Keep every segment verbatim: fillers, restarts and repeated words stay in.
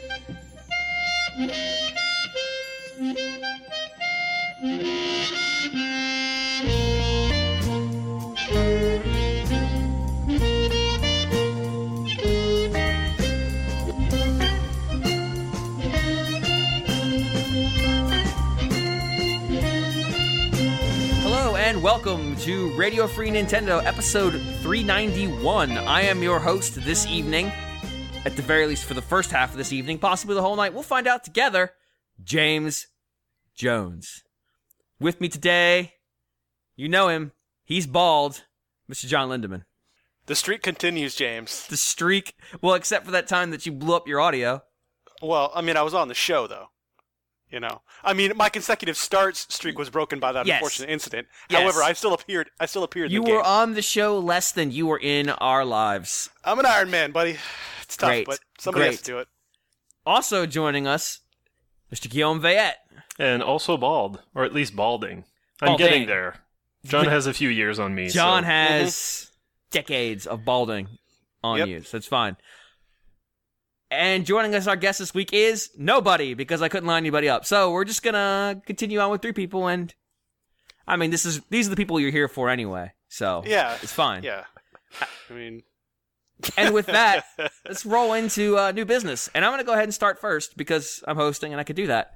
Welcome to Radio Free Nintendo, episode three ninety-one. I am your host this evening, at the very least for the first half of this evening, possibly the whole night. We'll find out together, James Jones. With me today, you know him, he's bald, Mister John Lindemann. The streak continues, James. The streak? Well, except for that time that you blew up your audio. Well, I mean, I was on the show, though. You know, I mean, my consecutive starts streak was broken by that yes. unfortunate incident. Yes. However, I still appeared. I still appeared. You in the were game. on the show less than you were in our lives. I'm an Iron Man, buddy. It's tough, Great. but somebody Great. has to do it. Also joining us, Mister Guillaume Veillette. And also bald, or at least balding. I'm Balding. getting there. John has a few years on me. John so. has Mm-hmm. decades of balding on Yep. you, so it's fine. And joining us, our guest this week is nobody, because I couldn't line anybody up. So we're just gonna continue on with three people, and I mean, this is these are the people you're here for anyway. So Yeah, it's fine. Yeah, I mean, And with that, let's roll into uh, new business. And I'm gonna go ahead and start first because I'm hosting and I could do that.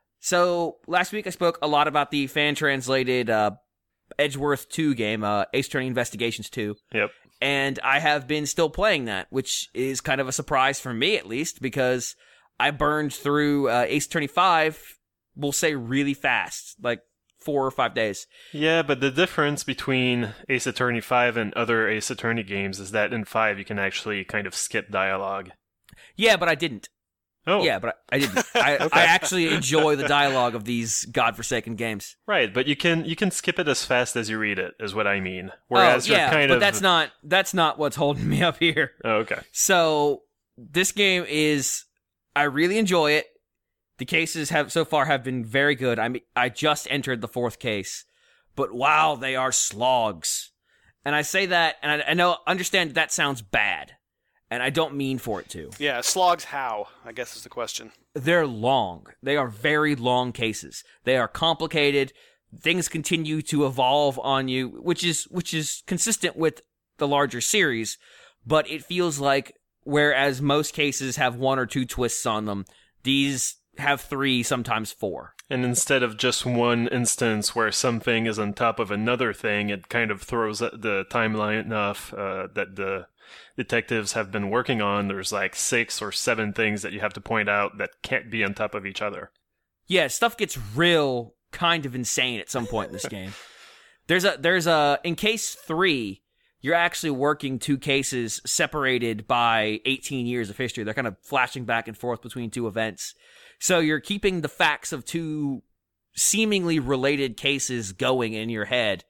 So last week I spoke a lot about the fan translated uh, Edgeworth two game, uh, Ace Attorney Investigations two. Yep. And I have been still playing that, which is kind of a surprise for me, at least, because I burned through uh, Ace Attorney five, we'll say really fast, like four or five days. Yeah, but the difference between Ace Attorney five and other Ace Attorney games is that in five you can actually kind of skip dialogue. Yeah, but I didn't. Oh. Yeah, but I, I didn't. I, Okay. I actually enjoy the dialogue of these godforsaken games. Right, but you can you can skip it as fast as you read it, is what I mean. Whereas oh, yeah, you're kind but of that's not that's not what's holding me up here. Oh, okay. So this game is, I really enjoy it. The cases have so far have been very good. I mean, I just entered the fourth case, but wow, they are slogs. And I say that, and I, I know understand that sounds bad, and I don't mean for it to. yeah, slogs how, I guess is the question. They're long. They are very long cases. They are complicated. Things continue to evolve on you, which is which is consistent with the larger series, but it feels like whereas most cases have one or two twists on them, these have three, sometimes four. And instead of just one instance where something is on top of another thing, it kind of throws the timeline off uh, that the detectives have been working on. There's like six or seven things that you have to point out that can't be on top of each other. Yeah, stuff gets real kind of insane at some point in this game. There's a there's a in case three, you're actually working two cases separated by eighteen years of history. They're kind of flashing back and forth between two events. So you're keeping the facts of two seemingly related cases going in your head.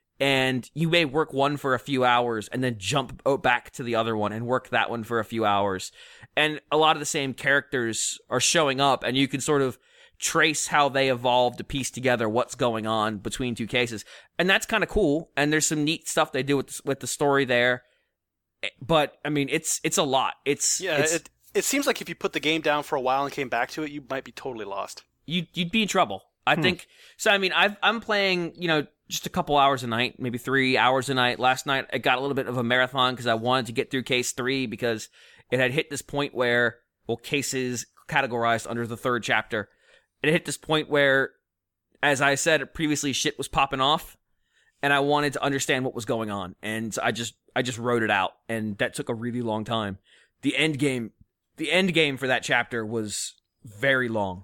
And you may work one for a few hours and then jump back to the other one and work that one for a few hours. And a lot of the same characters are showing up, and you can sort of trace how they evolved to piece together what's going on between two cases. And that's kind of cool. And there's some neat stuff they do with the, with the story there. But, I mean, it's it's a lot. It's Yeah, it's, it it seems like if you put the game down for a while and came back to it, you might be totally lost. you, you'd be in trouble. I Hmm. think. So, I mean, I've, I'm playing, you know, just a couple hours a night, maybe three hours a night. Last night, I got a little bit of a marathon because I wanted to get through case three because it had hit this point where, well, cases categorized under the third chapter. It hit this point where, as I said previously, shit was popping off, and I wanted to understand what was going on. And I just, I just wrote it out, and that took a really long time. The end game, the end game for that chapter was very long.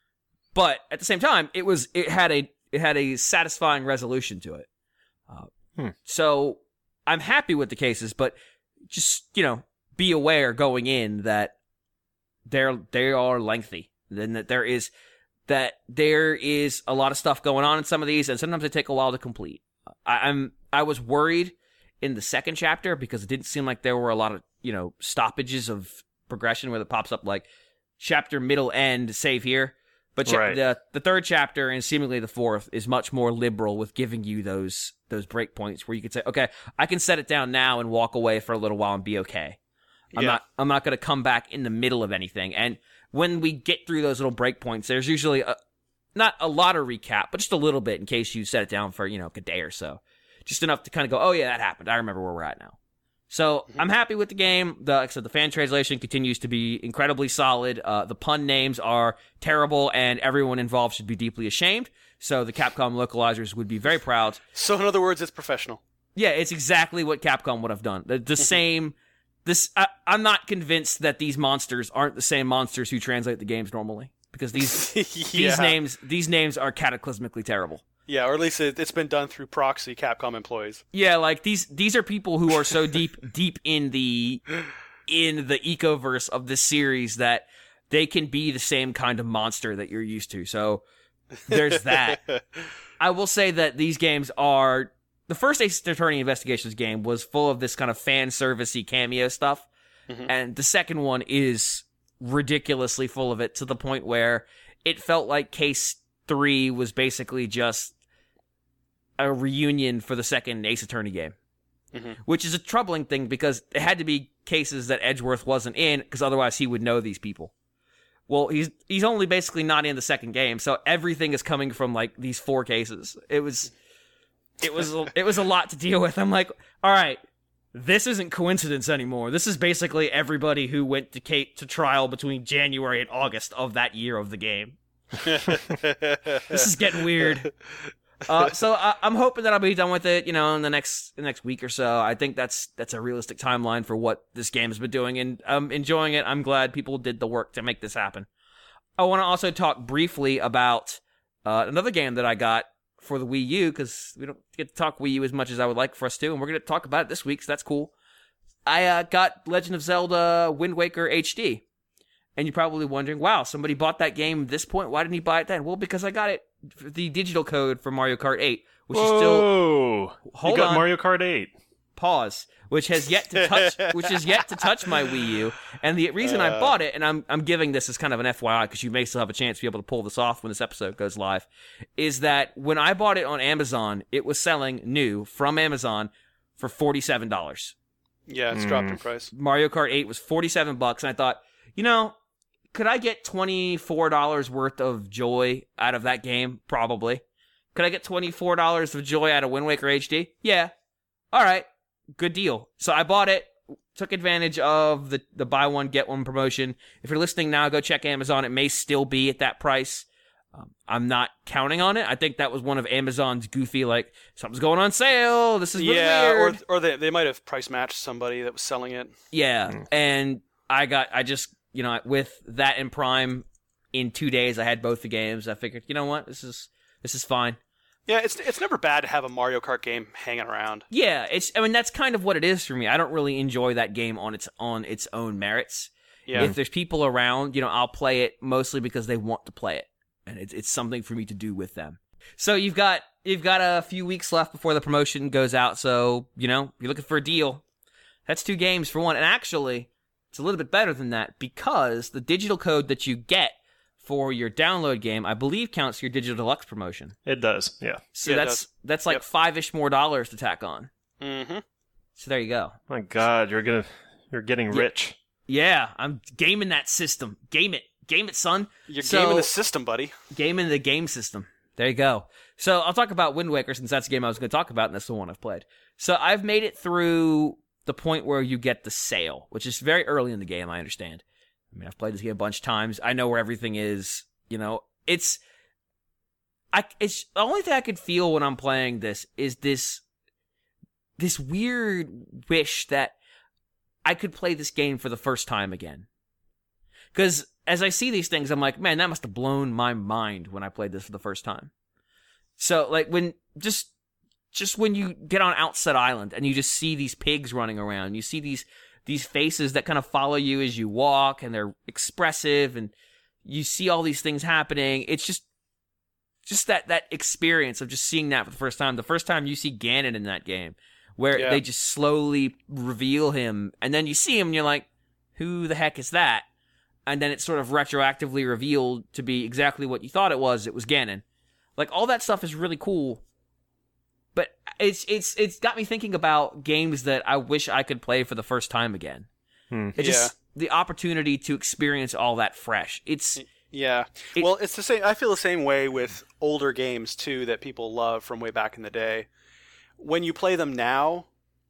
But at the same time, it was it had a it had a satisfying resolution to it. Uh, Hmm. So I'm happy with the cases, but just you know, be aware going in that they're they are lengthy. Then that there is that there is a lot of stuff going on in some of these, and sometimes they take a while to complete. I, I'm I was worried in the second chapter because it didn't seem like there were a lot of you know stoppages of progression where it pops up like chapter middle end save here. But cha- Right. the the third chapter and seemingly the fourth is much more liberal with giving you those those breakpoints where you could say, okay, I can set it down now and walk away for a little while and be okay. I'm Yeah. not I'm not going to come back in the middle of anything. And when we get through those little breakpoints, there's usually a, not a lot of recap, but just a little bit in case you set it down for, you know, a day or so. Just enough to kind of go, oh yeah, that happened. I remember where we're at now. So I'm happy with the game. The, like I said, the fan translation continues to be incredibly solid. Uh, the pun names are terrible, and everyone involved should be deeply ashamed. So the Capcom localizers would be very proud. So in other words, it's professional. Yeah, it's exactly what Capcom would have done. The, the same. This I, I'm not convinced that these monsters aren't the same monsters who translate the games normally, because these yeah. these names these names are cataclysmically terrible. Yeah, or at least it, it's been done through proxy Capcom employees. Yeah, like these these are people who are so deep deep in the in the ecoverse of this series that they can be the same kind of monster that you're used to. So there's that. I will say that these games are the first Ace Attorney Investigations game was full of this kind of fan servicey cameo stuff, mm-hmm. and the second one is ridiculously full of it to the point where it felt like Case three was basically just a reunion for the second Ace Attorney game, mm-hmm. which is a troubling thing because it had to be cases that Edgeworth wasn't in, because otherwise he would know these people. Well, he's he's only basically not in the second game, so everything is coming from like these four cases. It was it was it was a lot to deal with. I'm like, all right, this isn't coincidence anymore. This is basically everybody who went to Kate to trial between January and August of that year of the game. This is getting weird. Uh, so I, I'm hoping that I'll be done with it, you know, in the next the next week or so. I think that's that's a realistic timeline for what this game has been doing, and I'm enjoying it. I'm glad people did the work to make this happen. I want to also talk briefly about uh, another game that I got for the Wii U, because we don't get to talk Wii U as much as I would like for us to, and we're going to talk about it this week, so that's cool. I uh, got Legend of Zelda Wind Waker H D. And you're probably wondering, wow, somebody bought that game at this point. Why didn't he buy it then? Well, because I got it, the digital code for Mario Kart eight, which Whoa, is still... Hold you got on. Mario Kart eight. Pause. Which has yet to touch, which has yet to touch my Wii U. And the reason uh, I bought it, and I'm I'm giving this as kind of an F Y I, because you may still have a chance to be able to pull this off when this episode goes live, is that when I bought it on Amazon, it was selling new from Amazon for forty-seven dollars. Yeah, it's mm. dropped in price. Mario Kart eight was forty-seven bucks, and I thought, you know, could I get twenty-four dollars worth of joy out of that game? Probably. Could I get twenty-four dollars of joy out of Wind Waker H D? Yeah. All right. Good deal. So I bought it, took advantage of the, the buy one, get one promotion. If you're listening now, go check Amazon. It may still be at that price. Um, I'm not counting on it. I think that was one of Amazon's goofy, like, something's going on sale. This is really yeah, weird. or or they they might have price matched somebody that was selling it. Yeah, mm. and I got, I just, you know, with that in Prime, in two days, I had both the games. I figured, you know what, this is this is fine. Yeah, it's it's never bad to have a Mario Kart game hanging around. Yeah, it's. I mean, that's kind of what it is for me. I don't really enjoy that game on its on its own merits. Yeah. If there's people around, you know, I'll play it mostly because they want to play it, and it's it's something for me to do with them. So you've got you've got a few weeks left before the promotion goes out. So you know, you're looking for a deal. That's two games for one, and actually, it's a little bit better than that because the digital code that you get for your download game, I believe, counts your digital deluxe promotion. It does, yeah. So yeah, that's that's like yep. five-ish more dollars to tack on. Mm-hmm. So there you go. My God, you're gonna you're getting yeah. rich. Yeah, I'm gaming that system. Game it, game it, son. You're so, gaming the system, buddy. Gaming the game system. There you go. So I'll talk about Wind Waker since that's the game I was going to talk about, and that's the one I've played. So I've made it through the point where you get the sale, which is very early in the game. I understand. I mean, I've played this game a bunch of times. I know where everything is. You know, it's, I, it's, the only thing I could feel when I'm playing this is this, this weird wish that I could play this game for the first time again. Because as I see these things, I'm like, man, that must have blown my mind when I played this for the first time. So, like, when, just, just when you get on Outset Island and you just see these pigs running around, you see these, these faces that kind of follow you as you walk, and they're expressive, and you see all these things happening. It's just, just that, that experience of just seeing that for the first time. The first time you see Ganon in that game, where yeah. they just slowly reveal him, and then you see him and you're like, who the heck is that? And then it's sort of retroactively revealed to be exactly what you thought it was. It was Ganon. Like, all that stuff is really cool. But it's, it's, it's got me thinking about games that I wish I could play for the first time again. Hmm. It just the opportunity to experience all that fresh. It's yeah. It, well, it's the same. I feel the same way with older games too that people love from way back in the day. When you play them now,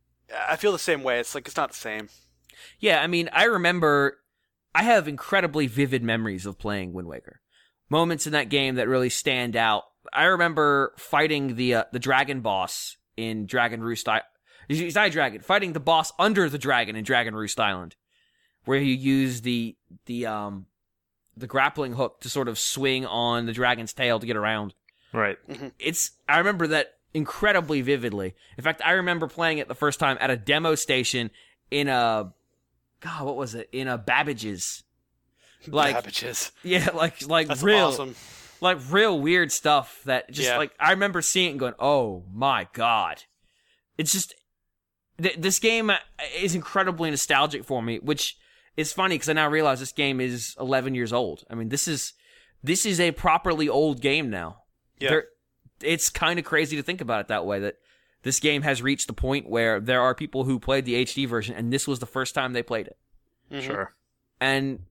I feel the same way. It's like it's not the same. Yeah, I mean, I remember I have incredibly vivid memories of playing Wind Waker. Moments in that game that really stand out. I remember fighting the uh, the dragon boss in Dragon Roost Island. It's not a dragon. Fighting the boss under the dragon in Dragon Roost Island, where you use the the um the grappling hook to sort of swing on the dragon's tail to get around. Right. Mm-hmm. It's I remember that incredibly vividly. In fact, I remember playing it the first time at a demo station in a God, what was it? In a Babbage's. Like Babbage's. Yeah, like like That's real awesome. like real weird stuff that just Yeah. like I remember seeing it and going, "Oh my god." It's just th- this game is incredibly nostalgic for me, which is funny because I now realize this game is eleven years old. I mean, this is this is a properly old game now. Yeah. There, it's kind of crazy to think about it that way, that this game has reached the point where there are people who played the H D version and this was the first time they played it. Mm-hmm. Sure. And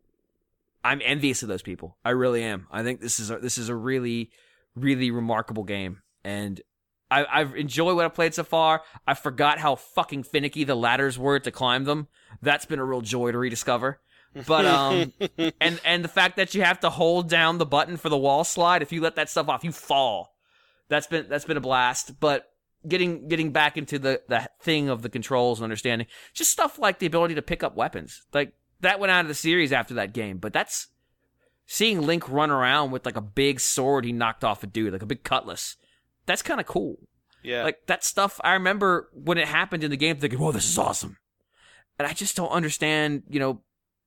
I'm envious of those people. I really am. I think this is a, this is a really, really remarkable game, and I, I've enjoyed what I've played so far. I forgot how fucking finicky the ladders were to climb them. That's been a real joy to rediscover. But um, and and the fact that you have to hold down the button for the wall slide. If you let that stuff off, you fall. That's been that's been a blast. But getting getting back into the the thing of the controls and understanding, just stuff like the ability to pick up weapons, like. That went out of the series after that game, but that's seeing Link run around with like a big sword he knocked off a dude, like a big cutlass. That's kind of cool. Yeah. Like that stuff, I remember when it happened in the game thinking, whoa, this is awesome. And I just don't understand, you know,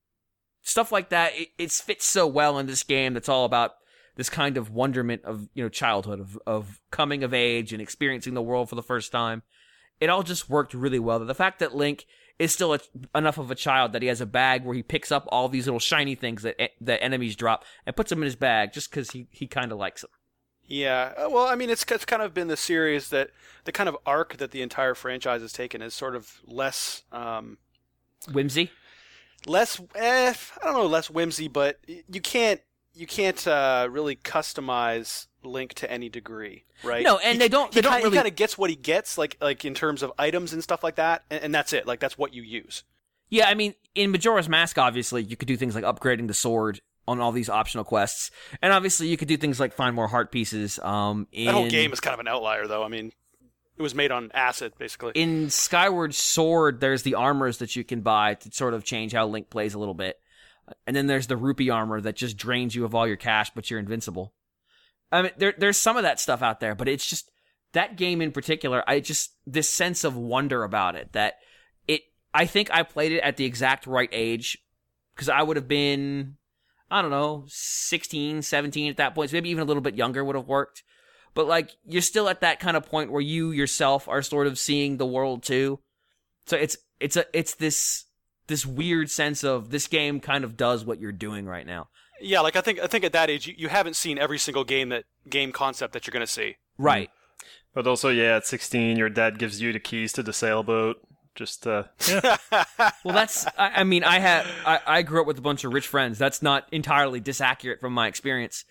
stuff like that. It, it fits so well in this game that's all about this kind of wonderment of, you know, childhood, of, of coming of age and experiencing the world for the first time. It all just worked really well. The fact that Link is still a, enough of a child that he has a bag where he picks up all these little shiny things that that enemies drop and puts them in his bag just because he, he kind of likes them. Yeah, uh, well, I mean, it's it's kind of been the series that the kind of arc that the entire franchise has taken is sort of less, um, Whimsy? less. Eh, I don't know, less whimsy, but you can't you can't uh, really customize Link to any degree, right? No, and he, they don't. They he don't kind, really. He kind of gets what he gets, like like in terms of items and stuff like that, and, and that's it. Like that's what you use. Yeah, I mean, in Majora's Mask, obviously, you could do things like upgrading the sword on all these optional quests, and obviously, you could do things like find more heart pieces. Um, in, That whole game is kind of an outlier, though. I mean, it was made on acid, basically. In Skyward Sword, there's the armors that you can buy to sort of change how Link plays a little bit, and then there's the rupee armor that just drains you of all your cash, but you're invincible. I mean, there, there's some of that stuff out there, but it's just that game in particular. I just this sense of wonder about it that it. I think I played it at the exact right age because I would have been, I don't know, sixteen, seventeen at that point. So maybe even a little bit younger would have worked. But like, you're still at that kind of point where you yourself are sort of seeing the world too. So it's it's a it's this this weird sense of this game kind of does what you're doing right now. Yeah, like I think I think at that age you, you haven't seen every single game that game concept that you're going to see. Right. But also, yeah, at sixteen, your dad gives you the keys to the sailboat. Just, uh, yeah. Well, that's, I, I mean, I had, I, I grew up with a bunch of rich friends. That's not entirely disaccurate from my experience.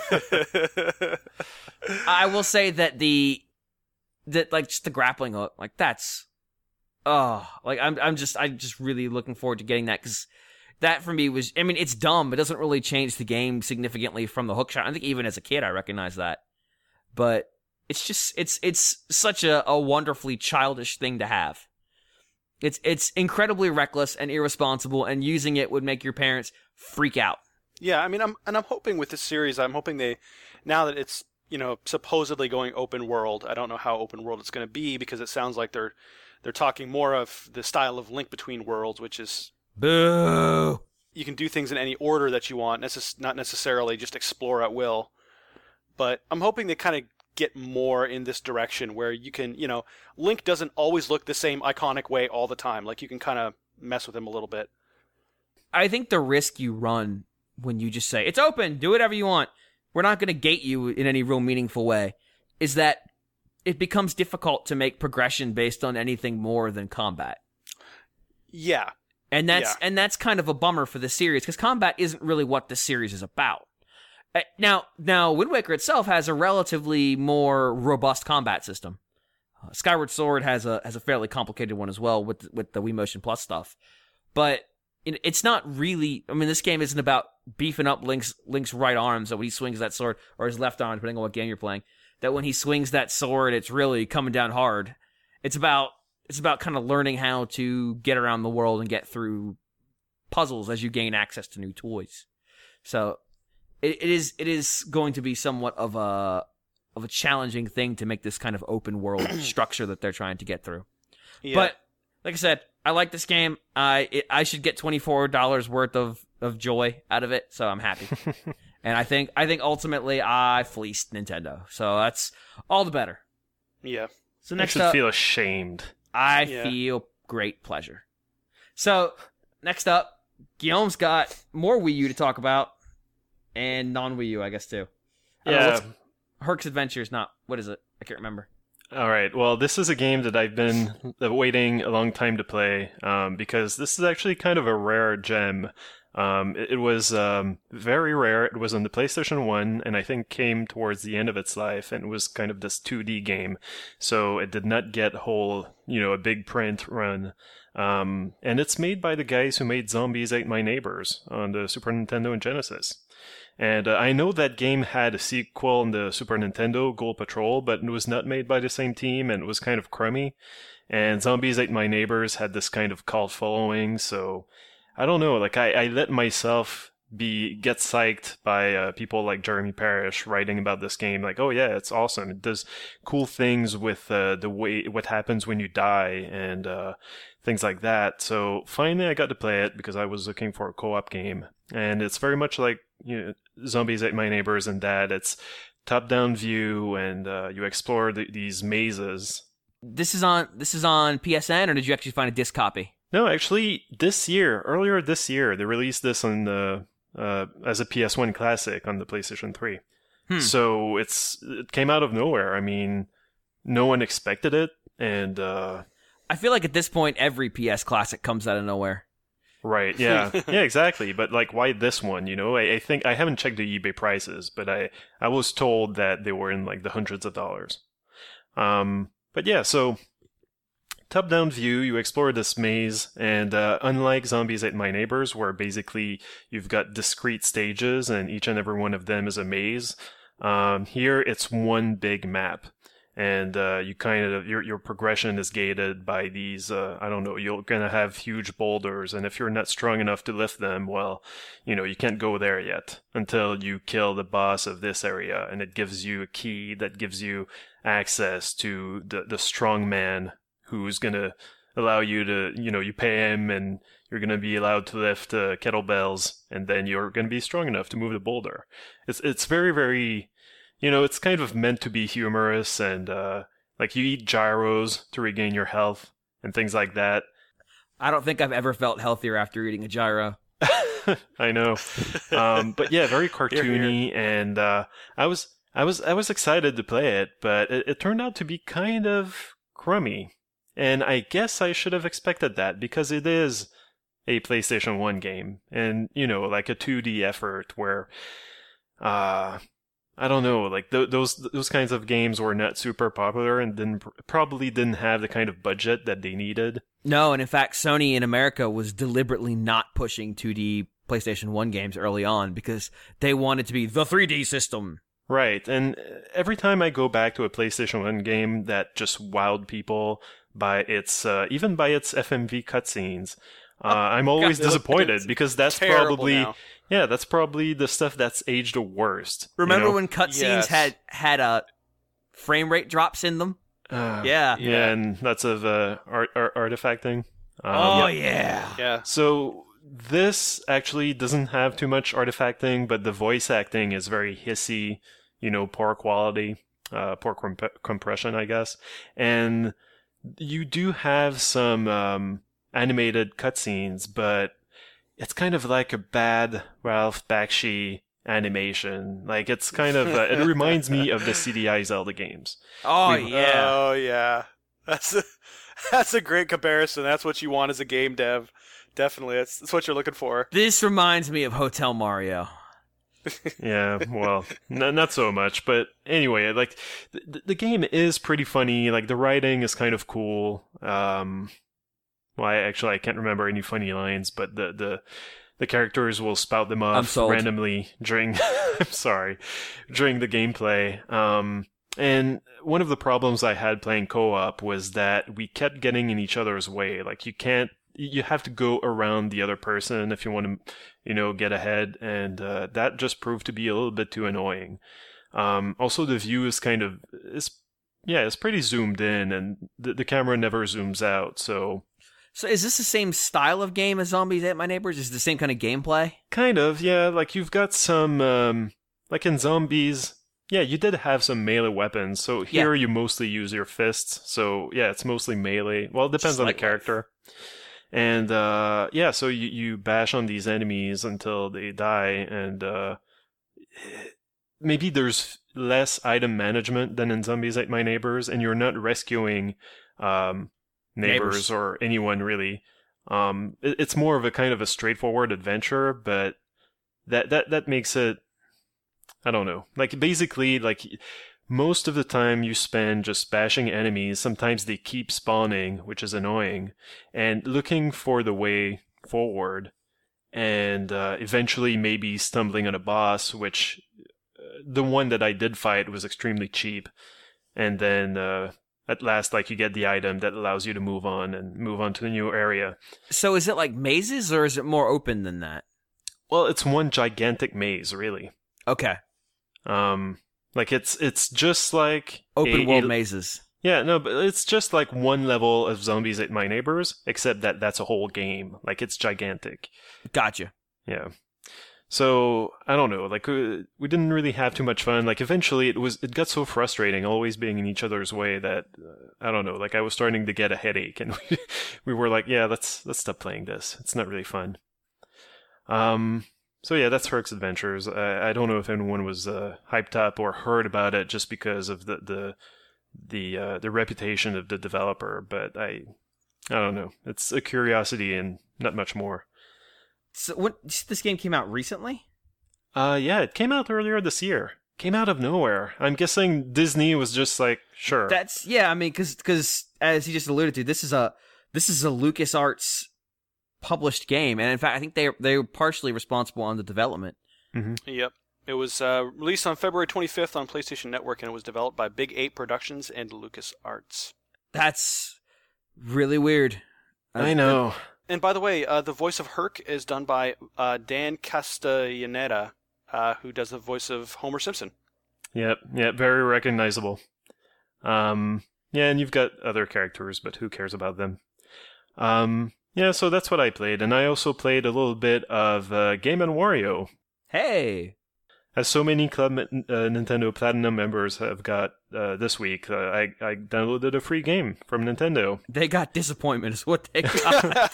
I will say that the, that like just the grappling hook, like that's, oh, like I'm, I'm just, I'm just really looking forward to getting that because that for me was, I mean, it's dumb. It doesn't really change the game significantly from the hook shot. I think even as a kid, I recognized that, but it's just, it's, it's such a, a wonderfully childish thing to have. It's it's incredibly reckless and irresponsible, and using it would make your parents freak out. Yeah, I mean, I'm and I'm hoping with this series, I'm hoping they, now that it's you know supposedly going open world, I don't know how open world it's going to be because it sounds like they're they're talking more of the style of Link Between Worlds, which is boo. You can do things in any order that you want, necess- not necessarily just explore at will. But I'm hoping they kind of get more in this direction where you can, you know, Link doesn't always look the same iconic way all the time. Like you can kind of mess with him a little bit. I think the risk you run when you just say, it's open, do whatever you want, we're not going to gate you in any real meaningful way, is that it becomes difficult to make progression based on anything more than combat. Yeah. And that's Yeah. and that's kind of a bummer for the series because combat isn't really what the series is about. Uh, Now, now Wind Waker itself has a relatively more robust combat system. Uh, Skyward Sword has a has a fairly complicated one as well with with the Wii Motion Plus stuff, but it, it's not really. I mean, this game isn't about beefing up Link's Link's right arm so when he swings that sword, or his left arm, depending on what game you're playing. That when he swings that sword, it's really coming down hard. It's about it's about kind of learning how to get around the world and get through puzzles as you gain access to new toys. So it, it is it is going to be somewhat of a of a challenging thing to make this kind of open world structure that they're trying to get through. Yeah. But like I said, I like this game. I it, I should get twenty-four dollars worth of, of joy out of it, so I'm happy. And I think I think ultimately I fleeced Nintendo, so that's all the better. yeah. So I next should up, feel ashamed. I Yeah. feel great pleasure. So next up, Guillaume's got more Wii U to talk about, and non Wii U, I guess too. I don't know, Yeah. what's- Herc's Adventures, not what is it? I can't remember. All right. Well, this is a game that I've been waiting a long time to play um, because this is actually kind of a rare gem. Um, it, it was um, very rare. It was on the PlayStation one, and I think came towards the end of its life, and it was kind of this two D game. So it did not get whole, you know, a big print run. Um, and it's made by the guys who made Zombies Ate My Neighbors on the Super Nintendo and Genesis. And uh, I know that game had a sequel on the Super Nintendo, Gold Patrol, but it was not made by the same team, and it was kind of crummy. And Zombies Ate My Neighbors had this kind of cult following, so I don't know. Like I, I let myself be get psyched by uh, people like Jeremy Parrish writing about this game. Like, oh yeah, it's awesome. It does cool things with uh, the way what happens when you die and uh, things like that. So finally, I got to play it because I was looking for a co-op game, and it's very much like, you know, Zombies Ate My Neighbors and that. It's top-down view, and uh, you explore the, these mazes. This is on this is on P S N, or did you actually find a disc copy? No, actually, this year, earlier this year, they released this on the uh, as a P S one classic on the PlayStation three. Hmm. So it's it came out of nowhere. I mean, no one expected it, and uh, I feel like at this point, every P S classic comes out of nowhere. right, yeah, yeah, exactly. But like, why this one? You know, I, I think I haven't checked the eBay prices, but I I was told that they were in like the hundreds of dollars. Um, but yeah, so. Top-down view, you explore this maze, and uh, unlike Zombies Ate My Neighbors, where basically you've got discrete stages and each and every one of them is a maze, um, here it's one big map, and uh, you kind of your your progression is gated by these. Uh, I don't know. You're gonna have huge boulders, and if you're not strong enough to lift them, well, you know you can't go there yet until you kill the boss of this area, and it gives you a key that gives you access to the the strong man, who's going to allow you to, you know, you pay him and you're going to be allowed to lift uh, kettlebells, and then you're going to be strong enough to move the boulder. It's it's very, very, you know, it's kind of meant to be humorous, and uh, like you eat gyros to regain your health and things like that. I don't think I've ever felt healthier after eating a gyro. I know. Um, but yeah, very Hear, cartoony, and uh, I was I was I was excited to play it, but it, it turned out to be kind of crummy. And I guess I should have expected that because it is a PlayStation one game, and you know, like a two D effort where, uh, I don't know, like th- those those kinds of games were not super popular and didn't probably didn't have the kind of budget that they needed. No, and in fact, Sony in America was deliberately not pushing two D PlayStation one games early on because they wanted to be the three D system. Right, and every time I go back to a PlayStation one game that just wowed people by its, uh, even by its F M V cutscenes, uh, I'm always God, disappointed it's because that's terrible probably, now. yeah, that's probably the stuff that's aged the worst. you Remember know? when cutscenes Yes. had had uh, frame rate drops in them? Uh, Yeah. yeah, and lots of uh, art, art artifacting. Um, Oh yeah. Yeah. So this actually doesn't have too much artifacting, but the voice acting is very hissy, you know, poor quality, uh, poor comp- compression, I guess. And you do have some um, animated cutscenes, but it's kind of like a bad Ralph Bakshi animation. Like, it's kind of, uh, it reminds me of the C D I Zelda games. Oh We've- yeah. Oh yeah. That's a, that's a great comparison. That's what you want as a game dev. Definitely, that's, that's what you're looking for. This reminds me of Hotel Mario. Yeah, well, n- not so much, but anyway, like the, the game is pretty funny. Like the writing is kind of cool. Um, well, I actually I can't remember any funny lines, but the the the characters will spout them off randomly during. I'm sorry, during the gameplay. Um, and one of the problems I had playing co-op was that we kept getting in each other's way. Like you can't. You have to go around the other person if you want to, you know, get ahead, and uh, that just proved to be a little bit too annoying. Um, also, the view is kind of, is, yeah, it's pretty zoomed in, and the, the camera never zooms out, so... So is this the same style of game as Zombies Ate My Neighbors? Is it the same kind of gameplay? Kind of, yeah. Like, you've got some, um, like in Zombies... Yeah, you did have some melee weapons, so here yeah. you mostly use your fists, so yeah, it's mostly melee. Well, it depends just on like the character. Life. And, uh, yeah, so you, you bash on these enemies until they die, and, uh, maybe there's less item management than in Zombies Ate My Neighbors, and you're not rescuing, um, neighbors, neighbors. or anyone, really. Um, it, it's more of a kind of a straightforward adventure, but that, that, that makes it, I don't know, like, basically, like, most of the time you spend just bashing enemies. Sometimes they keep spawning, which is annoying, and looking for the way forward, and uh, eventually maybe stumbling on a boss, which uh, the one that I did fight was extremely cheap, and then uh, at last, like, you get the item that allows you to move on and move on to the new area. So is it like mazes, or is it more open than that? Well, it's one gigantic maze, really. Okay. Um... Like, it's it's just like... Open a, world a, mazes. Yeah, no, but it's just like one level of Zombies Ate My Neighbors, except that that's a whole game. Like, it's gigantic. Gotcha. Yeah. So, I don't know, like, we, we didn't really have too much fun. Like, eventually it was it got so frustrating, always being in each other's way, that, uh, I don't know, like, I was starting to get a headache, and we, we were like, yeah, let's let's stop playing this. It's not really fun. Um... So yeah, that's Herc's Adventures. I, I don't know if anyone was uh, hyped up or heard about it just because of the the the uh, the reputation of the developer, but I I don't know. It's a curiosity and not much more. So when, this game came out recently? Uh, yeah, it came out earlier this year. Came out of nowhere. I'm guessing Disney was just like, sure. That's yeah. I mean, because because as he just alluded to, this is a this is a LucasArts published game, and in fact I think they they were partially responsible on the development. Mm-hmm. Yep, it was uh, released on February twenty-fifth on PlayStation Network, and it was developed by Big Eight Productions and LucasArts. That's really weird. I know. And by the way, uh, the voice of Herc is done by uh, Dan Castellaneta, uh, who does the voice of Homer Simpson. Yep, yep, very recognizable. Um, yeah, and you've got other characters, but who cares about them? Um. Yeah, so that's what I played, and I also played a little bit of uh, Game and Wario. Hey! As so many Club uh, Nintendo Platinum members have got uh, this week, uh, I, I downloaded a free game from Nintendo. They got disappointment is what they got.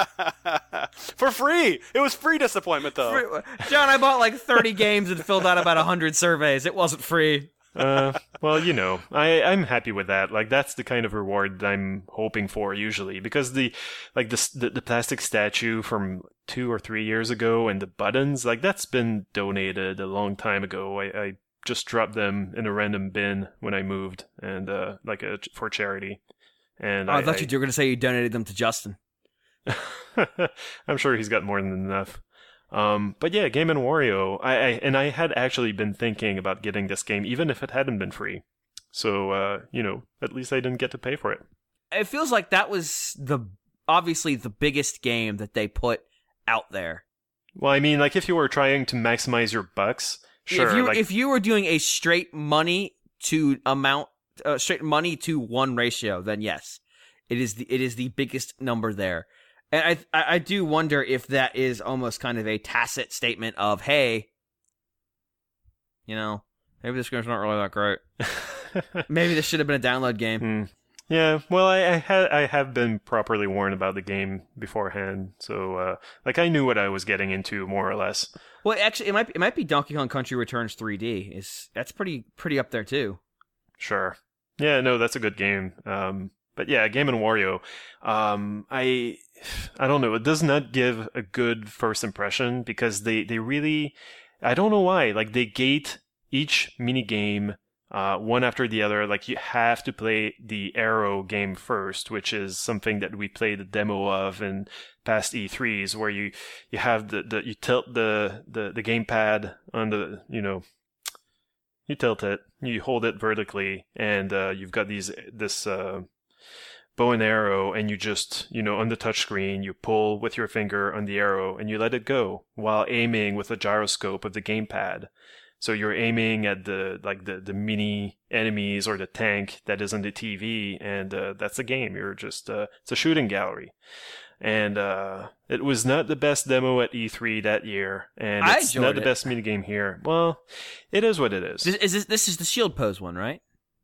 For free! It was free disappointment, though. Free. John, I bought like thirty games and filled out about one hundred surveys. It wasn't free. uh, well, you know, I, I'm happy with that. Like, that's the kind of reward that I'm hoping for usually, because the, like, the, the, the plastic statue from two or three years ago and the buttons, like, that's been donated a long time ago. I, I just dropped them in a random bin when I moved, and, uh, like, a, for charity. And oh, I, I thought I, you were going to say you donated them to Justin. I'm sure he's got more than enough. Um, but yeah, Game and Wario, I, I and I had actually been thinking about getting this game, even if it hadn't been free. So, uh, you know, at least I didn't get to pay for it. It feels like that was the obviously the biggest game that they put out there. Well, I mean, like, if you were trying to maximize your bucks, sure. If you, like, if you were doing a straight money to amount, uh, straight money to one ratio, then yes, it is the it is the biggest number there. And I I do wonder if that is almost kind of a tacit statement of, hey, you know, maybe this game's not really that great. Maybe this should have been a download game. Hmm. Yeah, well, I, I had I have been properly warned about the game beforehand, so uh, like I knew what I was getting into more or less. Well, actually, it might be, it might be Donkey Kong Country Returns three D. Is that's pretty pretty up there too. Sure. Yeah, no, that's a good game. Um, but yeah, Game and Wario. Um, I I don't know. It does not give a good first impression because they they really, I don't know why. Like they gate each mini game uh, one after the other. Like you have to play the Arrow game first, which is something that we played a demo of in past E threes, where you you have the, the you tilt the, the the gamepad on the you know. You tilt it, you hold it vertically, and uh, you've got these this uh, bow and arrow, and you just, you know, on the touch screen, you pull with your finger on the arrow, and you let it go while aiming with the gyroscope of the gamepad. So you're aiming at the like the, the mini enemies or the tank that is on the T V, and uh, that's the game. You're just uh, it's a shooting gallery. And uh, it was not the best demo at E three that year, and I it's not enjoyed the it. best minigame here. Well, it is what it is. This is this, this is the shield pose one, right?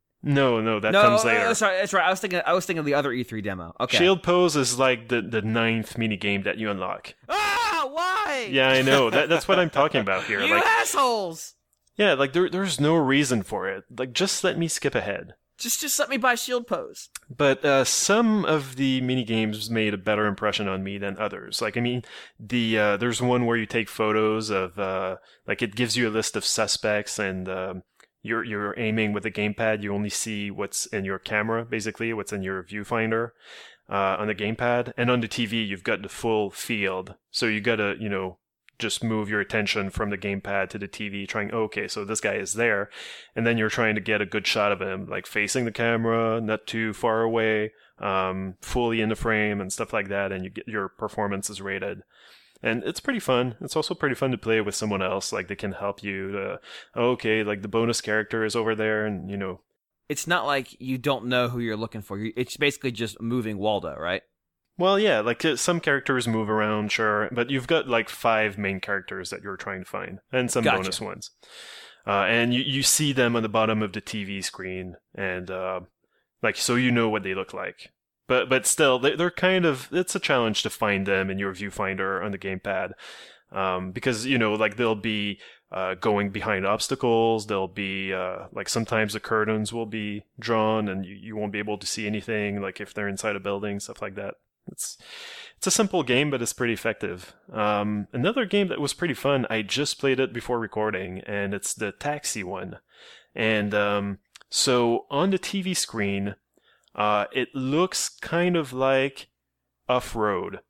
No, no, that no, comes oh, later. oh, sorry, that's right. I was thinking I was thinking of the other E three demo. Okay. Shield pose is like the, the ninth minigame that you unlock. Ah, why? Yeah, I know. That that's what I'm talking about here. You Like, assholes! yeah, like there there's no reason for it. Like, just let me skip ahead. Just just let me buy shield pose. But uh, some of the minigames made a better impression on me than others. Like, I mean, the uh, there's one where you take photos of, uh, like, it gives you a list of suspects, and um, you're you're aiming with the gamepad. You only see what's in your camera, basically, what's in your viewfinder uh, on the gamepad. And on the T V, you've got the full field. So you gotta, you know, just move your attention from the gamepad to the T V, trying, okay, so this guy is there. And then you're trying to get a good shot of him, like facing the camera, not too far away, um, fully in the frame and stuff like that. And you get your performance is rated. And it's pretty fun. It's also pretty fun to play with someone else. Like, they can help you to, okay, like the bonus character is over there, and, you know. It's not like you don't know who you're looking for. It's basically just moving Waldo, right? Well, yeah, like uh, some characters move around, sure, but you've got like five main characters that you're trying to find, and some Gotcha. bonus ones. Uh, and you, you see them on the bottom of the T V screen, and uh, like so you know what they look like. But but still, they, they're kind of, it's a challenge to find them in your viewfinder on the gamepad, um, because you know like they'll be uh, going behind obstacles. They'll be uh, like sometimes the curtains will be drawn, and you, you won't be able to see anything. Like if they're inside a building, stuff like that. It's it's a simple game, but it's pretty effective. Um, another game that was pretty fun, I just played it before recording, and it's the taxi one. And um, so on the T V screen, uh, it looks kind of like Off-Road.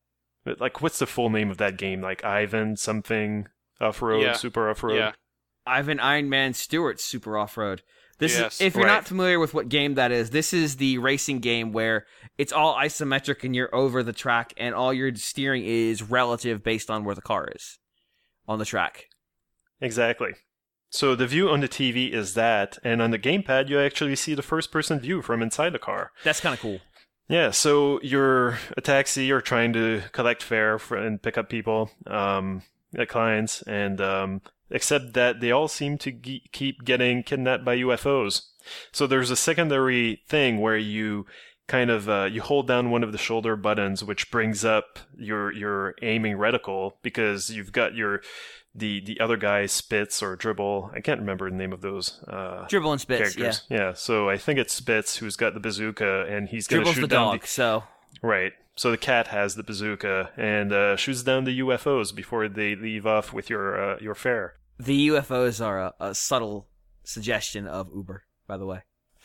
Like, what's the full name of that game? Like Ivan something Off-Road, Yeah. Super Off-Road? Yeah. Ivan Iron Man Stewart's Super Off-Road. This Yes. is, if you're Right. not familiar with what game that is, this is the racing game where it's all isometric and you're over the track, and all your steering is relative based on where the car is on the track. Exactly. So the view on the T V is that, and on the gamepad, you actually see the first-person view from inside the car. That's kind of cool. Yeah, so you're a taxi, you're trying to collect fare for, and pick up people, um, uh, clients, and um, except that they all seem to ge- keep getting kidnapped by U F Os. So there's a secondary thing where you kind of uh, you hold down one of the shoulder buttons, which brings up your your aiming reticle, because you've got your the the other guy Spitz or Dribble. I can't remember the name of those. Uh, Dribble and Spitz, characters. Yeah. So I think it's Spitz who's got the bazooka, and he's yeah. going to Dribble's shoot the down dog, so... the right. So the cat has the bazooka and uh, shoots down the U F Os before they leave off with your uh, your fare. The U F Os are a, a subtle suggestion of Uber, by the way.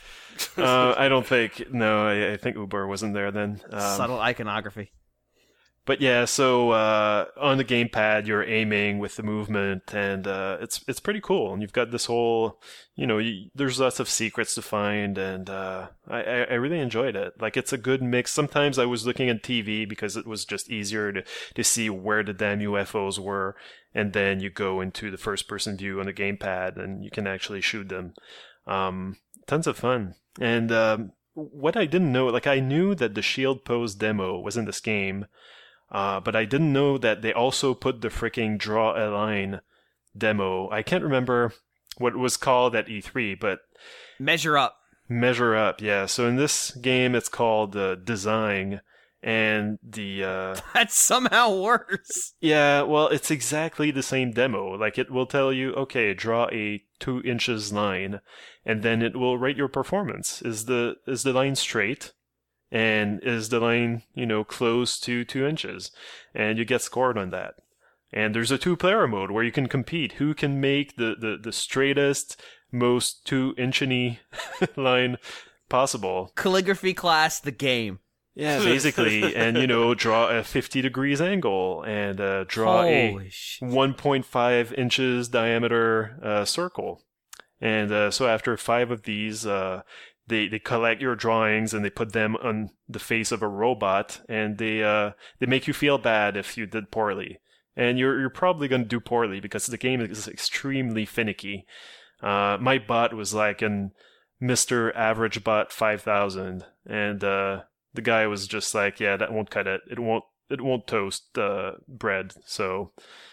uh, I don't think. No, I, I think Uber wasn't there then. Um, Subtle iconography. But yeah, so uh, on the gamepad, you're aiming with the movement, and uh, it's it's pretty cool. And you've got this whole, you know, you, there's lots of secrets to find, and uh, I, I really enjoyed it. Like, it's a good mix. Sometimes I was looking at T V because it was just easier to, to see where the damn U F Os were, and then you go into the first-person view on the gamepad, and you can actually shoot them. Um, tons of fun. And um, what I didn't know, like, I knew that the Shield Pose demo was in this game, Uh, but I didn't know that they also put the freaking Draw a Line demo. I can't remember what it was called at E three, but... Measure Up. Measure Up, yeah. So in this game, it's called uh, Design, and the... Uh, That's somehow worse. yeah, well, it's exactly the same demo. Like, it will tell you, okay, draw a two inches line, and then it will rate your performance. Is the is the line straight? And is the line, you know, close to two inches? And you get scored on that. And there's a two-player mode where you can compete. Who can make the, the, the straightest, most two-inch-y line possible? Calligraphy class, the game. Yeah, basically. And, you know, draw a fifty degrees angle and uh, draw Holy a shit. one point five inches diameter uh, circle. And uh, so after five of these... Uh, They they collect your drawings and they put them on the face of a robot, and they uh they make you feel bad if you did poorly. And you're you're probably going to do poorly because the game is extremely finicky. Uh, my bot was like an Mister Average Bot five thousand, and uh, the guy was just like, yeah, that won't cut it. It won't it won't toast uh, bread. So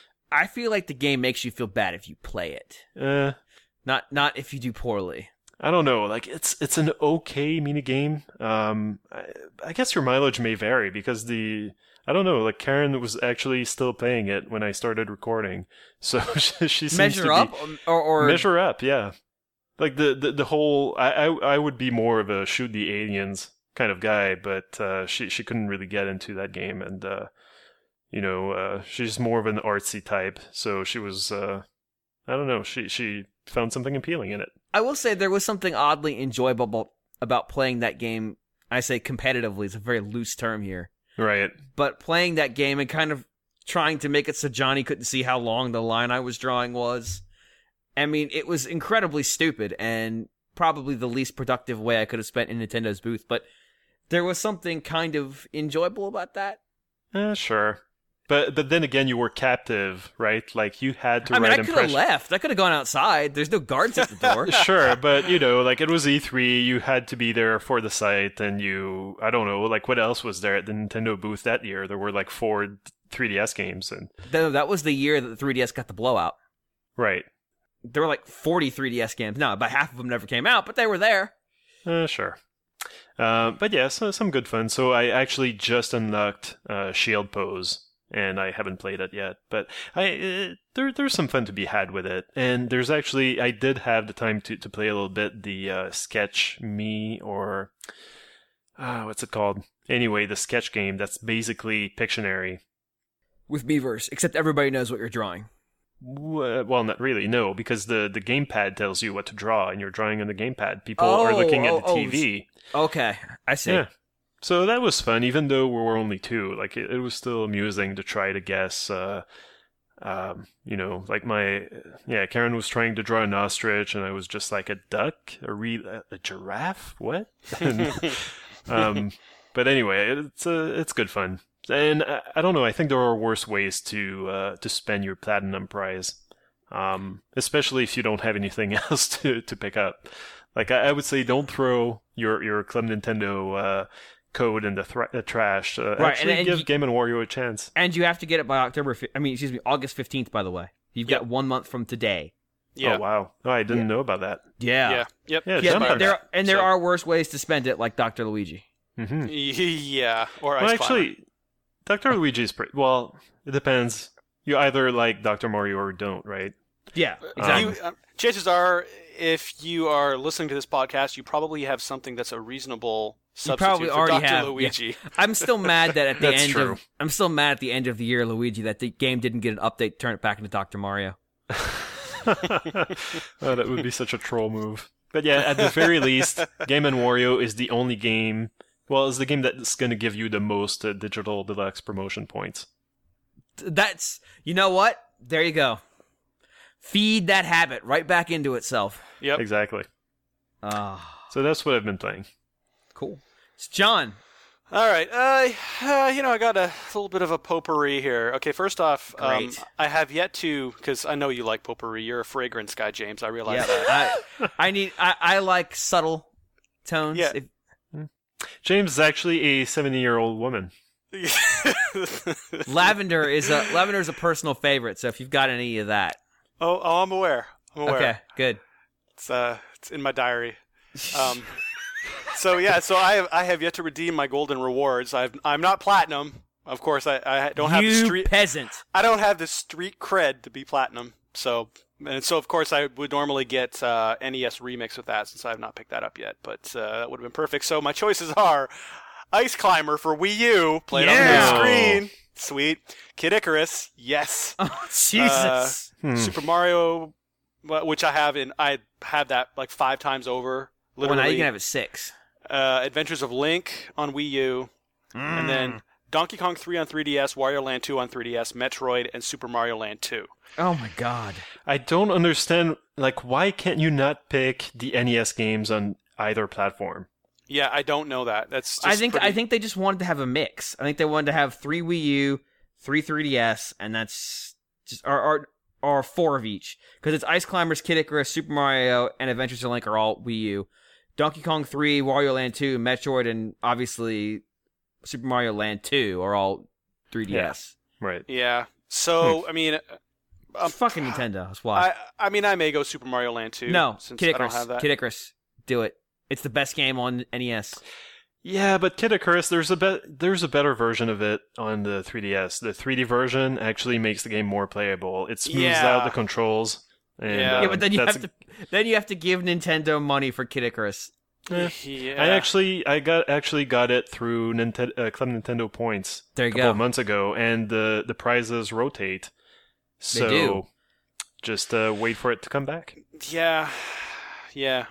I feel like the game makes you feel bad if you play it, uh, not not if you do poorly. I don't know. Like it's it's an okay mini game. Um, I, I guess your mileage may vary because the I don't know. Like Karen was actually still playing it when I started recording, so she, she seems Measure to up be, or, or measure up. Yeah, like the the, the whole. I, I I would be more of a shoot the aliens kind of guy, but uh, she she couldn't really get into that game, and uh, you know uh, she's more of an artsy type, so she was. Uh, I don't know. She she found something appealing in it. I will say there was something oddly enjoyable about playing that game. I say competitively, it's a very loose term here. Right. But playing that game and kind of trying to make it so Johnny couldn't see how long the line I was drawing was. I mean, it was incredibly stupid and probably the least productive way I could have spent in Nintendo's booth. But there was something kind of enjoyable about that. Uh, sure. But but then again, you were captive, right? Like, you had to I mean, write I could have impressions. left. I could have gone outside. There's no guards at the door. Sure, but, you know, like, it was E three, you had to be there for the site, and you, I don't know, like, what else was there at the Nintendo booth that year? There were, like, four three D S games, and... No, that was the year that the three D S got the blowout. Right. There were, like, forty three D S games. No, about half of them never came out, but they were there. Uh, sure. Uh, but yeah, so some good fun. So I actually just unlocked uh, Shield Pose, and I haven't played it yet. But I uh, there there's some fun to be had with it. And there's actually, I did have the time to, to play a little bit the uh, Sketch Me, or uh, what's it called? Anyway, the sketch game that's basically Pictionary. With Miiverse, except everybody knows what you're drawing. Well, not really, no, because the, the gamepad tells you what to draw, and you're drawing on the gamepad. People Oh, are looking oh, at the oh, T V. Okay, I see. Yeah. So that was fun, even though we were only two. Like, it, it was still amusing to try to guess, uh, um, you know, like my, yeah, Karen was trying to draw an ostrich, and I was just like, a duck? A, re- a giraffe? What? And, um, but anyway, it's uh, it's good fun. And I, I don't know, I think there are worse ways to uh, to spend your Platinum prize, um, especially if you don't have anything else to, to pick up. Like, I, I would say don't throw your, your Club Nintendo uh, code in the thra- uh, trash. Uh, Right, actually and- and give you- Game and Wario a chance. And you have to get it by October. Fi- I mean, excuse me, August fifteenth. By the way, you've Yep. got one month from today. Yeah. Oh, wow. Oh, I didn't know about that. Yeah, Yeah. Yep. Yeah, Yeah, jump there, on there- that. and there So- are worse ways to spend it, like Doctor Luigi. Mm-hmm. Yeah. Or Well, Ice Climber. actually, Doctor Luigi's pretty... Well, it depends. You either like Doctor Mario or don't, right? Yeah, Um, exactly. You, um, chances are, if you are listening to this podcast, you probably have something that's a reasonable substitute probably for already Doctor have, yeah. Luigi. I'm still mad that at the That's end true. of I'm still mad at the end of the year, Luigi, that the game didn't get an update to turn it back into Doctor Mario. Oh, that would be such a troll move. But yeah, at the very least, Game and Wario is the only game... Well, it's the game that's going to give you the most uh, Digital Deluxe promotion points. That's you know what? There you go. Feed that habit right back into itself. Yep. Exactly. Ah, So that's what I've been playing. cool. It's John. All right. Uh, uh, you know, I got a little bit of a potpourri here. Okay, first off, um, Great. I have yet to, because I know you like potpourri. You're a fragrance guy, James. I realize Yeah, that. I, I need. I, I like subtle tones. Yeah. If- James is actually a seventy-year-old woman. lavender is a lavender is a personal favorite. So if you've got any of that, oh, oh, I'm aware. I'm aware. okay, good. It's uh, it's in my diary. Um, so yeah, so I have I have yet to redeem my golden rewards. I've I'm not platinum, of course. I, I don't have you the street. peasant. I don't have the street cred to be platinum. So and so of course I would normally get uh, N E S Remix with that, since I have not picked that up yet. But uh, that would have been perfect. So my choices are: Ice Climber for Wii U. Played Yeah. on the big screen. Sweet. Kid Icarus. Yes. Oh, Jesus. Uh, Hmm. Super Mario, wh- which I have in, I have that like five times over. well, Literally. now you can have it six. uh, Adventures of Link on Wii U, and then Donkey Kong three on three D S, Wario Land two on three D S, Metroid, and Super Mario Land two. Oh my God. I don't understand, like, why can't you not pick the N E S games on either platform? Yeah, I don't know that. That's just I think pretty... I think they just wanted to have a mix. I think they wanted to have three Wii U, three three D S, and that's just or or, or four of each because it's Ice Climbers, Kid Icarus, Super Mario, and Adventures of Link are all Wii U. Donkey Kong three, Wario Land two, Metroid, and obviously Super Mario Land two are all three D S. Right. Yeah. So I mean, Um, fucking Nintendo. That's why. I I mean I may go Super Mario Land two. no, since Kid I don't Icarus. have that. Kid Icarus. Do it. It's the best game on N E S. Yeah, but Kid Icarus, there's a be- there's a better version of it on the three D S. The three D version actually makes the game more playable. It smooths Yeah. out the controls. And, Yeah. uh, Yeah, but then you that's have to then you have to give Nintendo money for Kid Icarus. Eh. Yeah. I actually, I got actually got it through Nintendo, uh, Club Nintendo points There a you couple go. of months ago, and the the prizes rotate. So do. just uh, wait for it to come back. Yeah. Yeah.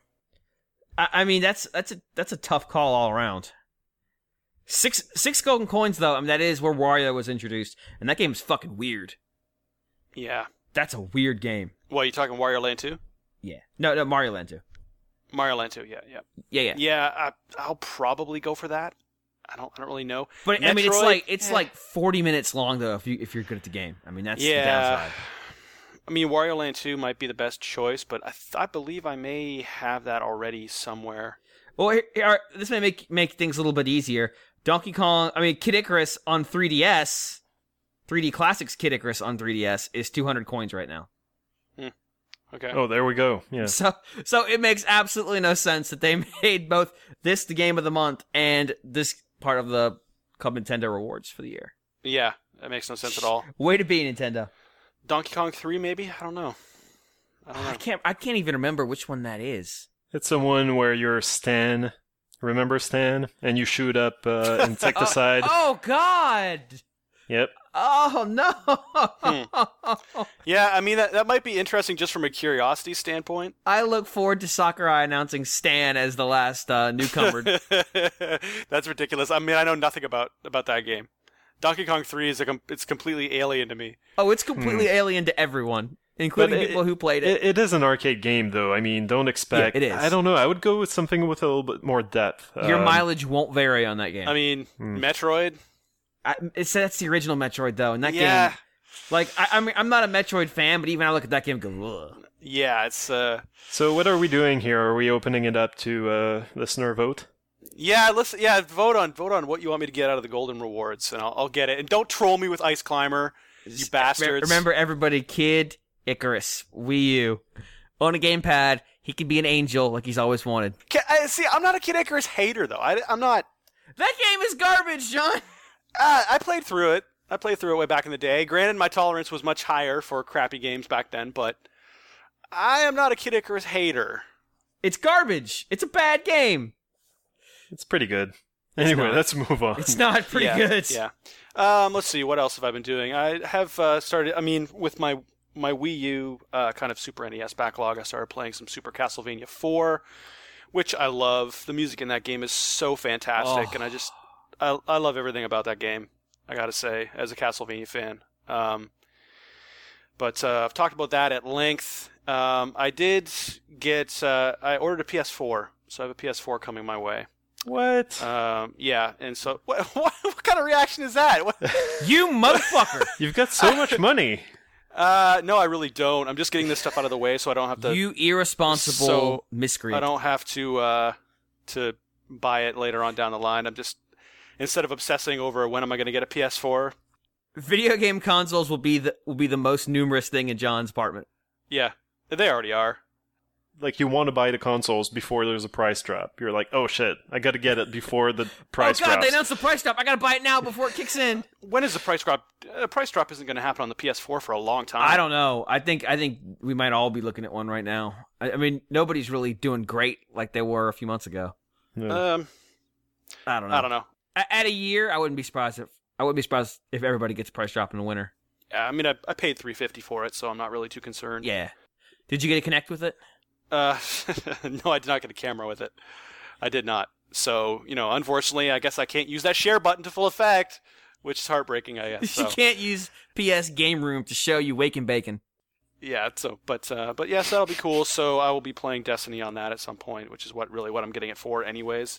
I, I mean, that's that's a that's a tough call all around. Six six golden coins though. I mean, that is where Wario was introduced, and that game is fucking weird. Yeah. That's a weird game. What, you talking Wario Land two? Yeah. No, no, Mario Land two. Mario Land two, yeah, yeah. Yeah, yeah. Yeah, I, I'll probably go for that. I don't I don't really know. But I mean, it's Metroid, like it's eh. like forty minutes long though. If you if you're good at the game, I mean, that's the Yeah. downside. I mean, Wario Land two might be the best choice, but I, th- I believe I may have that already somewhere. Well, here, here, this may make make things a little bit easier. Donkey Kong, I mean, Kid Icarus on three D S, three D Classics Kid Icarus on three D S is two hundred coins right now. Okay. Oh, there we go. Yeah. So, so it makes absolutely no sense that they made both this the game of the month and this part of the Club Nintendo rewards for the year. Yeah, that makes no sense at all. Way to be, Nintendo. Donkey Kong three, maybe? I don't know. I don't know. I can't. I can't even remember which one that is. It's the one where you're Stan. Remember Stan? And you shoot up uh, insecticide. Oh God! Yep. Oh no! Yeah, I mean, that, that might be interesting just from a curiosity standpoint. I look forward to Sakurai announcing Stan as the last uh, newcomer. That's ridiculous. I mean, I know nothing about, about that game. Donkey Kong three is a com- it's completely alien to me. Oh, it's completely alien to everyone, including But it- people who played it. It, it is an arcade game, though. I mean, don't expect. Yeah, it is. I don't know. I would go with something with a little bit more depth. Your Um, mileage won't vary on that game. I mean, Metroid. I, it's that's the original Metroid though, and that Yeah. game. Like I, I mean, I'm not a Metroid fan, but even I look at that game and go, ugh. Yeah, it's uh So what are we doing here? Are we opening it up to uh, listener vote? yeah, listen, yeah, vote on vote on what you want me to get out of the golden rewards, and I'll, I'll get it. And don't troll me with Ice Climber, you bastards. Remember, everybody, Kid Icarus, Wii U, on a gamepad. He can be an angel like he's always wanted. Ca- I, see, I'm not a Kid Icarus hater though. I, I'm not. That game is garbage, John. Uh, I played through it. I played through it way back in the day. Granted, my tolerance was much higher for crappy games back then, but I am not a Kid Icarus hater. It's garbage. It's a bad game. It's pretty good. Anyway, not. let's move on. It's not pretty yeah, good. Yeah. Um, let's see. What else have I been doing? I have uh, started. I mean, with my my Wii U uh, kind of Super N E S backlog, I started playing some Super Castlevania four, which I love. The music in that game is so fantastic, Oh. and I just I I love everything about that game. I gotta say, as a Castlevania fan. Um, but uh, I've talked about that at length. Um, I did get. Uh, I ordered a P S four, so I have a P S four coming my way. What? Um, yeah, and so what, what? What kind of reaction is that? What? You motherfucker. You've got so much money. Uh, no, I really don't. I'm just getting this stuff out of the way so I don't have to. You irresponsible So, miscreant. I don't have to uh, to buy it later on down the line. I'm just instead of obsessing over when am I going to get a P S four. Video game consoles will be the will be the most numerous thing in John's apartment. Yeah, they already are. Like, you want to buy the consoles before there's a price drop. You're like, oh shit, I got to get it before the price oh god, drops. they announced the price drop. I gotta buy it now before it kicks in. When is the price drop? Uh, price drop isn't going to happen on the P S four for a long time. I don't know. I think I think we might all be looking at one right now. I, I mean, nobody's really doing great like they were a few months ago. Yeah. Um, I don't know. I don't know. At a year, I wouldn't be surprised if I wouldn't be surprised if everybody gets a price drop in the winter. Yeah, I mean, I, I paid three hundred fifty dollars for it, so I'm not really too concerned. Yeah. Did you get to connect with it? Uh, no, I did not get a camera with it. I did not. So, you know, unfortunately, I guess I can't use that share button to full effect, which is heartbreaking, I guess. So. You can't use P S Game Room to show you Wake and Bacon. Yeah, so, but, uh, but yes, that'll be cool. So I will be playing Destiny on that at some point, which is what really what I'm getting it for anyways.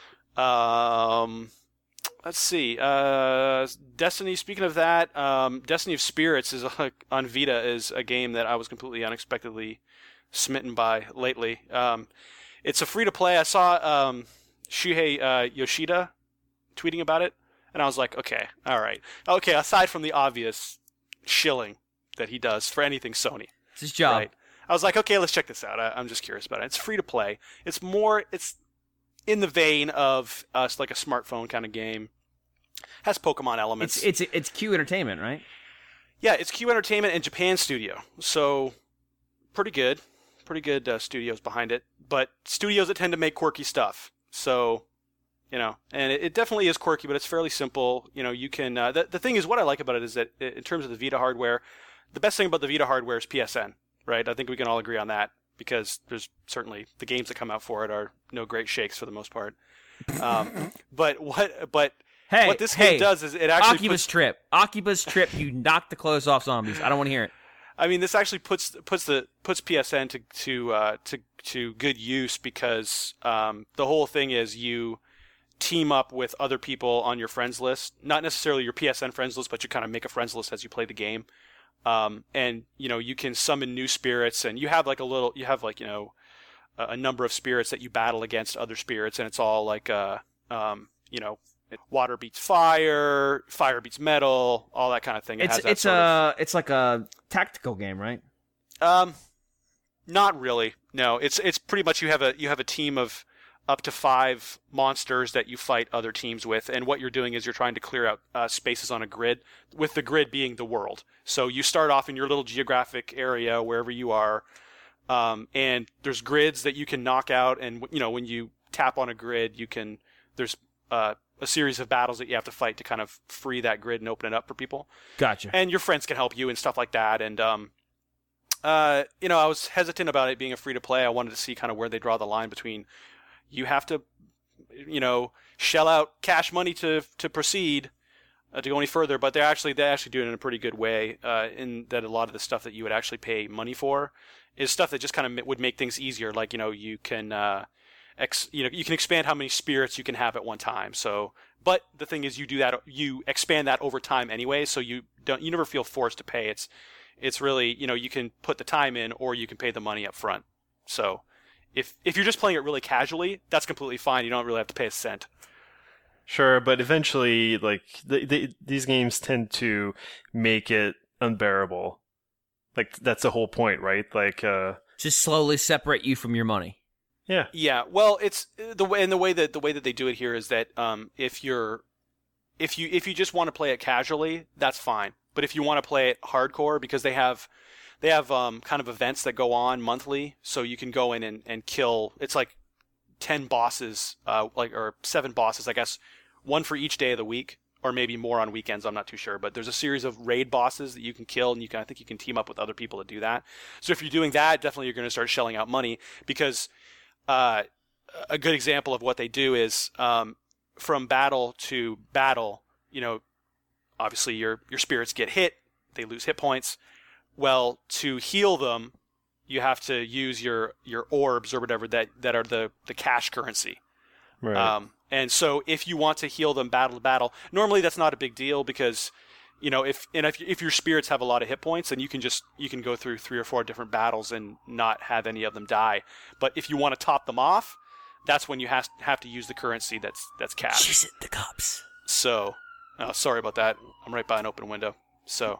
Um, let's see. Uh, Destiny, speaking of that, um, Destiny of Spirits is a, on Vita is a game that I was completely unexpectedly smitten by lately. Um, it's a free-to-play. I saw um, Shuhei uh, Yoshida tweeting about it, and I was like, okay, all right. Okay, aside from the obvious shilling that he does for anything Sony. It's his job. Right? I was like, okay, let's check this out. I, I'm just curious about it. It's free-to-play. It's more, it's in the vein of uh, it's like a smartphone kind of game. Has Pokemon elements. It's, it's, it's Q Entertainment, right? Yeah, it's Q Entertainment and Japan Studio. So, pretty good. Pretty good uh, studios behind it, but studios that tend to make quirky stuff. So, you know, and it, it definitely is quirky, but it's fairly simple. You know, you can. Uh, the the thing is, what I like about it is that in terms of the Vita hardware, the best thing about the Vita hardware is P S N, right? I think we can all agree on that because there's certainly the games that come out for it are no great shakes for the most part. Um, but what but hey, what this hey, game does is it actually Akiba's puts, Trip. Akiba's Trip. You knock the clothes off zombies. I don't want to hear it. I mean, this actually puts puts the puts P S N to to uh, to to good use because um, the whole thing is you team up with other people on your friends list, not necessarily your P S N friends list, but you kind of make a friends list as you play the game, um, and you know you can summon new spirits, and you have like a little, you have like you know a, a number of spirits that you battle against other spirits, and it's all like uh um, you know. Water beats fire, fire beats metal, all that kind of thing. It it's has that it's sort a of... it's like a tactical game, right? Um, not really. No, it's it's pretty much you have a you have a team of up to five monsters that you fight other teams with, and what you're doing is you're trying to clear out uh, spaces on a grid, with the grid being the world. So you start off in your little geographic area wherever you are, um, and there's grids that you can knock out, and you know when you tap on a grid, you can there's uh, a series of battles that you have to fight to kind of free that grid and open it up for people. Gotcha. And your friends can help you and stuff like that. And, um, uh, you know, I was hesitant about it being a free-to-play. I wanted to see kind of where they draw the line between you have to, you know, shell out cash money to to proceed, uh, to go any further. But they're actually, they actually do it in a pretty good way, uh, in that a lot of the stuff that you would actually pay money for is stuff that just kind of would make things easier. Like, you know, you can... Uh, Ex, you know, you can expand how many spirits you can have at one time. So, but the thing is, you do that, you expand that over time anyway. So you don't, you never feel forced to pay. It's, it's really, you know, you can put the time in, or you can pay the money up front. So, if if you're just playing it really casually, that's completely fine. You don't really have to pay a cent. Sure, but eventually, like the, the, these games tend to make it unbearable. Like that's the whole point, right? Like, uh, just slowly separate you from your money. Yeah. Yeah. Well, it's the way, and the way that the way that they do it here is that um, if you're, if you if you just want to play it casually, that's fine. But if you want to play it hardcore, because they have, they have um, kind of events that go on monthly, so you can go in and, and kill. It's like ten bosses, uh, like or seven bosses, I guess, one for each day of the week, or maybe more on weekends. I'm not too sure, but there's a series of raid bosses that you can kill, and you can I think you can team up with other people to do that. So if you're doing that, definitely you're going to start shelling out money because. Uh, a good example of what they do is um, from battle to battle, you know, obviously your your spirits get hit, they lose hit points. Well, to heal them, you have to use your, your orbs or whatever that, that are the, the cash currency. Right. Um, and so if you want to heal them battle to battle, normally that's not a big deal because, you know, if and if if your spirits have a lot of hit points, then you can just you can go through three or four different battles and not have any of them die. But if you want to top them off, that's when you have have to use the currency that's that's cash. She's at the cops. So, oh, sorry about that. I'm right by an open window. So,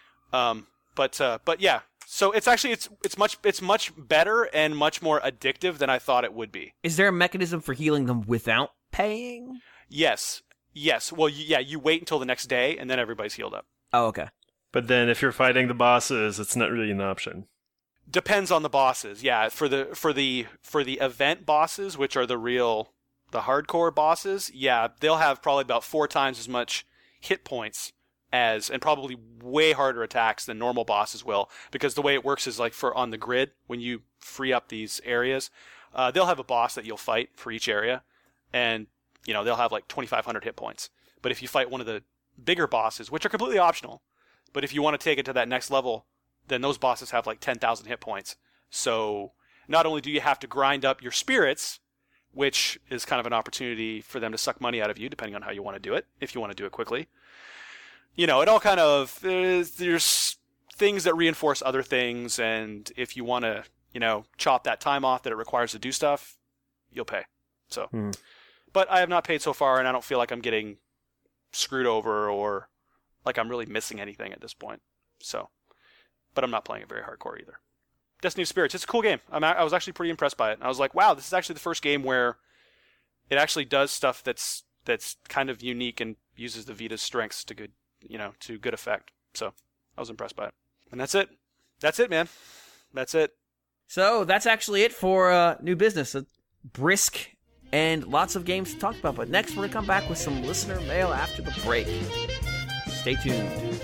um, but uh, but yeah. So it's actually it's it's much it's much better and much more addictive than I thought it would be. Is there a mechanism for healing them without paying? Yes. Yes. Well, you, yeah, you wait until the next day, and then everybody's healed up. Oh, okay. But then if you're fighting the bosses, it's not really an option. Depends on the bosses. Yeah, for the for the for the event bosses, which are the real the hardcore bosses, yeah, they'll have probably about four times as much hit points as, and probably way harder attacks than normal bosses will, because the way it works is like for on the grid, when you free up these areas, uh, they'll have a boss that you'll fight for each area, and you know they'll have like twenty-five hundred hit points. But if you fight one of the bigger bosses, which are completely optional, but if you want to take it to that next level, then those bosses have like ten thousand hit points. So not only do you have to grind up your spirits, which is kind of an opportunity for them to suck money out of you, depending on how you want to do it, if you want to do it quickly. You know, it all kind of, there's, there's things that reinforce other things, and if you want to, you know, chop that time off that it requires to do stuff, you'll pay. So, Hmm. But I have not paid so far, and I don't feel like I'm getting screwed over or like I'm really missing anything at this point. So, but I'm not playing it very hardcore either. Destiny of Spirits, it's a cool game. I'm, I was actually pretty impressed by it. I was like, wow, this is actually the first game where it actually does stuff that's that's kind of unique and uses the Vita's strengths to good, you know, to good effect. So I was impressed by it. And that's it. That's it, man. That's it. So that's actually it for uh, New Business. A brisk and lots of games to talk about. But next, we're going to come back with some listener mail after the break. Stay tuned.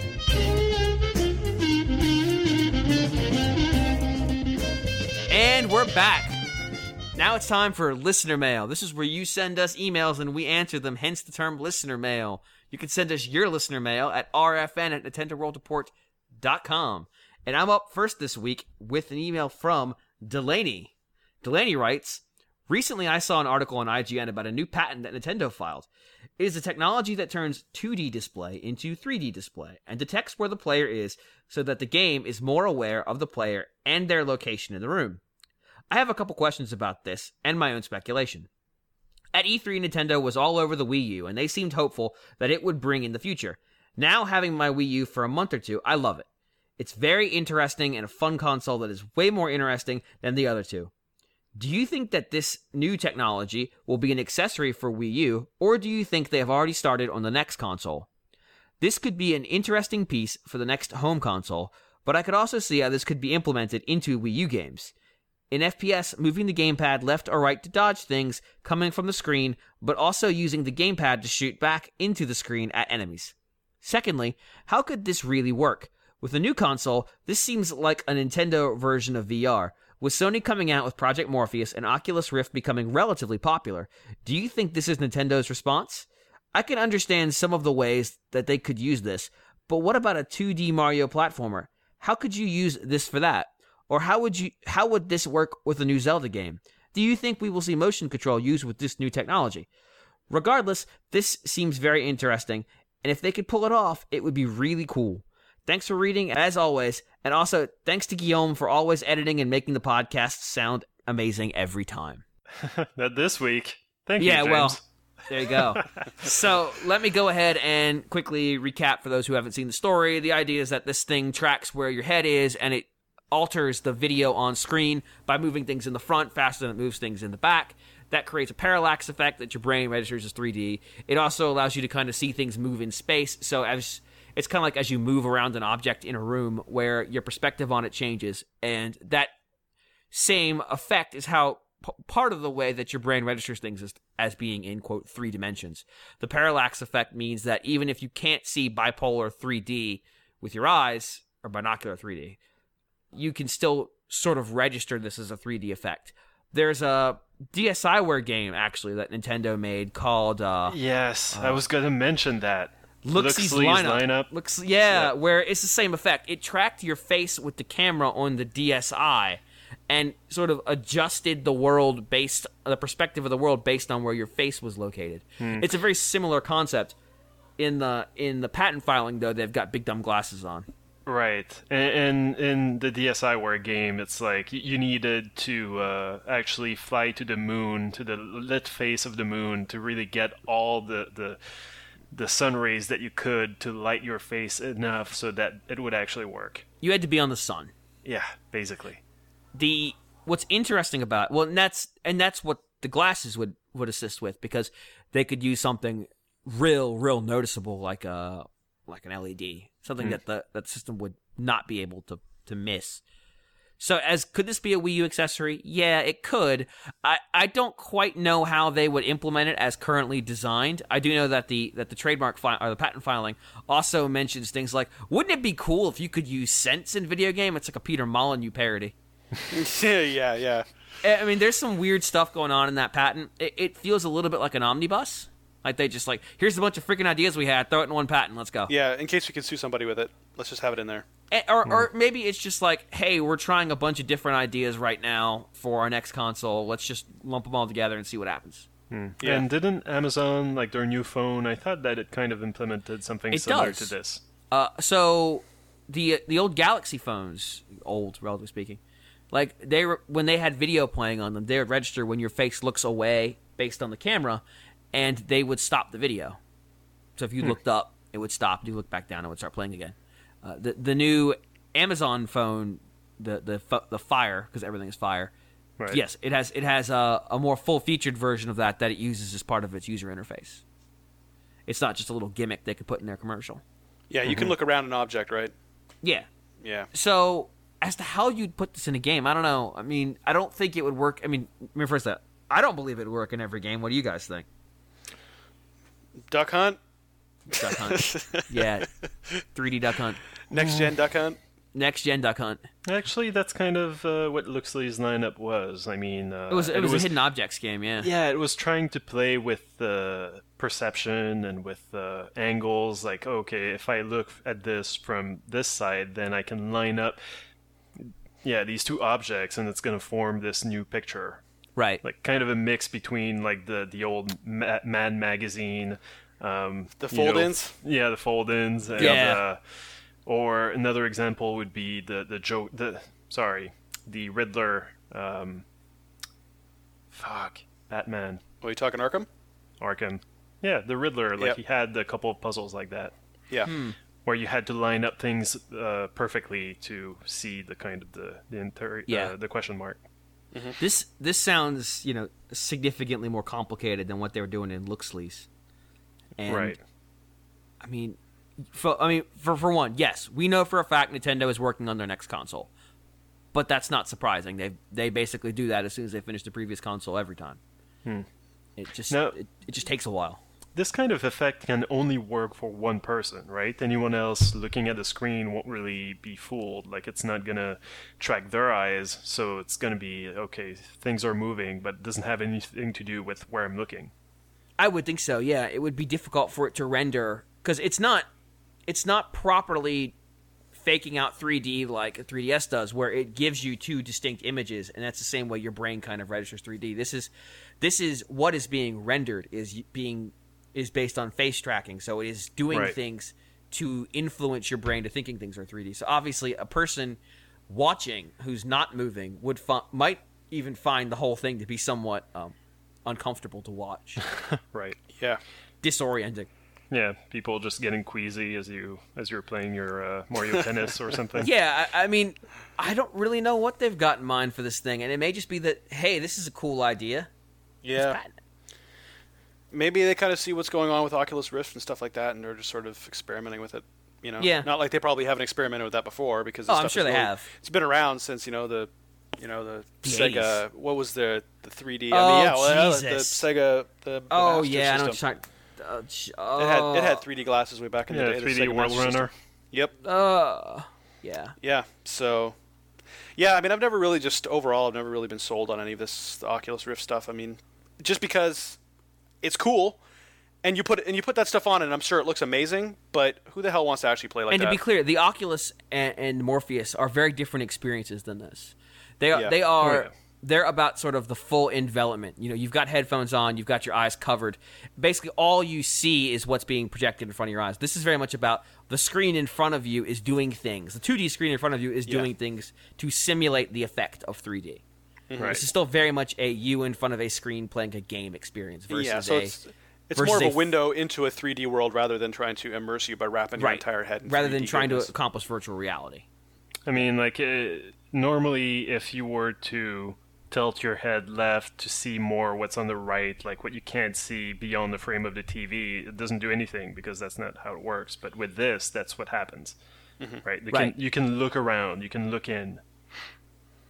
And we're back. Now it's time for listener mail. This is where you send us emails and we answer them, hence the term listener mail. You can send us your listener mail at r f n at nintendo world report dot com. And I'm up first this week with an email from Delaney. Delaney writes, recently I saw an article on I G N about a new patent that Nintendo filed. It is a technology that turns two D display into three D display and detects where the player is so that the game is more aware of the player and their location in the room. I have a couple questions about this and my own speculation. At E three, Nintendo was all over the Wii U, and they seemed hopeful that it would bring in the future. Now, having my Wii U for a month or two, I love it. It's very interesting and a fun console that is way more interesting than the other two. Do you think that this new technology will be an accessory for Wii U, or do you think they have already started on the next console? This could be an interesting piece for the next home console, but I could also see how this could be implemented into Wii U games. In F P S, moving the gamepad left or right to dodge things coming from the screen, but also using the gamepad to shoot back into the screen at enemies. Secondly, how could this really work? With the new console, this seems like a Nintendo version of V R. With Sony coming out with Project Morpheus and Oculus Rift becoming relatively popular, do you think this is Nintendo's response? I can understand some of the ways that they could use this, but what about a two D Mario platformer? How could you use this for that? Or how would you how would this work with a new Zelda game? Do you think we will see motion control used with this new technology? Regardless, this seems very interesting, and if they could pull it off, it would be really cool. Thanks for reading, as always, and also thanks to Guillaume for always editing and making the podcast sound amazing every time. Not this week. Thank yeah, you, James. well, there you go. So let me go ahead and quickly recap for those who haven't seen the story. The idea is that this thing tracks where your head is, and it alters the video on screen by moving things in the front faster than it moves things in the back. That creates a parallax effect that your brain registers as three D. It also allows you to kind of see things move in space. So as it's kind of like as you move around an object in a room where your perspective on it changes. And that same effect is how p- part of the way that your brain registers things as, as being in, quote, three dimensions. The parallax effect means that even if you can't see bipolar three D with your eyes, or binocular three D, you can still sort of register this as a three D effect. There's a DSiWare game, actually, that Nintendo made called... Uh, yes, uh, I was going to mention that. Looksey's Looksey's lineup. lineup. Looks, yeah, Yeah. where it's the same effect. It tracked your face with the camera on the D S i and sort of adjusted the world based... the perspective of the world based on where your face was located. Hmm. It's a very similar concept. In the in the patent filing, though, they've got big dumb glasses on. Right, and, and in the DSiWare game, it's like you needed to uh, actually fly to the moon, to the lit face of the moon, to really get all the, the the sun rays that you could to light your face enough so that it would actually work. You had to be on the sun. Yeah, basically. The what's interesting about well, and that's and that's what the glasses would, would assist with, because they could use something real, real noticeable like a like an L E D, something Hmm. that the that system would not be able to to miss. So, as could this be a Wii U accessory? Yeah, it could. I, I don't quite know how they would implement it as currently designed. I do know that the that the trademark fi- or the patent filing also mentions things like, "Wouldn't it be cool if you could use Sense in video game?" It's like a Peter Molyneux parody. yeah, yeah, yeah. I mean, there's some weird stuff going on in that patent. It, it feels a little bit like an omnibus. Like they just like, here's a bunch of freaking ideas we had, throw it in one patent, let's go. Yeah, in case we can sue somebody with it, let's just have it in there. Or, or maybe it's just like, hey, we're trying a bunch of different ideas right now for our next console. Let's just lump them all together and see what happens. Hmm. Yeah. And didn't Amazon, like their new phone, I thought that it kind of implemented something It similar does. to this. Uh, so the the old Galaxy phones, old relatively speaking, like they were, when they had video playing on them, they would register when your face looks away based on the camera, and they would stop the video. So if you Hmm. looked up, it would stop. You look back down, it would start playing again. Uh, the the new Amazon phone, the the f- the Fire, because everything is Fire. Right. Yes, it has it has a, a more full featured version of that that it uses as part of its user interface. It's not just a little gimmick they could put in their commercial. Yeah, you can look around an object, right? Yeah. Yeah. So as to how you'd put this in a game, I don't know. I mean, I don't think it would work. I mean, I mean first that I don't believe it would work in every game. What do you guys think? Duck Hunt? Duck Hunt. Yeah, three D Duck Hunt. Next gen Duck Hunt? Next gen Duck Hunt. Actually, that's kind of uh, what Luxley's lineup was. I mean, uh, It was it was a hidden objects game. Yeah. Yeah, it was trying to play with uh, perception and with uh, angles. Like, okay, if I look at this from this side, then I can line up, yeah, these two objects, and it's going to form this new picture. Right. Like, kind of a mix between like the the old Ma- Mad Magazine, um, The you know, fold-ins? yeah, the fold-ins, and, Yeah. uh, or another example would be the the joke. The sorry, the Riddler. Um, fuck, Batman, Are you talking Arkham? Arkham. Yeah, the Riddler. Like Yep. he had a couple of puzzles like that, Yeah. where you had to line up things uh, perfectly to see the kind of the the inter- Yeah. uh, the question mark. This this sounds, you know, significantly more complicated than what they were doing in Luxley's. And, Right. I mean, for I mean, for for one, yes, we know for a fact Nintendo is working on their next console, but that's not surprising. They they basically do that as soon as they finish the previous console every time. Hmm. It just Now- it, it just takes a while. This kind of effect can only work for one person, right? Anyone else looking at the screen won't really be fooled. Like, it's not going to track their eyes, so it's going to be, okay, things are moving, but it doesn't have anything to do with where I'm looking. I would think so. Yeah, it would be difficult for it to render because it's not it's not properly faking out three D like a three D S does, where it gives you two distinct images, and that's the same way your brain kind of registers three D. This is this is what is being rendered is being is based on face tracking, so it is doing Right. things to influence your brain to thinking things are three D. So obviously, a person watching who's not moving would fi- might even find the whole thing to be somewhat um, uncomfortable to watch, Right. Yeah. disorienting. Yeah, people just getting queasy as you as you're playing your uh, Mario Tennis or something. Yeah, I, I mean, I don't really know what they've got in mind for this thing, and it may just be that, hey, this is a cool idea. Yeah. Patent it. Maybe they kind of see what's going on with Oculus Rift and stuff like that, and they're just sort of experimenting with it. You know, Yeah. Not like they probably haven't experimented with that before because. Oh, this I'm stuff sure is they really- have. It's been around since you know the, you know the, The Sega. eighties. What was the the three D? Oh, I mean, yeah, well, the Jesus. Sega. The, the Oh Master yeah, I know what System. you're talking. Uh, sh- oh. It had it had three D glasses way back in the Yeah, day. the three D Sega World Master System. Runner. Yep. Uh, yeah. Yeah. So, yeah. I mean, I've never really just overall, I've never really been sold on any of this the Oculus Rift stuff. I mean, just because it's cool, and you put and you put that stuff on, and I'm sure it looks amazing. But who the hell wants to actually play like And that? to be clear, the Oculus and, and Morpheus are very different experiences than this. They are. Yeah. They are. Oh, yeah. They're about sort of the full envelopment. You know, you've got headphones on, you've got your eyes covered. Basically, all you see is what's being projected in front of your eyes. This is very much about the screen in front of you is doing things. The two D screen in front of you is Yeah. doing things to simulate the effect of three D. Right. This is still very much a you in front of a screen playing a game experience versus yeah. So a it's it's versus more of a a f- window into a three D world rather than trying to immerse you by wrapping your right, entire head in rather three D than trying goodness. to accomplish virtual reality. I mean, like, uh, normally if you were to tilt your head left to see more what's on the right, like what you can't see beyond the frame of the T V, it doesn't do anything because that's not how it works. But with this, that's what happens, right? You Right. can you can look around, you can look in.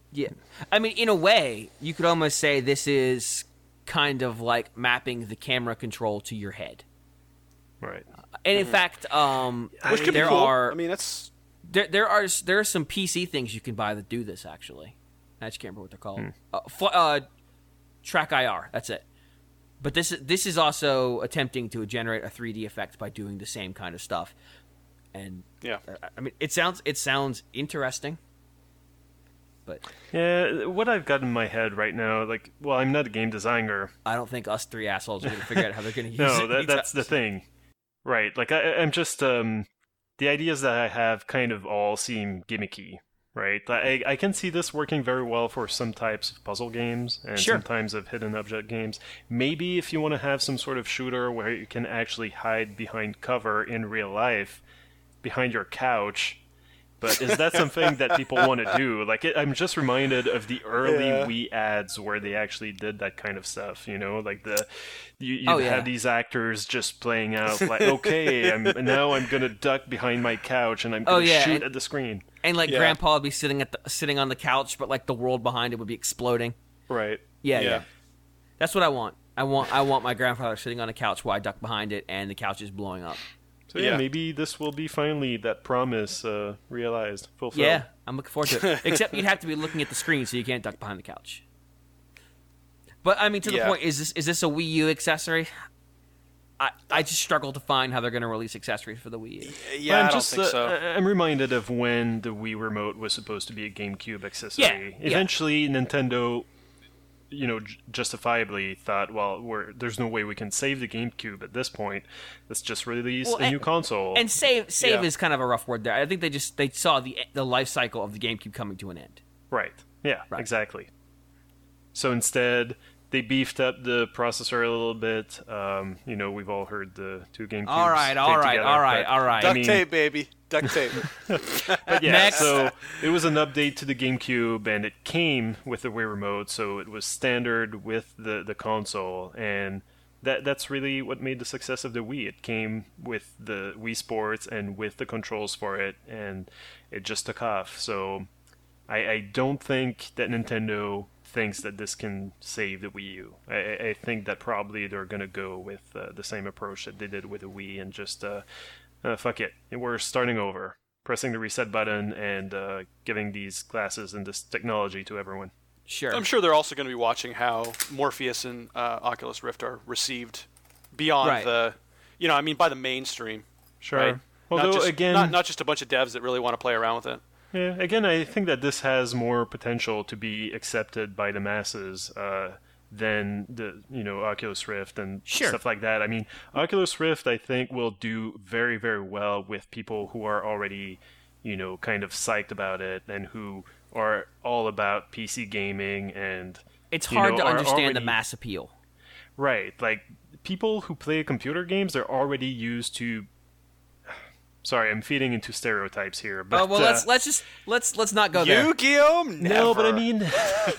Yeah. I mean, in a way, you could almost say this is kind of like mapping the camera control to your head. Right. And in mm-hmm. fact, um, Which could there be cool. are. I mean, that's there. There are there are some P C things you can buy that do this. Actually, I just can't remember what they're called. Hmm. Uh, fl- uh, Track I R. That's it. But this this is also attempting to generate a three D effect by doing the same kind of stuff. And yeah, uh, I mean, it sounds it sounds interesting. But yeah, what I've got in my head right now, like, well, I'm not a game designer. I don't think us three assholes are going to figure out how they're going to use no, it. No, that, that's the thing. Right, like, I, I'm just, um, the ideas that I have kind of all seem gimmicky, right? I, I can see this working very well for some types of puzzle games and sure. some types of hidden object games. Maybe if you want to have some sort of shooter where you can actually hide behind cover in real life, behind your couch. But is that something that people want to do? Like, it, I'm just reminded of the early yeah. Wii ads where they actually did that kind of stuff. You know, like the you you oh, have yeah. these actors just playing out like, okay, I'm now I'm gonna duck behind my couch and I'm gonna oh, yeah. shoot and, at the screen. And like yeah. Grandpa would be sitting at the, sitting on the couch, but like the world behind it would be exploding. Right. Yeah, yeah, yeah. That's what I want. I want I want my grandfather sitting on a couch while I duck behind it, and the couch is blowing up. So yeah, yeah, maybe this will be finally that promise uh, realized, fulfilled. Yeah, I'm looking forward to it. Except you'd have to be looking at the screen, so you can't duck behind the couch. But I mean, to the yeah. point, is this is this a Wii U accessory? I I just struggle to find how they're going to release accessories for the Wii U. Yeah, I'm I don't just, think uh, so. I'm reminded of when the Wii Remote was supposed to be a GameCube accessory. Yeah, yeah. Eventually, Nintendo, you know, j- justifiably thought, well, we're, there's no way we can save the GameCube at this point. Let's just release Well, a and- new console. And save save Yeah. is kind of a rough word there. I think they just they saw the the life cycle of the GameCube coming to an end. Right. Yeah, Right. exactly. So instead, they beefed up the processor a little bit. Um, you know, we've all heard the two GameCubes. All right, all taped right, together, all right, but- all right. Duct I mean- tape, baby. Duct tape. But yeah, Next. so it was an update to the GameCube, and it came with the Wii Remote, so it was standard with the, the console, and that that's really what made the success of the Wii. It came with the Wii Sports and with the controls for it, and it just took off. So I, I don't think that Nintendo thinks that this can save the Wii U. I, I think that probably they're going to go with uh, the same approach that they did with the Wii and just... Uh, Uh, fuck it. We're starting over. Pressing the reset button and uh, giving these classes and this technology to everyone. Sure. I'm sure they're also going to be watching how Morpheus and uh, Oculus Rift are received beyond Right. the, you know, I mean, by the mainstream. Sure. Right? Although, not just, again... not, not just a bunch of devs that really want to play around with it. Yeah, again, I think that this has more potential to be accepted by the masses uh, than the, you know, Oculus Rift and Sure. stuff like that. I mean, Oculus Rift, I think, will do very, very well with people who are already, you know, kind of psyched about it and who are all about P C gaming and... It's you hard know, to are understand already- the mass appeal. Right, like, people who play computer games, they're already used to... Sorry, I'm feeding into stereotypes here, but... Oh well, uh, let's let's just let's let's not go there. Yu-Gi-Oh! Never. No, but I mean,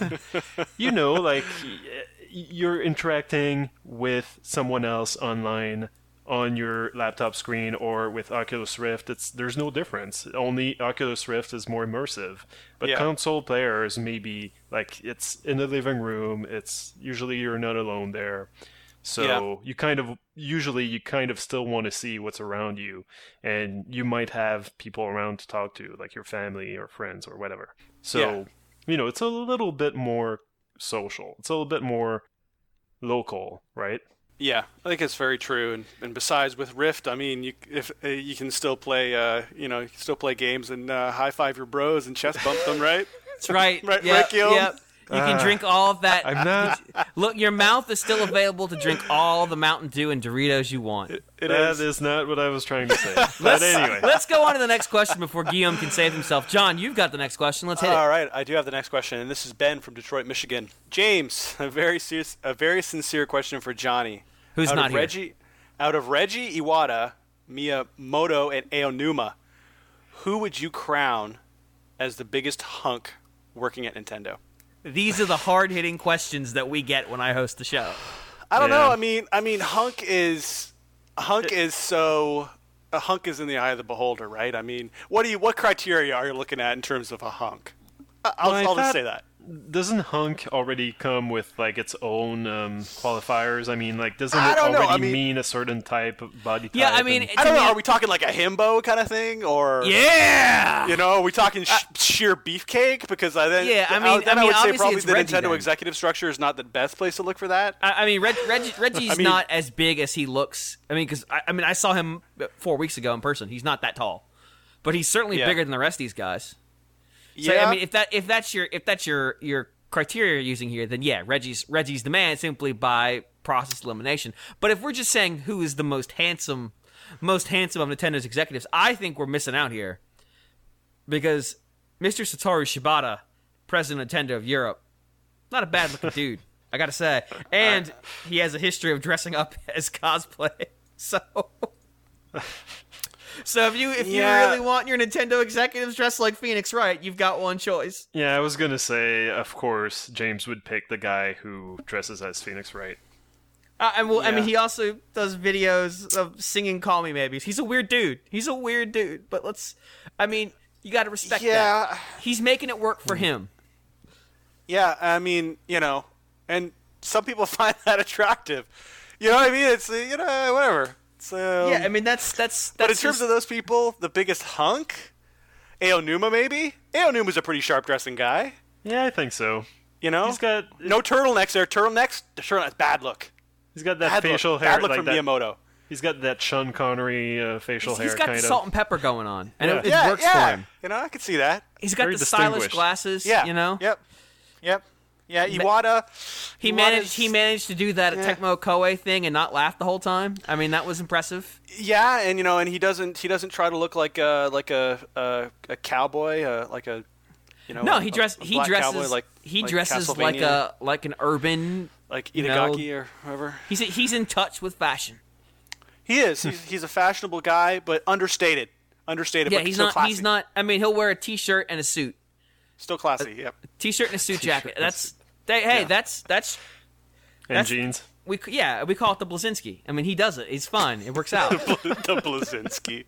you know, like, y- you're interacting with someone else online on your laptop screen or with Oculus Rift. It's there's no difference. Only Oculus Rift is more immersive. But Yeah. console players, maybe, like, it's in the living room. It's usually you're not alone there. So Yeah. you kind of, usually you kind of still want to see what's around you. And you might have people around to talk to, like your family or friends or whatever. So, Yeah. you know, it's a little bit more social. It's a little bit more local, right? Yeah, I think it's very true. And, and besides, with Rift, I mean, you if uh, you can still play, uh, you know, you can still play games and uh, high five your bros and chest bump them, right? That's right. Right, Yep, right, Guillaume? yep. You can Ah. drink all of that. I'm not. Look, your mouth is still available to drink all the Mountain Dew and Doritos you want. It That is. is not what I was trying to say. But anyway. Let's go on to the next question before Guillaume can save himself. John, you've got the next question. Let's hit All it. right, I do have the next question, and this is Ben from Detroit, Michigan. James, a very serious, a very sincere question for Johnny. Who's out not of here? Reggie, out of Reggie Iwata, Miyamoto, and Aonuma, who would you crown as the biggest hunk working at Nintendo? These are the hard-hitting questions that we get when I host the show. I don't Yeah. know. I mean, I mean, hunk is hunk is so a hunk is in the eye of the beholder, right? I mean, what do you what criteria are you looking at in terms of a hunk? I'll, Well, I I'll just thought- say that. Doesn't Hunk already come with like its own um, qualifiers? I mean, like, doesn't I it don't know, already I mean- mean a certain type of body type? Yeah, I mean, and- To I don't know. me- Are we talking like a himbo kind of thing, or Yeah. you know, are we talking sh- sheer beefcake? Because I then Yeah, I I- mean- then I I, mean, would say obviously probably it's the Reggie Nintendo then. executive structure is not the best place to look for that. I, I mean, Reg, Reggie, Reggie's I mean- not as big as he looks. I mean, because I, I mean, I saw him four weeks ago in person. He's not that tall, but he's certainly Yeah. bigger than the rest of these guys. So yeah, I mean, if that if that's your if that's your your criteria you're using here, then yeah, Reggie's Reggie's the man simply by process elimination. But if we're just saying who is the most handsome, most handsome of Nintendo's executives, I think we're missing out here because Mister Satoru Shibata, president of Nintendo of Europe, not a bad looking dude, I gotta say, and he has a history of dressing up as cosplay. So. So if you if Yeah. you really want your Nintendo executives dressed like Phoenix Wright, you've got one choice. yeah, I was gonna say, of course, James would pick the guy who dresses as Phoenix Wright. Uh, and well, I mean, Yeah. he also does videos of singing "Call Me Maybe." He's a weird dude. He's a weird dude. But let's, I mean, you got to respect Yeah. that. He's making it work for him. yeah. I mean, you know, and some people find that attractive. You know what I mean? It's uh, you know whatever. So Yeah, I mean that's that's. that's but in terms of those people, the biggest hunk, Aonuma maybe. Aonuma's a pretty sharp dressing guy. Yeah, I think so. You know, He's got no turtlenecks there. Turtlenecks, turtleneck, bad look. he's got that Bad facial look. hair, Bad look like from that. Miyamoto. He's got that Sean Connery uh, facial he's, hair he's got kind the of. salt and pepper going on, and Yeah. it, it yeah, works yeah. for him. You know, I could see that. He's got Very the stylish distinguished. glasses. Yeah. you know. Yep. Yep. Yeah, Iwata. He Iwata's- managed. He managed to do that Yeah. Tecmo Koei thing and not laugh the whole time. I mean, that was impressive. Yeah, and you know, and he doesn't. He doesn't try to look like a like a a, a cowboy, uh, like a. You know, No, a- he dress. a he black dresses. Cowboy, like he like dresses like Castlevania, a like an urban. like you know, Itagaki or whoever. He's he's in touch with fashion. He is. He's, he's a fashionable guy, but understated. Understated. Yeah, but he's still not. Classy. He's not. I mean, he'll wear a t-shirt and a suit. Still classy. Yep. T-shirt and a suit jacket. That's. They, hey, Yeah. that's that's and that's- jeans. we yeah we call it the Blazinski. I mean, he does it. He's fine. It works out. the Blazinski.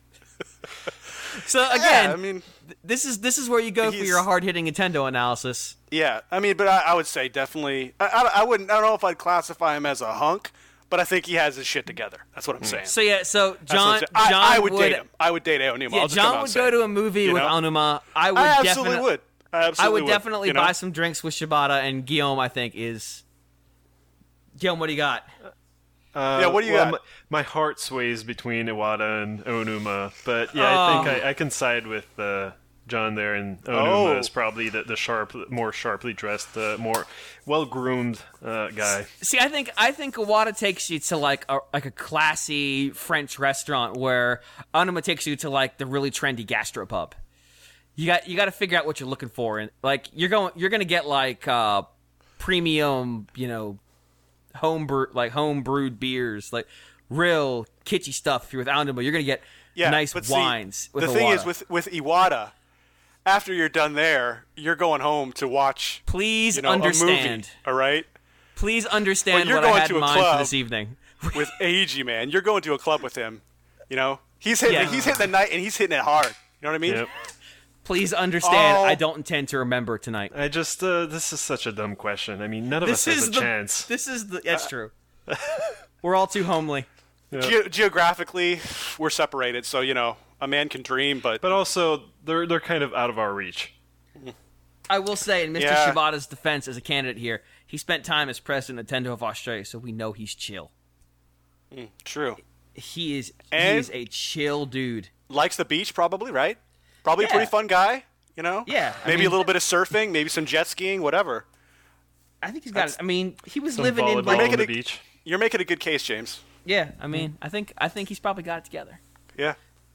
So Yeah, again, I mean, this is this is where you go for He's- your hard-hitting Nintendo analysis. yeah. I mean, but I, I would say definitely. I, I, I wouldn't. I don't know if I'd classify him as a hunk, but I think he has his shit together. That's what I'm saying. So yeah, so That's what John I'm saying. I, John I would, date him. I would date Aonuma. Yeah, I'll just come out John and would say go it. to a movie You with know? Onuma. I would I absolutely definitely would. I I absolutely would definitely you know? buy some drinks with Shibata, and Guillaume, I think, is. Guillaume, what do you got? Uh, Yeah, what do you well, got? My, my heart sways between Iwata and Onuma, but yeah, I Oh. think I, I can side with uh, John there, and Oh. Onuma is probably the, the sharp, more sharply dressed, uh, more well groomed uh, guy. See, I think I think Iwata takes you to like a like a classy French restaurant, where Onuma takes you to like the really trendy gastropub. You got you got to figure out what you're looking for, and like you're going you're gonna get like uh, premium, you know, home brew like home brewed beers, like real kitschy stuff. If you're with Onuma, you're gonna get Yeah, nice but see, wines. with the thing Iwata. is, with with Iwata, after you're done there, you're going home to watch. please You know, understand. a movie. All right. Please understand Well, you're what I going had to in a mind for club. this evening. With Eiji, man, you're going to a club with him. You know, he's hitting. Yeah. He's hitting the night, and he's hitting it hard. You know what I mean? Yep. Please understand, Oh. I don't intend to remember tonight. I just uh, this is such a dumb question. I mean, none of This us has is a the chance. this is the that's true. We're all too homely. Ge- geographically, we're separated, so you know, a man can dream, but, But also, they're they're kind of out of our reach. I will say, in Mister Yeah. Shibata's defense as a candidate here, he spent time as president of Nintendo of Australia, so we know he's chill. true. He is he And- is a chill dude. Likes the beach, probably, right? Probably Yeah. a pretty fun guy. You know? Yeah, I Maybe mean- a little bit of surfing, maybe some jet skiing, whatever. I think he's got. I mean, he was Some living in volleyball like on making the it- beach. You're making a good case, James. yeah. I mean, I think I think he's probably got it together. Yeah.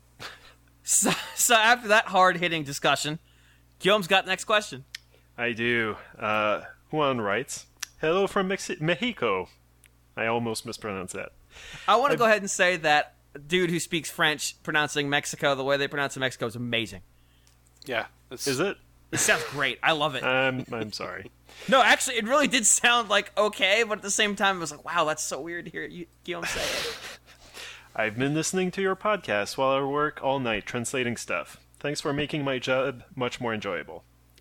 So, so after that hard hitting discussion, Guillaume's got the next question. I do. Uh, Juan writes, "Hello from Mexi- Mexico." I almost mispronounced that. I want to go ahead and say that dude who speaks French pronouncing Mexico the way they pronounce it in Mexico is amazing. Yeah. It's, Is it? It sounds great. I love it. I'm I'm sorry. No, actually, it really did sound like okay, but at the same time, it was like, wow, that's so weird to hear you, Guillaume say it. I've been listening to your podcast while I work all night translating stuff. Thanks for making my job much more enjoyable.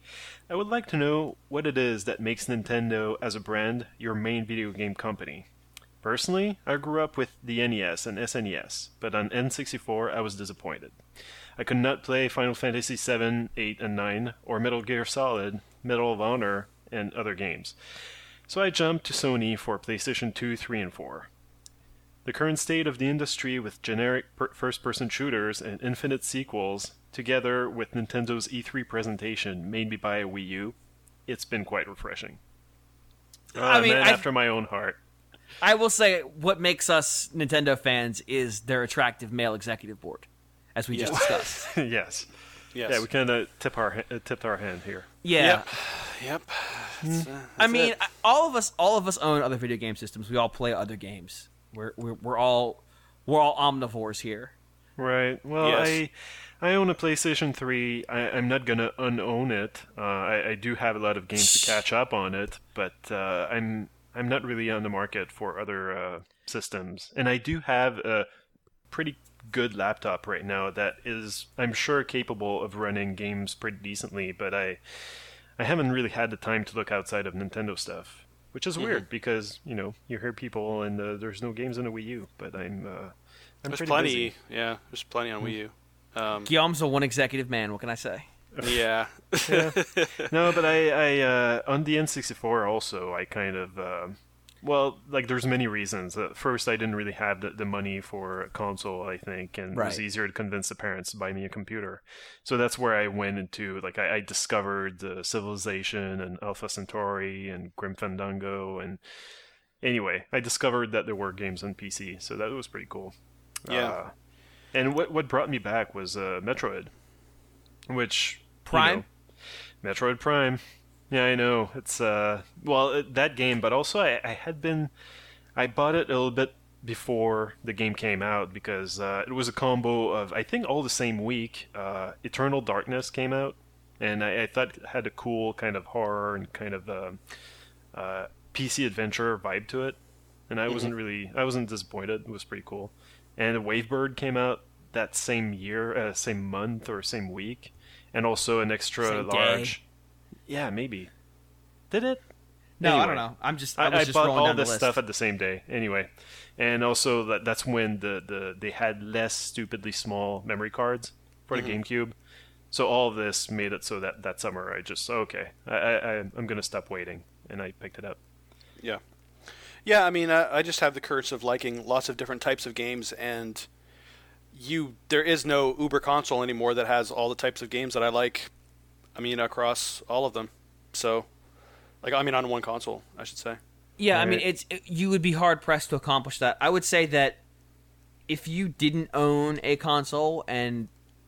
I would like to know what it is that makes Nintendo as a brand your main video game company. Personally, I grew up with the N E S and S N E S, but on N sixty-four I was disappointed. I could not play Final Fantasy seven, eight, and nine, or Metal Gear Solid, Medal of Honor, and other games. So I jumped to Sony for PlayStation two, three, and four. The current state of the industry with generic per- first-person shooters and infinite sequels, together with Nintendo's E three presentation made me buy a Wii U, it's been quite refreshing. Uh, I mean, man I- after my own heart. I will say what makes us Nintendo fans is their attractive male executive board, as we just Yes. discussed. Yes. Yes. Yeah, we kind of tip our ha- uh, tipped our hand here. Yeah. Yep. Yep. That's, uh, I that's mean, it. I- all of us, all of us own other video game systems. We all play other games. We're we're, we're all we're all omnivores here. Right. Well, Yes. I I own a PlayStation three. I, I'm not gonna unown it. Uh, I, I do have a lot of games to catch up on it, but uh, I'm I'm not really on the market for other uh, systems. And I do have a pretty good laptop right now that is, I'm sure, capable of running games pretty decently. But I I haven't really had the time to look outside of Nintendo stuff, which is weird because you know you hear people and uh, there's no games on the Wii U, but I'm. Uh, I'm There's pretty plenty. busy. Yeah, there's plenty on Wii U. Um, Guillaume's a one executive man. What can I say? yeah. No, but I, I uh, on the N sixty-four also, I kind of, uh, well, like there's many reasons. Uh, first, I didn't really have the, the money for a console, I think, and it was Right. easier to convince the parents to buy me a computer. So that's where I went into, like, I, I discovered uh, Civilization and Alpha Centauri and Grim Fandango, and anyway, I discovered that there were games on P C, so that was pretty cool. Yeah. Uh, and what what brought me back was uh, Metroid, which you Prime? know, Metroid Prime. Yeah, I know. It's uh well it, that game, but also I, I had been I bought it a little bit before the game came out because uh, it was a combo of I think all the same week. Uh, Eternal Darkness came out, and I, I thought it had a cool kind of horror and kind of uh, uh, P C adventure vibe to it, and I wasn't really I wasn't disappointed. It was pretty cool. And Wavebird came out that same year, uh, same month or same week, and also an extra Same day. large. Yeah, maybe. Did it? No, I Anyway. don't know. I'm just I, I, was I just bought rolling all down this the list. stuff at the same day. Anyway, and also that that's when the, the they had less stupidly small memory cards for the GameCube. So all of this made it so that that summer I just okay, I, I I'm gonna stop waiting, and I picked it up. Yeah. Yeah, I mean, I, I just have the curse of liking lots of different types of games, and you there is no Uber console anymore that has all the types of games that I like. I mean, across all of them. So, like, I mean, on one console, I should say. Yeah, I mean, Right. it's it, you would be hard pressed to accomplish that. I would say that if you didn't own a console, and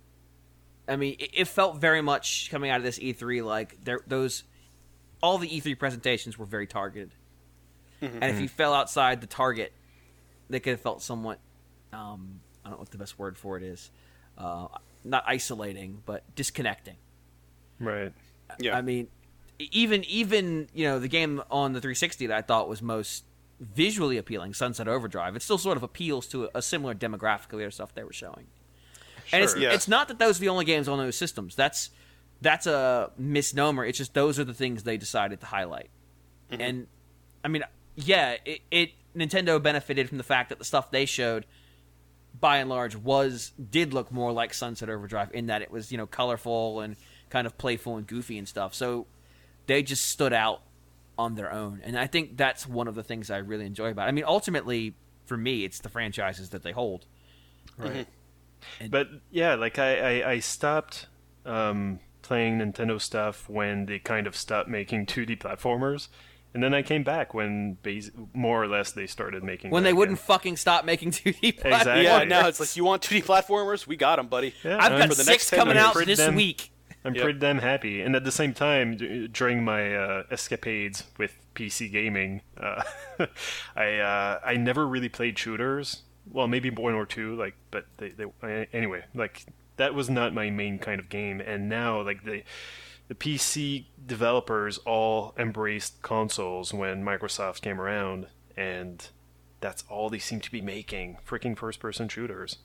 I mean, it, it felt very much coming out of this E three like there those all the E three presentations were very targeted, and if you fell outside the target, they could have felt somewhat um, I don't know what the best word for it is, uh, not isolating, but disconnecting. Right. Yeah. I mean, even even you know the game on the three sixty that I thought was most visually appealing, Sunset Overdrive, it still sort of appeals to a, a similar demographic of their stuff they were showing. And it's Sure. Yeah. it's not that those are the only games on those systems. That's that's a misnomer. It's just those are the things they decided to highlight. And I mean, yeah, it, it Nintendo benefited from the fact that the stuff they showed, by and large, was did look more like Sunset Overdrive in that it was you know colorful and kind of playful and goofy and stuff. So they just stood out on their own, and I think that's one of the things I really enjoy about it. I mean, ultimately, for me, it's the franchises that they hold. Right. And- But yeah, like I, I, I stopped um, playing Nintendo stuff when they kind of stopped making two D platformers, and then I came back when bas- more or less they started making When that they wouldn't again. fucking stop making two D platformers. Exactly. Yeah, now it's like, you want two D platformers? We got them, buddy. Yeah, I've I'm- got for the six next ten coming years. out Pretty this damn- week. I'm Yep. pretty damn happy. And at the same time, d- during my uh, escapades with P C gaming, uh, I uh, I never really played shooters. Well, maybe one or two, like, but they, they uh, anyway, like that was not my main kind of game. And now, like the the P C developers all embraced consoles when Microsoft came around, and that's all they seem to be making: freaking first-person shooters.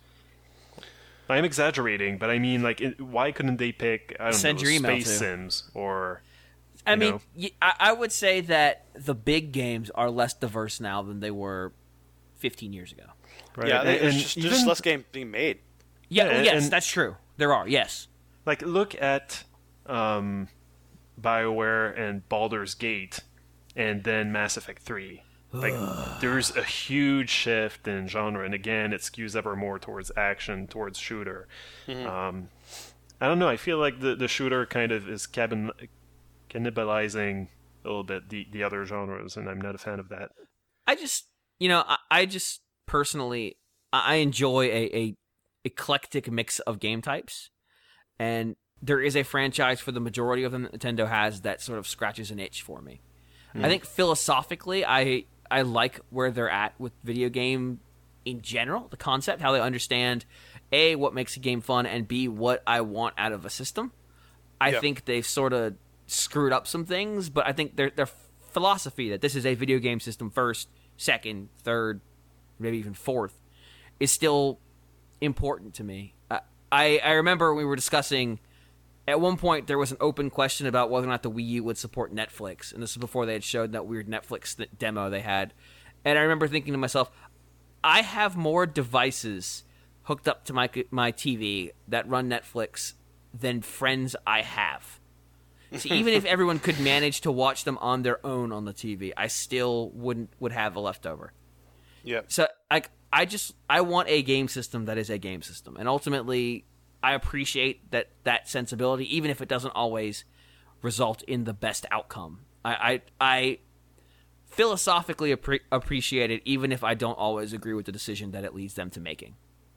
I'm exaggerating, but I mean, like, it, why couldn't they pick, I don't Send know, your email Space to. Sims or I mean, know? y- I, I would say that the big games are less diverse now than they were fifteen years ago. Right? Yeah, and, there's and just, even, there's less game being made. Yeah, Yeah, well, and- yes, and- that's true. There are, yes. like look at um, BioWare and Baldur's Gate, and then Mass Effect three. Like there's a huge shift in genre, and again, it skews ever more towards action, towards shooter. Mm-hmm. Um, I don't know. I feel like the, the shooter kind of is cabin, cannibalizing a little bit the, the other genres, and I'm not a fan of that. I just, you know, I, I just personally, I I enjoy a, a eclectic mix of game types, and there is a franchise for the majority of them that Nintendo has that sort of scratches an itch for me. I think philosophically, I I like where they're at with video game in general, the concept, how they understand A, what makes a game fun, and B, what I want out of a system. I Yeah. think they've sort of screwed up some things, but I think their their philosophy that this is a video game system first, second, third, maybe even fourth, is still important to me. I I, I remember we were discussing. At one point, there was an open question about whether or not the Wii U would support Netflix, and this was before they had showed that weird Netflix th- demo they had. And I remember thinking to myself, I have more devices hooked up to my my T V that run Netflix than friends I have. So even if everyone could manage to watch them on their own on the T V, I still wouldn't would have a leftover. Yeah. So like I just I want a game system that is a game system, and ultimately I appreciate that that sensibility, even if it doesn't always result in the best outcome. I I, I philosophically appre- appreciate it, even if I don't always agree with the decision that it leads them to making.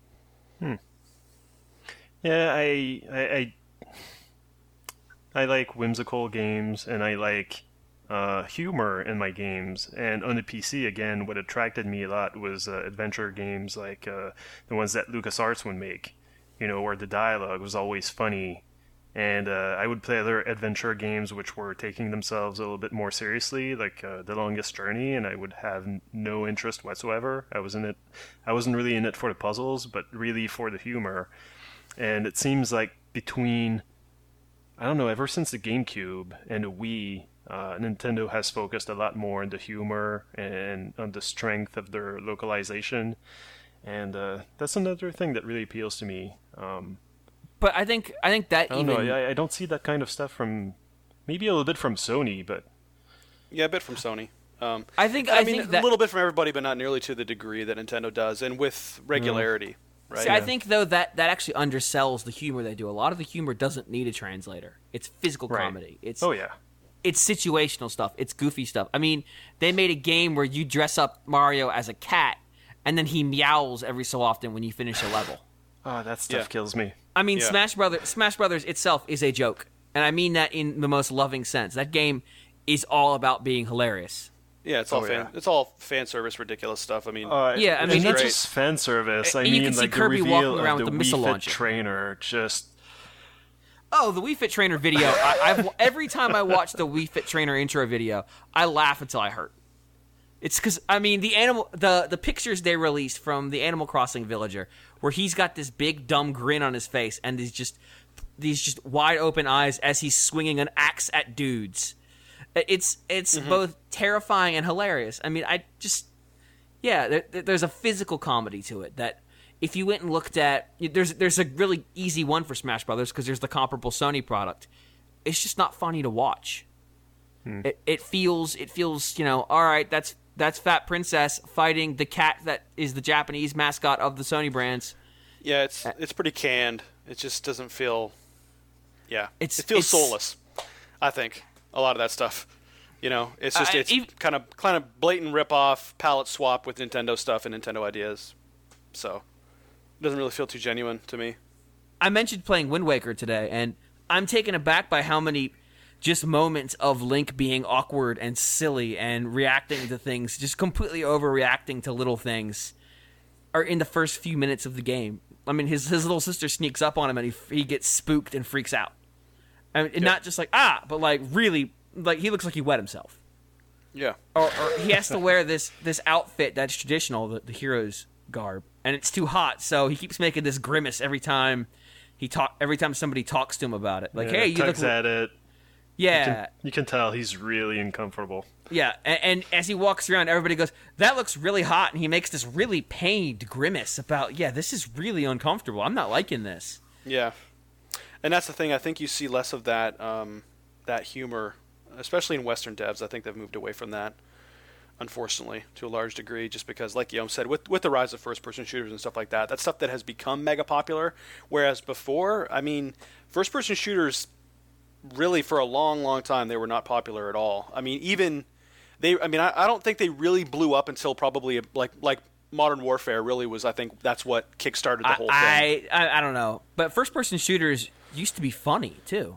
Yeah, I, I, I, I like whimsical games, and I like uh, humor in my games. And on the P C, again, what attracted me a lot was uh, adventure games like uh, the ones that LucasArts would make, you know, where the dialogue was always funny. And uh, I would play other adventure games which were taking themselves a little bit more seriously, like uh, The Longest Journey, and I would have n- no interest whatsoever. I was in it, I wasn't really in it for the puzzles, but really for the humor. And it seems like between, I don't know, ever since the GameCube and the Wii, uh, Nintendo has focused a lot more on the humor and on the strength of their localization. And uh, that's another thing that really appeals to me. Um, But I think I think that I don't even know, I, I don't see that kind of stuff from, maybe a little bit from Sony, but... Yeah, a bit from Sony. Um, I think I, I, mean, think a that, little bit from everybody, but not nearly to the degree that Nintendo does, and with regularity. Right? See, I think though that that actually undersells the humor they do. A lot of the humor doesn't need a translator. It's physical Right. comedy. It's Oh, yeah. it's situational stuff. It's goofy stuff. I mean, they made a game where you dress up Mario as a cat, and then he meows every so often when you finish a level. Oh, that stuff Yeah. kills me. I mean, Yeah. Smash Brothers Smash Brothers itself is a joke, and I mean that in the most loving sense. That game is all about being hilarious. Yeah, it's all Oh, fan. yeah. It's all fan service, ridiculous stuff. I mean, Uh, Yeah, I and mean, not it's- just fan service. I And you mean, can see like Kirby the walking reveal around of with the the missile Wii Fit launcher. trainer. Just Oh, the Wii Fit Trainer video! I, I've every time I watch the Wii Fit Trainer intro video, I laugh until I hurt. It's because I mean the animal, the the pictures they released from the Animal Crossing villager, where he's got this big dumb grin on his face and these just these just wide open eyes as he's swinging an axe at dudes. It's it's Mm-hmm. both terrifying and hilarious. I mean, I just yeah, there, there's a physical comedy to it that if you went and looked at there's there's a really easy one for Smash Brothers because there's the comparable Sony product. It's just not funny to watch. It it feels it feels you know all right that's that's Fat Princess fighting the cat that is the Japanese mascot of the Sony brands. yeah, it's it's pretty canned. It just doesn't feel. Yeah, It's- it feels it's- soulless. I think a lot of that stuff. You know, it's just I- it's ev- kind of kind of blatant rip off, palette swap with Nintendo stuff and Nintendo ideas. So it doesn't really feel too genuine to me. I mentioned playing Wind Waker today, and I'm taken aback by how many just moments of Link being awkward and silly and reacting to things, just completely overreacting to little things, are in the first few minutes of the game. I mean, his his little sister sneaks up on him, and he he gets spooked and freaks out. I mean, and not just like ah, but like really, like he looks like he wet himself, Yeah. or, or he has to wear this this outfit that's traditional, the, the hero's garb, and it's too hot, so he keeps making this grimace every time he talk. Every time somebody talks to him about it, like yeah, hey, you look tugs at it. Yeah. You can, you can tell he's really uncomfortable. Yeah, and, and as he walks around, everybody goes, "That looks really hot," and he makes this really pained grimace about, "Yeah, this is really uncomfortable. I'm not liking this." Yeah, and that's the thing. I think you see less of that um, that humor, especially in Western devs. I think they've moved away from that, unfortunately, to a large degree, just because, like Guillaume said, with with the rise of first-person shooters and stuff like that, that's stuff that has become mega popular. Whereas before, I mean, first-person shooters, really for a long, long time, they were not popular at all. I mean, even they. I mean, I, I don't think they really blew up until probably like like. Modern Warfare really was, I think, that's what kickstarted the whole I, thing. I I don't know, but first-person shooters used to be funny too.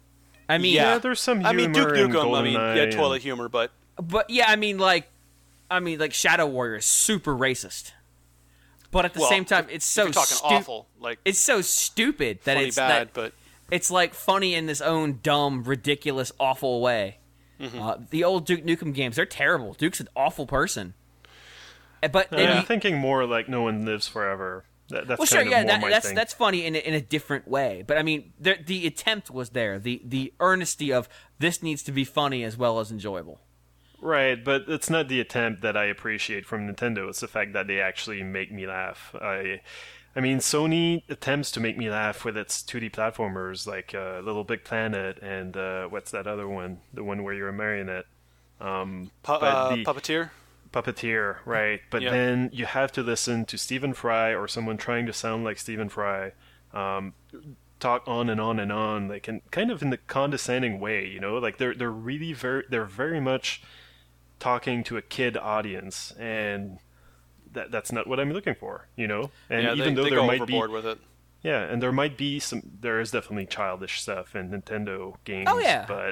I mean, yeah, there's some humor I mean, Duke in Nukem. I mean, GoldenEye yeah, and- toilet humor, but but yeah, I mean, like, I mean, like Shadow Warrior is super racist, but at the well, same time, if- it's if so you're talking stu- awful, like It's so stupid that funny it's bad, that, but it's like funny in this own dumb, ridiculous, awful way. Mm-hmm. Uh, the old Duke Nukem games, they're terrible. Duke's an awful person. Uh, But then Yeah, you- I'm thinking more like No One Lives Forever. That, that's well, sure, kind of yeah, more that, my that's thing. that's funny in a, in a different way. But I mean, the the attempt was there. The the earnesty of this needs to be funny as well as enjoyable. Right, but it's not the attempt that I appreciate from Nintendo. It's the fact that they actually make me laugh. I, I mean, Sony attempts to make me laugh with its two D platformers, like uh, Little Big Planet and uh, what's that other one? The one where you're a marionette. Um, pu- but uh, the- Puppeteer. Puppeteer, right? But Yeah. then you have to listen to Stephen Fry or someone trying to sound like Stephen Fry, um, talk on and on and on, like in kind of in the condescending way, you know, like they're they're really very they're very much talking to a kid audience, and that that's not what I'm looking for, you know. And yeah, even they, though they there go might be overboard with it. yeah, and there might be some there is definitely childish stuff in Nintendo games, Oh, yeah. but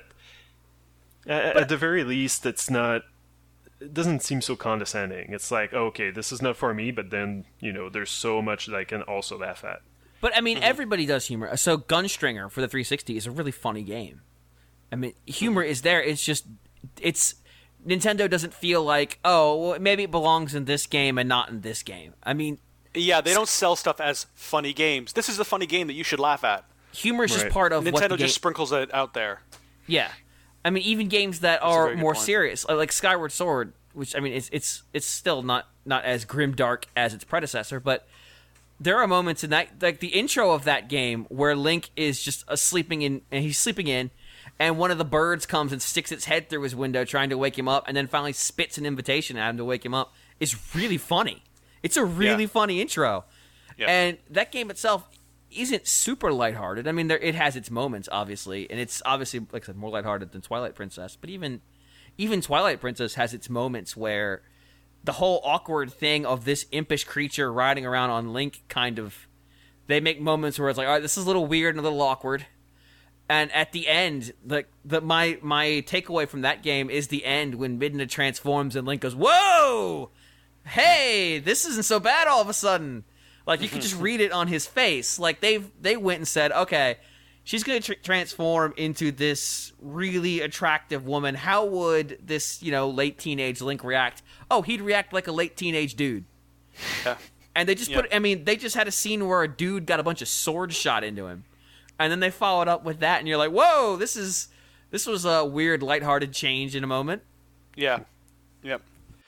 at, But- at the very least, it's not. It doesn't seem so condescending. It's like, okay, this is not for me, but then, you know, there's so much that I can also laugh at. But I Mm-hmm. mean, everybody does humor. So Gunstringer for the three sixty is a really funny game. I mean, humor is there. It's just it's Nintendo doesn't feel like, oh, well, maybe it belongs in this game and not in this game. I mean, Yeah, they don't sell stuff as funny games. This is a funny game that you should laugh at. humor is just Right. part of what the Nintendo game. just sprinkles it out there. Yeah, I mean, even games that a are very good more point. serious, like Skyward Sword, which I mean, it's it's it's still not not as grim dark as its predecessor, but there are moments in that, like the intro of that game, where Link is just uh, sleeping in, and he's sleeping in, and one of the birds comes and sticks its head through his window trying to wake him up, and then finally spits an invitation at him to wake him up. Is really funny. It's a really Yeah. funny intro, Yeah. and that game itself isn't super lighthearted. I mean, there, it has its moments, obviously, and it's obviously, like I said, more lighthearted than Twilight Princess. But even even Twilight Princess has its moments where the whole awkward thing of this impish creature riding around on Link kind of, they make moments where it's like, all right, this is a little weird and a little awkward. And at the end, like the my my takeaway from that game is the end when Midna transforms and Link goes, "Whoa, hey, this isn't so bad all of a sudden." Like you can just read it on his face. Like they've they went and said, "Okay, she's going to tr- transform into this really attractive woman. How would this, you know, late teenage Link react?" Oh, he'd react like a late teenage dude. Yeah. And they just Yeah. put, I mean, they just had a scene where a dude got a bunch of swords shot into him. And then they followed up with that, and you're like, whoa, this is, this was a weird, lighthearted change in a moment. Yeah. Yep.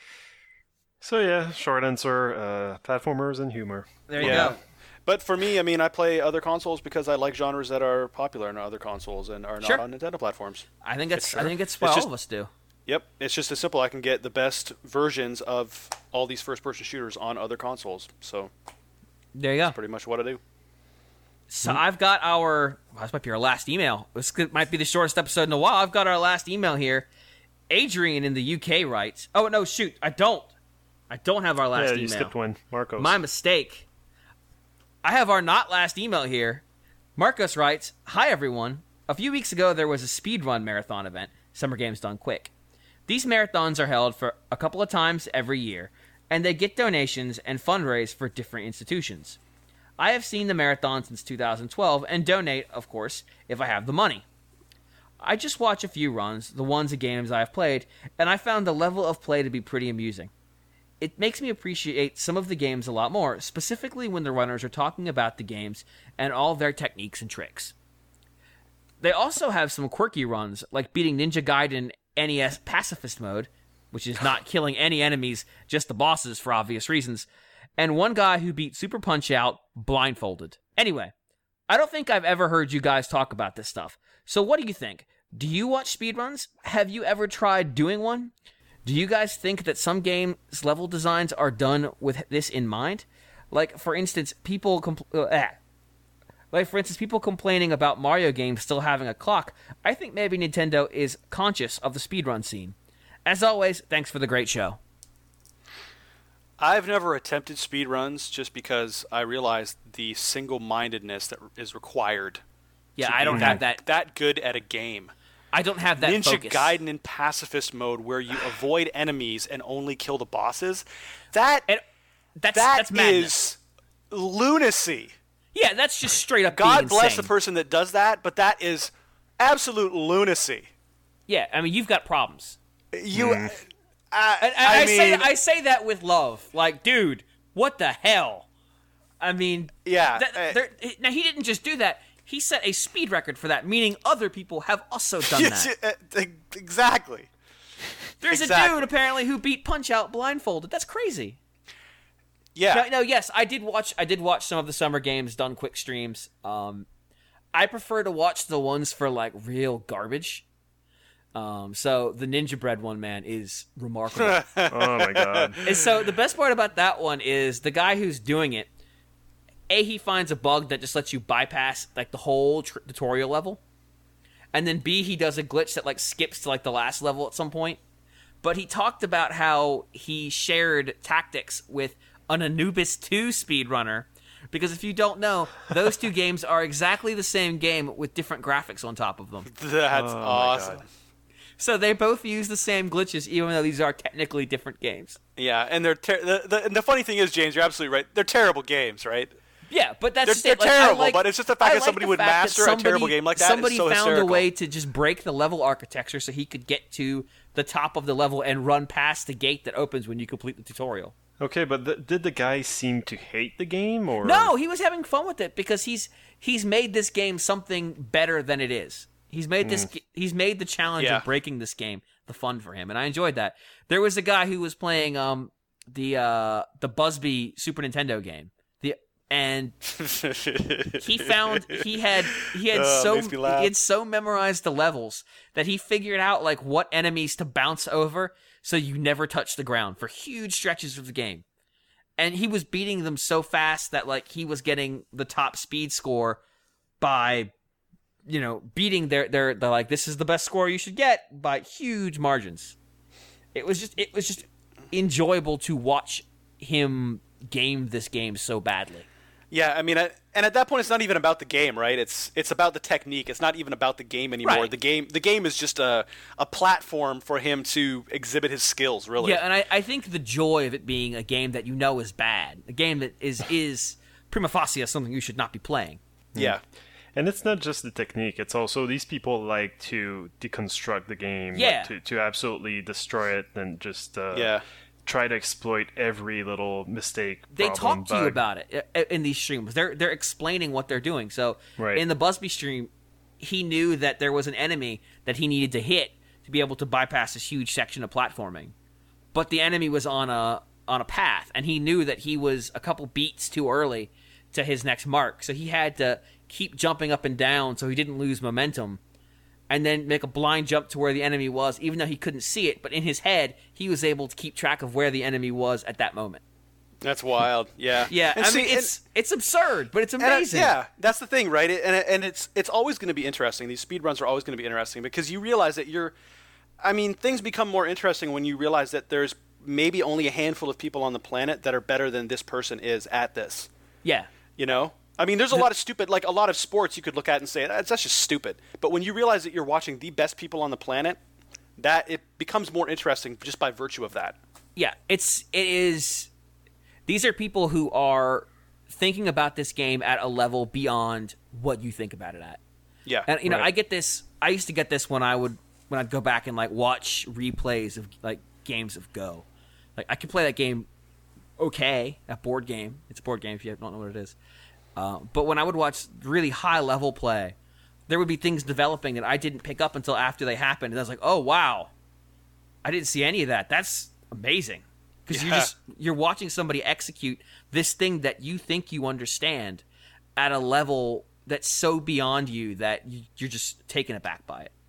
So yeah, short answer, uh, platformers and humor. There you Yeah. go. But for me, I mean, I play other consoles because I like genres that are popular on other consoles and are not Sure. on Nintendo platforms. I think that's, Sure. I think that's what It's all just- of us do. Yep, it's just as simple. I can get the best versions of all these first-person shooters on other consoles. So There you go. pretty much what I do. So I've got our, well, this might be our last email. This could, might be the shortest episode in a while. I've got our last email here. Adrian in the U K writes, oh, no, shoot, I don't. I don't have our last yeah, email. you skipped one. Marcos. My mistake. I have our not last email here. Marcos writes, hi, everyone. A few weeks ago, there was a speedrun marathon event, Summer Games Done Quick. These marathons are held for a couple of times every year, and they get donations and fundraise for different institutions. I have seen the marathon since two thousand twelve and donate, of course, if I have the money. I just watch a few runs, the ones of games I have played, and I found the level of play to be pretty amusing. It makes me appreciate some of the games a lot more, specifically when the runners are talking about the games and all their techniques and tricks. they also have some quirky runs, like beating Ninja Gaiden N E S Pacifist Mode, which is not killing any enemies, just the bosses for obvious reasons, and one guy who beat Super Punch-Out blindfolded. Anyway, I don't think I've ever heard you guys talk about this stuff. So what do you think? Do you watch speedruns? Have you ever tried doing one? Do you guys think that some games' level designs are done with this in mind? Like, for instance, people compl- uh, ah. like for instance, people complaining about Mario games still having a clock. I think maybe Nintendo is conscious of the speedrun scene. As always, thanks for the great show. I've never attempted speedruns just because I realized the single-mindedness that is required. Yeah, I don't have that. That good at a game. I don't have that Ninja focus. Gaiden in pacifist mode where you avoid enemies and only kill the bosses. That And that's that that's madness. is lunacy. Yeah, that's just straight up God being bless insane. the person that does that, but that is absolute lunacy. Yeah, I mean, you've got problems. You, Mm. I, And I, I, I mean, say I say that with love. Like, dude, what the hell? I mean, yeah. that, uh, there- now he didn't just do that. He set a speed record for that, meaning other people have also done that. uh, exactly. There's exactly. a dude apparently who beat Punch-Out blindfolded. That's crazy. Yeah. No, no, yes, I did watch. I did watch some of the summer games done quick streams. Um, I prefer to watch the ones for like real garbage. Um, so the Ninja Bread one, man, is remarkable. Oh my god. And so the best part about that one is the guy who's doing it. A, he finds a bug that just lets you bypass like the whole tr- tutorial level, and then B, he does a glitch that like skips to like the last level at some point. But he talked about how he shared tactics with an Anubis two speedrunner, because if you don't know, those two games are exactly the same game with different graphics on top of them. That's Oh my awesome. God. So they both use the same glitches, even though these are technically different games. Yeah, and they're ter- the, the and the funny thing is, James, you're absolutely right. They're terrible games, right? Yeah, but that's They're, just they're it. Like, I terrible, like- but it's just the fact I that like somebody the would fact that master somebody- a terrible game like that. Somebody is so found hysterical. a way to just break the level architecture so he could get to the top of the level and run past the gate that opens when you complete the tutorial. Okay, but th- did the guy seem to hate the game, or No, he was having fun with it because he's he's made this game something better than it is. He's made this. He's made the challenge Yeah. of breaking this game the fun for him, and I enjoyed that. There was a guy who was playing um the uh the Busby Super Nintendo game, the and he found he had he had Oh, so makes me laugh. he had so memorized the levels that he figured out like what enemies to bounce over so you never touch the ground for huge stretches of the game. And he was beating them so fast that like he was getting the top speed score by, you know, beating their their they're like, this is the best score you should get by huge margins. It was just it was just enjoyable to watch him game this game so badly. Yeah, I mean, I, and at that point, it's not even about the game, right? It's it's about the technique. It's not even about the game anymore. Right. The game the game is just a a platform for him to exhibit his skills, really. Yeah, and I, I think the joy of it being a game that you know is bad, a game that is is prima facie something you should not be playing. Yeah. And it's not just the technique, it's also these people like to deconstruct the game, like, Yeah. to, to absolutely destroy it and just uh, Yeah. try to exploit every little mistake, They problem, talk to you bug. about it i- in these streams. They're they're explaining what they're doing. So Right. in the Busby stream, he knew that there was an enemy that he needed to hit to be able to bypass this huge section of platforming. But the enemy was on a on a path, and he knew that he was a couple beats too early to his next mark. So he had to keep jumping up and down so he didn't lose momentum, and then make a blind jump to where the enemy was, even though he couldn't see it. But in his head, he was able to keep track of where the enemy was at that moment. That's wild. Yeah. Yeah, And I see, mean, it's it's absurd, but it's and, and, uh, amazing. yeah, that's the thing, right? It, and it, and it's it's always going to be interesting. These speedruns are always going to be interesting because you realize that you're. I mean, things become more interesting when you realize that there's maybe only a handful of people on the planet that are better than this person is at this. Yeah. You know? I mean, there's a lot of stupid, like a lot of sports you could look at and say, that's, that's just stupid. But when you realize that you're watching the best people on the planet, that it becomes more interesting just by virtue of that. Yeah, it's it is. These are people who are thinking about this game at a level beyond what you think about it at. Yeah. And you know, Right. I get this. I used to get this when I would when I'd go back and like watch replays of like games of Go. Like I could play that game okay, a board game. It's a board game if you don't know what it is. Uh, but when I would watch really high level play there would be things developing that I didn't pick up until after they happened, and I was like, oh wow, I didn't see any of that. That's amazing. Because Yeah. you're just you're watching somebody execute this thing that you think you understand at a level that's so beyond you that you, you're just taken aback by it.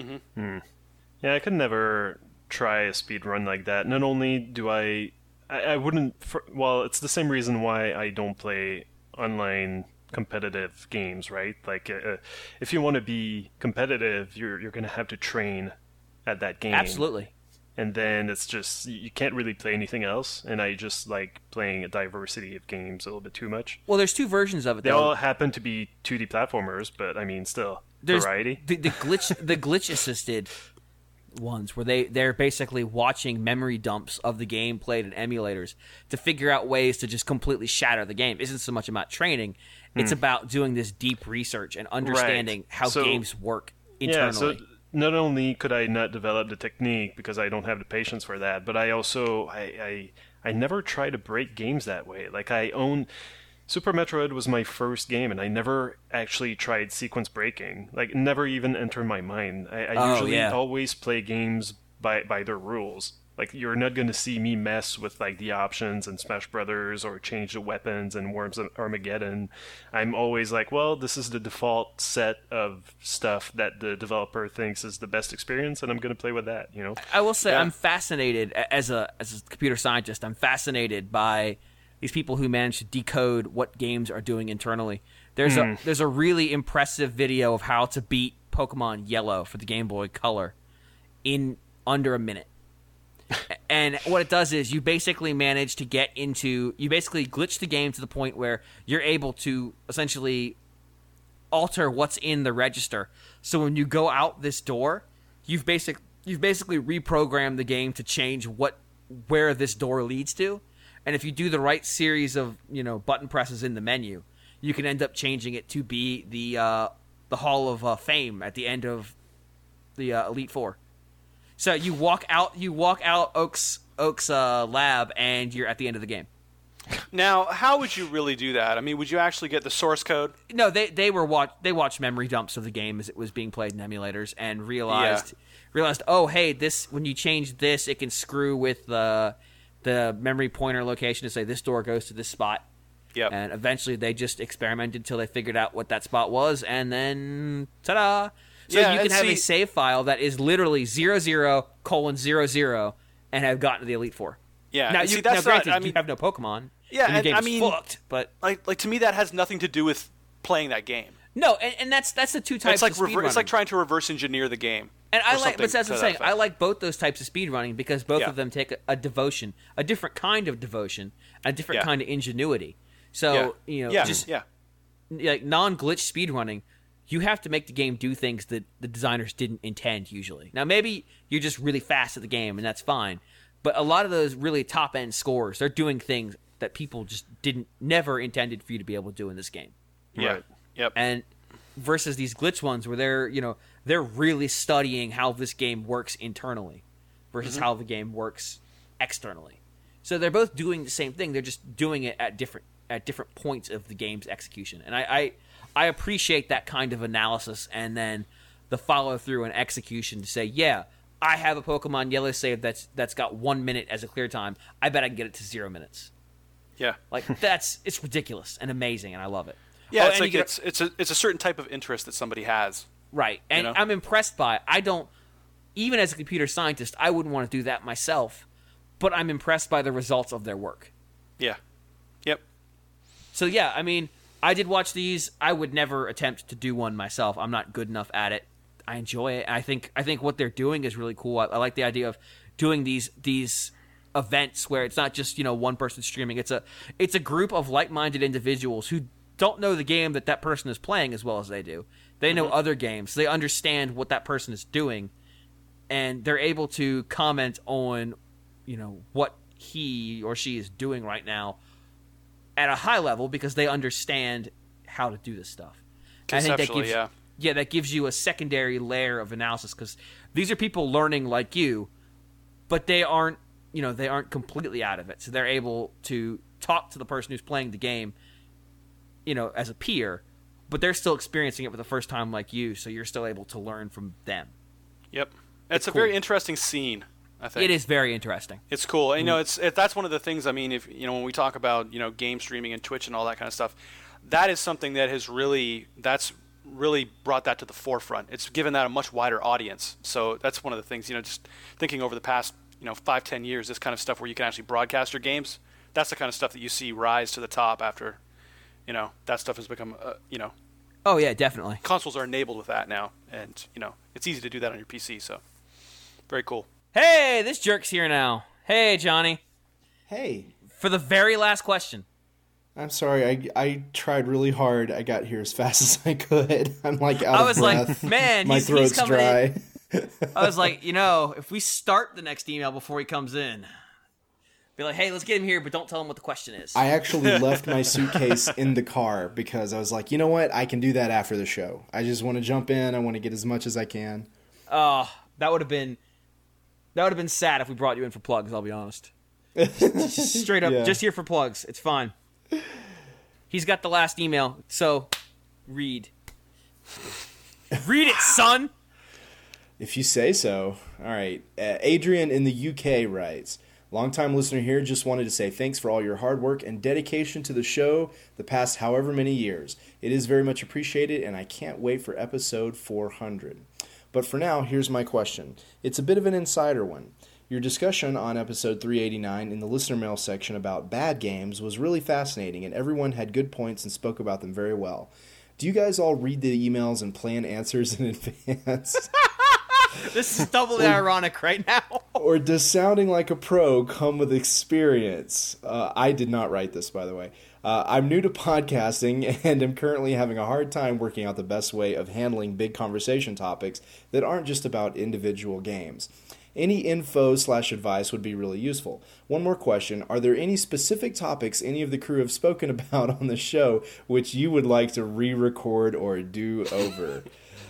Yeah, I could never try a speed run like that. Not only do I, I, I wouldn't. For, well, it's the same reason why I don't play online competitive games, right? Like, uh, if you want to be competitive, you're you're gonna have to train at that game. Absolutely. And then it's just you can't really play anything else. And I just like playing a diversity of games a little bit too much. Well, there's two versions of it. They though. all happen to be two D platformers, but I mean, still There's variety. The, the glitch, the glitch assisted ones where they they're basically watching memory dumps of the game played in emulators to figure out ways to just completely shatter the game. Isn't so much about training; it's about doing this deep research and understanding how So- games work internally. Yeah, so not only could I not develop the technique because I don't have the patience for that, but I also I I, I never try to break games that way. Like I own Super Metroid was my first game, and I never actually tried sequence breaking. Like, it never even entered my mind. I, I Oh, usually yeah. always play games by by their rules. Like, you're not going to see me mess with like the options in Smash Brothers or change the weapons in Worms of Armageddon. I'm always like, well, this is the default set of stuff that the developer thinks is the best experience, and I'm going to play with that. You know? I will say Yeah. I'm fascinated a- as a as a computer scientist. I'm fascinated by these people who manage to decode what games are doing internally. There's a there's a really impressive video of how to beat Pokemon Yellow for the Game Boy Color in under a minute. And what it does is you basically manage to get into you basically glitch the game to the point where you're able to essentially alter what's in the register. So when you go out this door, you've basic you've basically reprogrammed the game to change what where this door leads to. And if you do the right series of, you know, button presses in the menu, you can end up changing it to be the uh, the Hall of uh, Fame at the end of the uh, Elite Four. So you walk out you walk out Oak's Oak's uh, lab and you're at the end of the game. Now, how would you really do that? I mean, would you actually get the source code? No, they they were watch they watched memory dumps of the game as it was being played in emulators and realized realized oh hey this when you change this it can screw with the the memory pointer location to say this door goes to this spot. Yep. And eventually they just experimented until they figured out what that spot was, and then ta-da! So Yeah, you can and have see- a save file that is literally zero zero colon zero zero and have gotten to the Elite Four. Yeah. Now, and you, see, that's now granted, not, I you mean, have no Pokemon. Yeah, and the and game's I mean- fucked, but like, like to me, that has nothing to do with playing that game. no, and, and that's that's the two types It's like of rever- it's like speedrunning. trying to reverse engineer the game. And I or like, but something that's to what I'm that saying. I effect. like both those types of speedrunning because both Yeah. of them take a, a devotion, a different kind of devotion, a different Yeah. kind of ingenuity. So Yeah. you know, yeah, just yeah, like non-glitch speedrunning, you have to make the game do things that the designers didn't intend usually. Now maybe you're just really fast at the game and that's fine, but a lot of those really top-end scores, they're doing things that people just didn't never intended for you to be able to do in this game. yeah, Right. yep. And versus these glitch ones where they're, you know, they're really studying how this game works internally versus Mm-hmm. how the game works externally. So they're both doing the same thing. They're just doing it at different at different points of the game's execution. And I I, I appreciate that kind of analysis and then the follow through and execution to say, yeah, I have a Pokemon Yellow save that's that's got one minute as a clear time. I bet I can get it to zero minutes. yeah. Like that's it's ridiculous and amazing, and I love it. Yeah, Oh, it's and you like get- it's it's a it's a certain type of interest that somebody has. Right. And know? I'm impressed by it. I don't, even as a computer scientist, I wouldn't want to do that myself, but I'm impressed by the results of their work. Yeah. Yep. So, yeah, I mean, I did watch these. I would never attempt to do one myself. I'm not good enough at it. I enjoy it. I think I think what they're doing is really cool. I, I like the idea of doing these these events where it's not just, you know, one person streaming. It's a it's a group of like-minded individuals who don't know the game that that person is playing as well as they do. They know other games. They understand what that person is doing, and they're able to comment on, you know, what he or she is doing right now at a high level because they understand how to do this stuff. And I think that Conceptually, gives, yeah. yeah, that gives you a secondary layer of analysis because these are people learning like you, but they aren't, you know, they aren't completely out of it. So they're able to talk to the person who's playing the game, you know, as a peer, but they're still experiencing it for the first time like you, so you're still able to learn from them. Yep. It's, it's a cool. very interesting scene, I think. It is very interesting. It's cool. And, you know, it's it, that's one of the things, I mean, if you know, when we talk about, you know, game streaming and Twitch and all that kind of stuff, that is something that has really that's really brought that to the forefront. It's given that a much wider audience. So that's one of the things, you know, just thinking over the past, you know, five, ten years, this kind of stuff where you can actually broadcast your games, that's the kind of stuff that you see rise to the top after, you know, that stuff has become, uh, you know. Oh, yeah, definitely. Consoles are enabled with that now. And, you know, it's easy to do that on your P C, so very cool. Hey, this jerk's here now. Hey, Johnny. Hey. For the very last question. I'm sorry, I I tried really hard. I got here as fast as I could. I'm like out I of was breath. like, man, my he's, throat's he's coming dry. in. I was like, you know, if we start the next email before he comes in, be like, hey, let's get him here, but don't tell him what the question is. I actually left my suitcase in the car because I was like, you know what? I can do that after the show. I just want to jump in. I want to get as much as I can. Oh, that would have been that would have been sad if we brought you in for plugs, I'll be honest. Just straight up, Yeah. just here for plugs. It's fine. He's got the last email, so read. Read it, son! If you say so. All right. Uh, Adrian in the U K writes, longtime listener here, just wanted to say thanks for all your hard work and dedication to the show the past however many years. It is very much appreciated, and I can't wait for episode four hundred. But for now, here's my question. It's a bit of an insider one. Your discussion on episode three eighty-nine in the listener mail section about bad games was really fascinating, and everyone had good points and spoke about them very well. Do you guys all read the emails and plan answers in advance? This is doubly ironic right now. Or does sounding like a pro come with experience? Uh, I did not write this, by the way. Uh, I'm new to podcasting and am currently having a hard time working out the best way of handling big conversation topics that aren't just about individual games. Any info slash advice would be really useful. One more question. Are there any specific topics any of the crew have spoken about on the show which you would like to re-record or do over?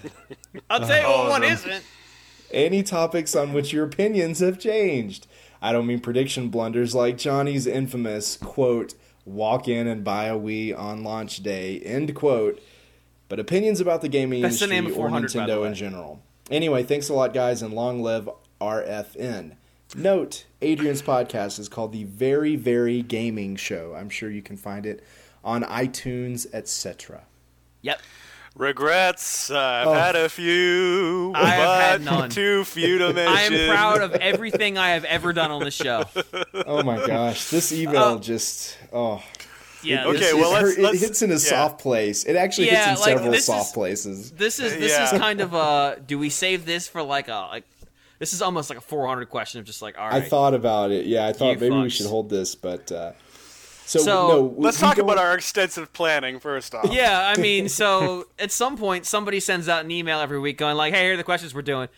I'll tell you what one Awesome. isn't. Any topics on which your opinions have changed? I don't mean prediction blunders like Johnny's infamous, quote, walk in and buy a Wii on launch day, end quote, but opinions about the gaming That's the industry name of or four hundred, by the Nintendo way. in general. Anyway, thanks a lot, guys, and long live R F N. Note, Adrian's podcast is called The Very, Very Gaming Show. I'm sure you can find it on iTunes, et cetera. Yep. Regrets, I've Oh. had a few, I have but had none. too few to I mention. am proud of everything I have ever done on this show. Oh my gosh, this email Oh. just, oh. Yeah. Okay, It's- well, it, let's- hurt- let's- it hits in a yeah. soft place. It actually Yeah, hits in like, several this soft is- places. This is this Yeah. is kind of a. Do we save this for like a like? This is almost like a four hundred question of just like all right. I thought about it. Yeah, I thought You maybe we fucks. should hold this, but uh, so, So, no. we- Let's we talk go- about our extensive planning first off. Yeah, I mean, so at some point somebody sends out an email every week going like, "Hey, here are the questions we're doing."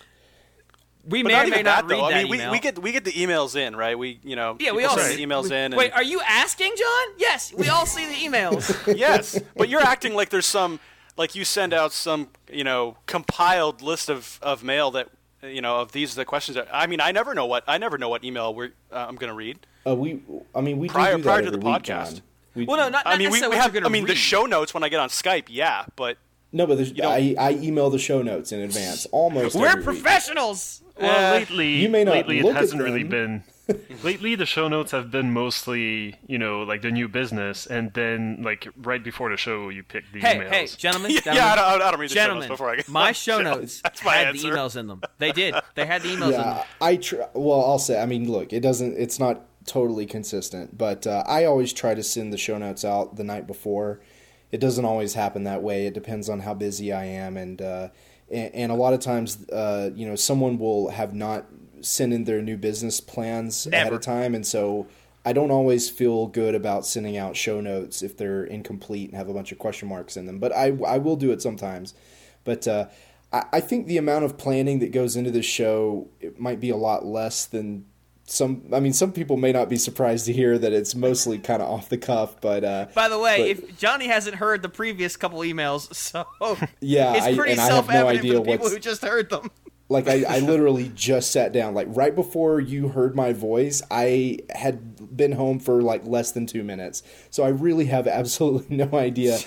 We But may not or may even not that, read though. that I mean, we, email. we get we get the emails in, right? We you know yeah, we people all send see the emails in. And, Wait, are you asking, John? Yes, we all see the emails. yes, but you're acting like there's some like you send out some you know compiled list of, of mail that you know of these are the questions. That, I mean, I never know what I never know what email we're uh, I'm going to read. Uh, we, I mean, we Prior- do do prior that to the every week, podcast. John. We, Well, no, not, not I mean, we, necessarily we what have. you're I gonna mean, the read. show notes when I get on Skype, yeah, but no, but there's, don't- I, I email the show notes in advance almost. We're every week. professionals. Well, Uh, lately, you may not lately it look at hasn't really them. been. Lately, the show notes have been mostly, you know, like the new business, and then like right before the show, you pick the Hey, emails. hey, gentlemen, yeah, gentlemen, I don't, I don't read the show gentlemen, notes before I get my on show the notes That's my had answer. the emails in them. They did. They had the emails in them. Yeah, I tr- well, I'll say. I mean, look, it doesn't. It's not totally consistent, but uh, I always try to send the show notes out the night before. It doesn't always happen that way. It depends on how busy I am, and uh, and, and a lot of times, uh, you know, someone will have not sent in their new business plans ahead Never. of time, and so I don't always feel good about sending out show notes if they're incomplete and have a bunch of question marks in them. But I I will do it sometimes. But uh, I, I think the amount of planning that goes into this show it might be a lot less than some. I mean, some people may not be surprised to hear that it's mostly kind of off the cuff. But uh, By the way, but- if Johnny hasn't heard the previous couple emails, so Yeah, it's I- pretty and I have no self-evident idea for the people what's- who just heard them. like I, I literally just sat down, like right before you heard my voice, I had been home for like less than two minutes. So I really have absolutely no idea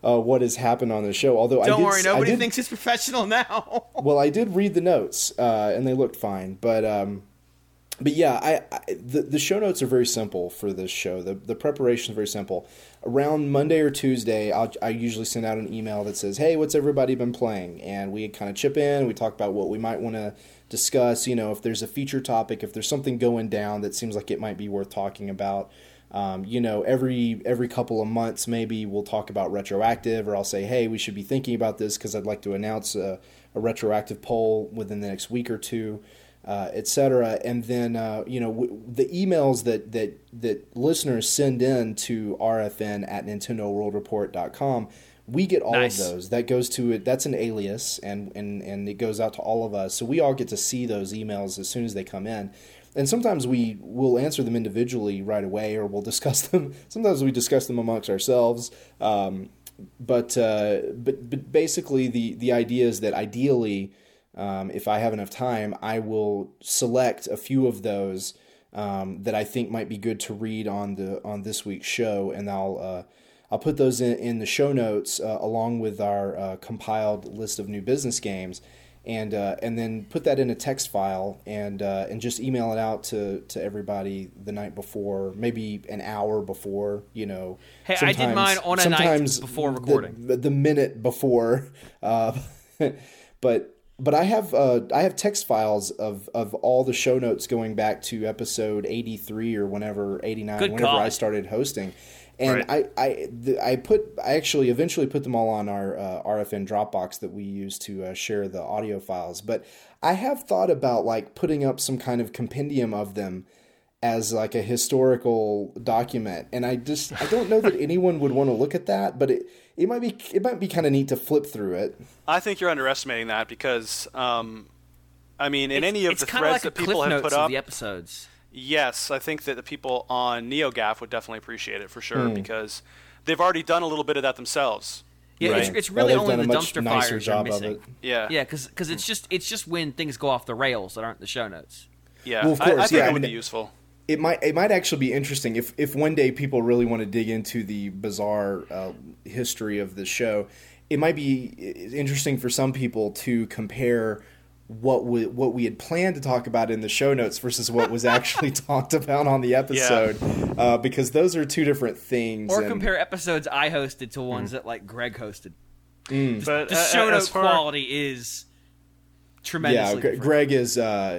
uh, what has happened on the show. Although I Don't did, worry, nobody I did, thinks it's professional now. well, I did read the notes, uh, and they looked fine. But um, but yeah, I, I the the show notes are very simple for this show. The the preparation is very simple. Around Monday or Tuesday, I'll, I usually send out an email that says, "Hey, what's everybody been playing?" And we kind of chip in. We talk about what we might want to discuss. You know, if there's a feature topic, if there's something going down that seems like it might be worth talking about. Um, you know, every every couple of months, maybe we'll talk about retroactive, or I'll say, hey, we should be thinking about this because I'd like to announce a, a retroactive poll within the next week or two, uh, et cetera. And then, uh, you know, w- the emails that, that, that listeners send in to R F N at Nintendo World Report dot com, we get all Nice. of those. That goes to it. That's an alias, and, and, and it goes out to all of us. So we all get to see those emails as soon as they come in. And sometimes we will answer them individually right away, or we'll discuss them. Sometimes we discuss them amongst ourselves. Um, but, uh, but but basically, the, the idea is that ideally, um, if I have enough time, I will select a few of those um, that I think might be good to read on the on this week's show, and I'll uh, I'll put those in, in the show notes uh, along with our uh, compiled list of new business games. And uh, and then put that in a text file and uh, and just email it out to, to everybody the night before, maybe an hour before, you know. Hey, I did mine on a night before recording. The, the minute before, uh, but but I have uh, I have text files of, of all the show notes going back to episode eighty-three or whenever eighty-nine, Good whenever God. I started hosting. And Right. I I, the, I put I actually eventually put them all on our uh, R F N Dropbox that we use to uh, share the audio files. But I have thought about like putting up some kind of compendium of them as like a historical document. And I just I don't know that anyone would want to look at that, but it it might be it might be kind of neat to flip through it. I think you're underestimating that because, um, I mean, in It's- any of it's the kinda threads like that a people Cliff have Notes put of up, the episodes. yes, I think that the people on NeoGAF would definitely appreciate it for sure Mm. because they've already done a little bit of that themselves. Yeah, Right. it's, it's Well, really they've only done the a much dumpster nicer fires are job of missing. it. Yeah, Yeah, because it's just it's just when things go off the rails that aren't in the show notes. yeah. Well, of I- I, course, think yeah, it I would mean, be useful. It might it might actually be interesting if, if one day people really want to dig into the bizarre uh, history of the show. It might be interesting for some people to compare what we what we had planned to talk about in the show notes versus what was actually talked about on the episode, uh, because those are two different things. Or and- compare episodes I hosted to ones that like Greg hosted. But The uh, show as note far- quality is tremendously Yeah, Gre- different. Greg is. Uh,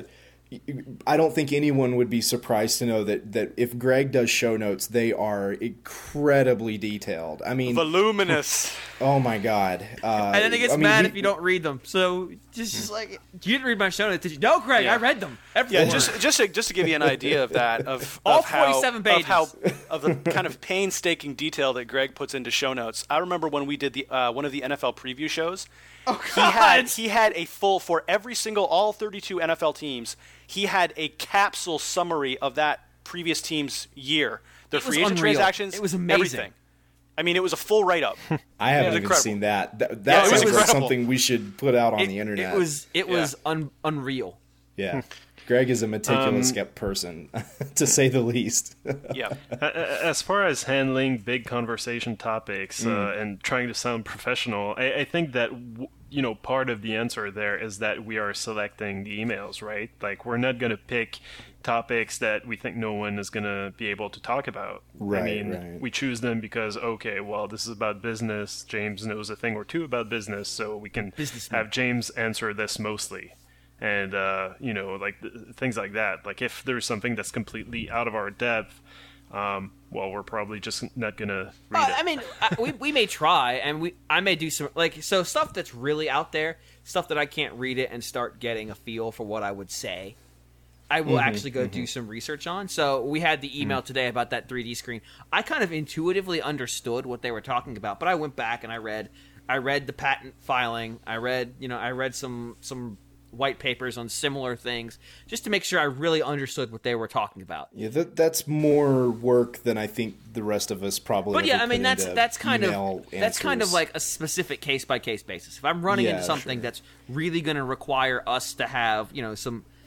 I don't think anyone would be surprised to know that, that if Greg does show notes, they are incredibly detailed. I mean, Voluminous. oh my god! Uh, And then he gets I mean, mad he- if you don't read them. So just, just like you didn't read my show notes, did you? No, Greg, Yeah. I read them. Every Yeah, word. just just to, just to give you an idea of that, of, All of how forty-seven of how pages. of the kind of painstaking detail that Greg puts into show notes. I remember when we did the uh, one of the N F L preview shows. oh, He had God. he had a full for every single all thirty-two N F L teams. He had a capsule summary of that previous team's year, their It was free agent unreal. transactions, It was amazing. everything. I mean, it was a full write up. I haven't was even incredible. seen that. That, Yeah, that it was sounds like incredible. something we should put out on It, the internet. it was it Yeah. was un, unreal. yeah. Greg is a meticulous Um, skep person, to say the least. Yeah, As far as handling big conversation topics uh, and trying to sound professional, I, I think that w- you know part of the answer there is that we are selecting the emails, right? Like we're not going to pick topics that we think no one is going to be able to talk about. Right, I mean, right. we choose them because okay, well, this is about business. James knows a thing or two about business, so we can Businessman. have James answer this mostly. And, uh, you know, like th- things like that. Like if there's something that's completely out of our depth, um, well, we're probably just not going to read Uh, it. I mean, I, we we may try, and we I may do some like so stuff that's really out there, stuff that I can't read it and start getting a feel for what I would say. I will actually go do some research on. So we had the email today about that three D screen. I kind of intuitively understood what they were talking about, but I went back and I read, I read the patent filing. I read, you know, I read some some white papers on similar things just to make sure I really understood what they were talking about. Yeah, that, that's more work than I think the rest of us probably. But yeah, ever I mean put that's into that's kind email of that's kind of answers. like a specific case by case basis. If I'm running Yeah, into something sure. that's really going to require us to have, you know, some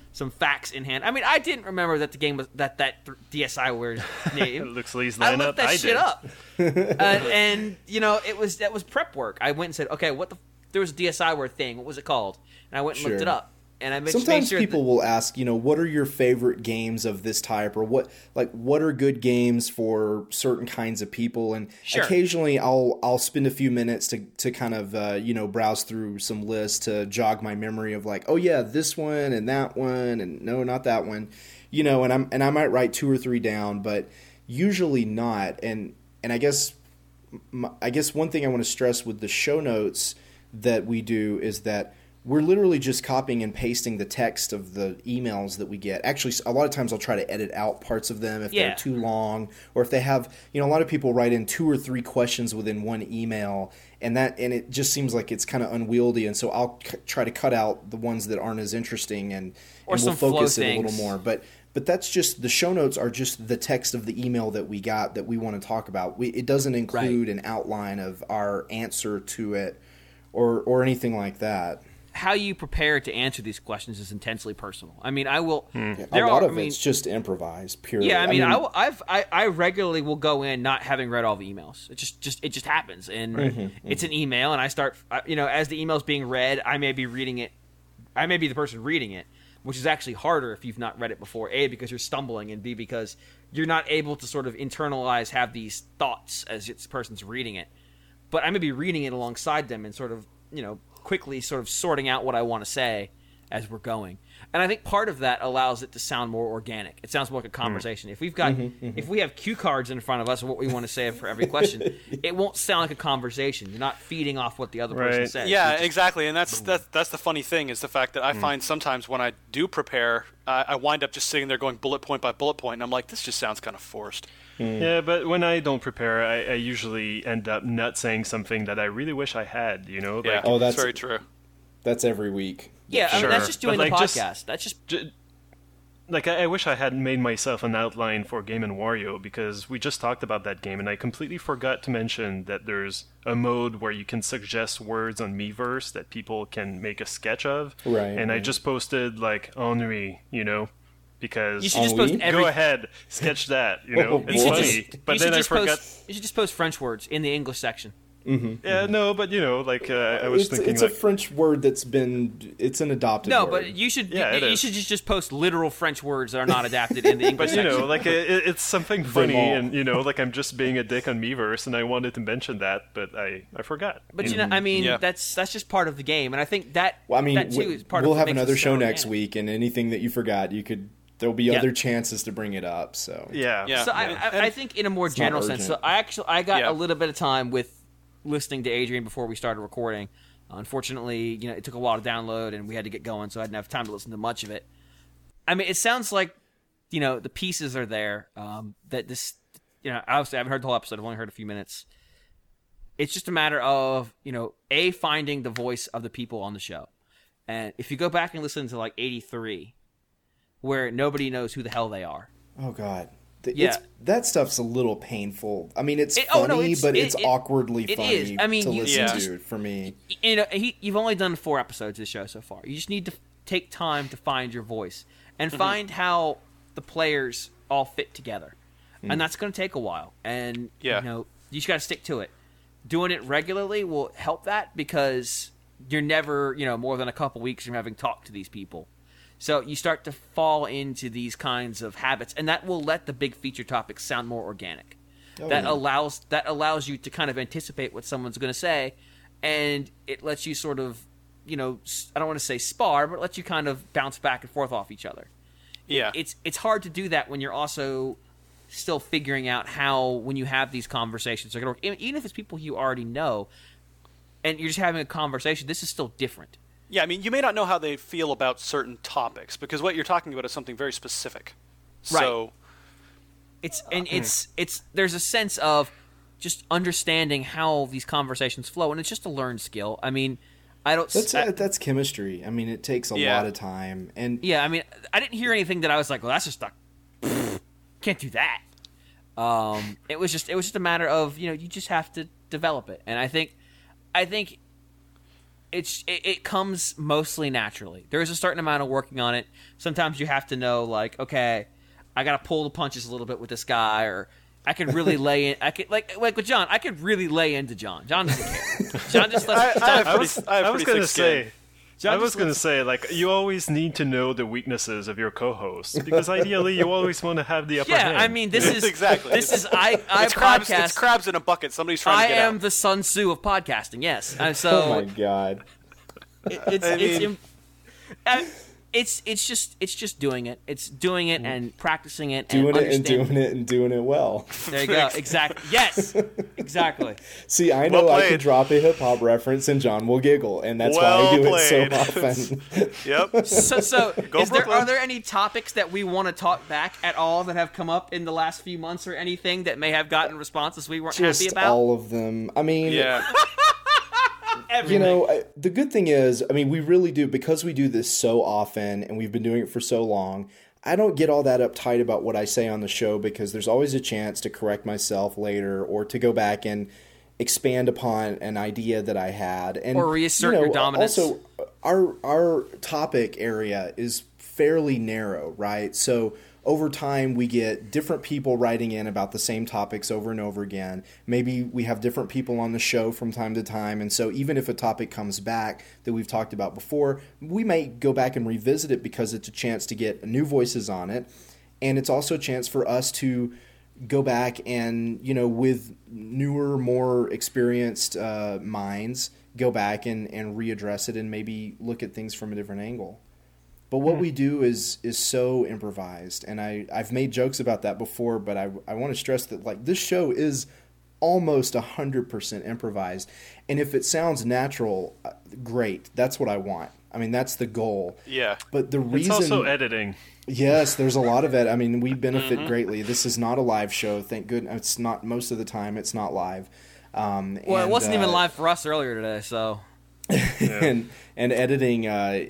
some facts in hand. I mean, I didn't remember that the game was that that D S I word name. Looks Lee's I lineup. looked that I shit did. up, uh, and you know, it was that was prep work. I went and said, okay, what the there was a D S I word thing. What was it called? And I went and looked Sure. it up. And I made, Sometimes made sure people that, will ask, you know, what are your favorite games of this type, or what, like, what are good games for certain kinds of people? And Sure. occasionally, I'll I'll spend a few minutes to to kind of uh, you know browse through some lists to jog my memory of like, oh yeah, this one and that one, and no, not that one, you know. And I'm and I might write two or three down, but usually not. And and I guess my, I guess one thing I want to stress with the show notes that we do is that we're literally just copying and pasting the text of the emails that we get. Actually, a lot of times I'll try to edit out parts of them if Yeah. they're too long, or if they have, you know, a lot of people write in two or three questions within one email, and that and it just seems like it's kind of unwieldy. And so I'll c- try to cut out the ones that aren't as interesting, and, Or and we'll some flow focus it a little things. more. But but that's just the show notes are just the text of the email that we got that we want to talk about. We, it doesn't include an outline of our answer to it, or or anything like that. how you prepare to answer these questions is intensely personal. I mean, I will. A There lot are, of I mean, it's just improvised, purely. Yeah, I mean, I, will- I've I, I regularly will go in not having read all the emails. It just just it just happens, and Mm-hmm, it's an email, and I start I- you know as the email's being read, I may be reading it. I may be the person reading it, which is actually harder if you've not read it before. A, because you're stumbling, and B, because you're not able to sort of internalize, have these thoughts as this person's reading it. But I may be reading it alongside them and sort of you know quickly sort of sorting out what I want to say as we're going. And I think part of that allows it to sound more organic. It sounds more like a conversation. If we've got, if we have cue cards in front of us of what we want to say for every question, it won't sound like a conversation. You're not feeding off what the other person Right. says. Yeah, You're just- exactly, and that's that's that's the funny thing is the fact that I find sometimes when I do prepare, uh, I wind up just sitting there going bullet point by bullet point, and I'm like, this just sounds kind of forced. Yeah, but when I don't prepare, I, I usually end up not saying something that I really wish I had. You know, Yeah, like Oh, that's that's- very true. That's every week. yeah. I mean, Sure. that's just doing But, the like, just- podcast. that's just j- like I, I wish I had made myself an outline for Game and Wario, because we just talked about that game, and I completely forgot to mention that there's a mode where you can suggest words on Miiverse that people can make a sketch of. Right, And I right. just posted like ennui, you know, because you should just Ennui? post every. go ahead, sketch that, you know, Oh, it's boy. funny. Just, but you then should I just forgot. post. You should just post French words in the English section. Yeah, no, but you know, like uh, I was It's, thinking, it's like, a French word that's been. It's an adopted No, word. but you should. Yeah, you, it you is. should just, just post literal French words that are not adapted in the English but you section. know, like it, it's something funny, Vraiment. and you know, like I'm just being a dick on Miiverse, and I wanted to mention that, but I I forgot. But you know, I mean, Yeah. that's that's just part of the game, and I think that. Well, I mean, that too we- is part we'll of what have makes it another so show next organic. week, and anything that you forgot, you could. There'll be Yeah. other chances to bring it up. So Yeah, Yeah. So I, And- I, I think in a more not general sense. So urgent. I actually I got Yeah. a little bit of time with listening to Adrian before we started recording. Unfortunately, you know, it took a while to download, and we had to get going, so I didn't have time to listen to much of it. I mean, it sounds like you know the pieces are there. Um, that this, you know, obviously I haven't heard the whole episode. I've only heard a few minutes. It's just a matter of you know a finding the voice of the people on the show, and if you go back and listen to like eighty-three, where nobody knows who the hell they are. oh god, The- Yeah. it's, that stuff's a little painful. I mean, it's It- funny, oh, no, it's- but it- it's it- awkwardly it funny is. I mean, to you- listen Yeah. to for me. You know, he, you've only done four episodes of the show so far. You just need to f- take time to find your voice and find how the players all fit together, and that's going to take a while. And Yeah. you know, you just got to stick to it. Doing it regularly will help that because you're never, you know, more than a couple weeks from having talked to these people. So you start to fall into these kinds of habits, and that will let the big feature topics sound more organic. Oh, that yeah. allows that allows you to kind of anticipate what someone's going to say, and it lets you sort of, you know, s- I don't want to say spar, but it lets you kind of bounce back and forth off each other. Yeah. It's it's hard to do that when you're also still figuring out how when you have these conversations are going to work. Even if it's people you already know, and you're just having a conversation, this is still different. Yeah, I mean, you may not know how they feel about certain topics because what you're talking about is something very specific. So, It's and it's it's there's a sense of just understanding how these conversations flow, and it's just a learned skill. I mean, I don't. That's I- that's chemistry. I mean, it takes a Yeah. lot of time, and yeah, I mean, I didn't hear anything that I was like, well, that's just like, can't do that. Um, it was just it was just a matter of you know you just have to develop it, and I think, I think, it's it, it comes mostly naturally. There's a certain amount of working on it. Sometimes you have to know, like, okay, I got to pull the punches a little bit with this guy, or I could really lay in. I could like like with John. I could really lay into John. John doesn't care. John just lets. I, I have I pretty, was, I have I was pretty gonna thick skin. say. John I was just going to lets- say, like, you always need to know the weaknesses of your co-host because ideally you always want to have the upper Yeah, hand. I mean, this is Exactly. This is I I It's crabs, podcast. it's crabs in a bucket. Somebody's trying I to get am out. the Sun Tzu of podcasting. Yes, and so Oh my god. it, it's I it's mean- im- uh, it's it's just it's just doing it. It's doing it and practicing it and Doing it and understanding. doing it and doing it well. There you go. Exactly. Yes. Exactly. See, I know Well I can played. drop a hip hop reference and John will giggle, and that's Well why I do played. it so often. Yep. So, so Go is there, Brooklyn. are there any topics that we want to talk back at all that have come up in the last few months, or anything that may have gotten responses we weren't Just happy about? all of them. I mean, Yeah. you Everything. know, I- the good thing is, I mean, we really do, because we do this so often and we've been doing it for so long, I don't get all that uptight about what I say on the show because there's always a chance to correct myself later or to go back and expand upon an idea that I had. And, Or reassert you know, your dominance. Also, our, our topic area is fairly narrow, right? So over time, we get different people writing in about the same topics over and over again. Maybe we have different people on the show from time to time. And so even if a topic comes back that we've talked about before, we might go back and revisit it because it's a chance to get new voices on it. And it's also a chance for us to go back and, you know, with newer, more experienced uh, minds, go back and, and readdress it and maybe look at things from a different angle. But what we do is is so improvised, and I, I've made jokes about that before, but I, I want to stress that, like, this show is almost one hundred percent improvised. And if it sounds natural, uh, great. That's what I want. I mean, that's the goal. Yeah. But the it's reason... also editing. Yes, there's a lot of it. I mean, we benefit greatly. This is not a live show. Thank goodness. It's not, most of the time, it's not live. Um, well, and, it wasn't even uh, live for us earlier today, so and and editing, uh,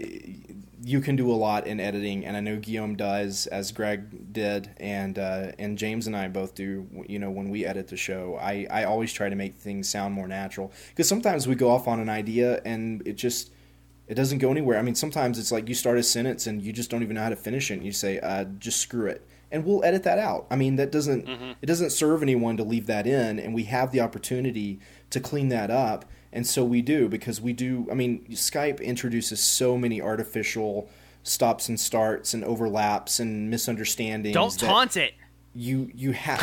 you can do a lot in editing, and I know Guillaume does, as Greg did, and uh, and James and I both do. You know, when we edit the show, I, I always try to make things sound more natural, because sometimes we go off on an idea and it just it doesn't go anywhere. I mean, sometimes it's like you start a sentence and you just don't even know how to finish it, and you say, uh, just screw it. And we'll edit that out. I mean, that doesn't mm-hmm. it doesn't serve anyone to leave that in, and we have the opportunity to clean that up, and so we do, because we do. I mean, Skype introduces so many artificial stops and starts and overlaps and misunderstandings. don't that taunt it. You you have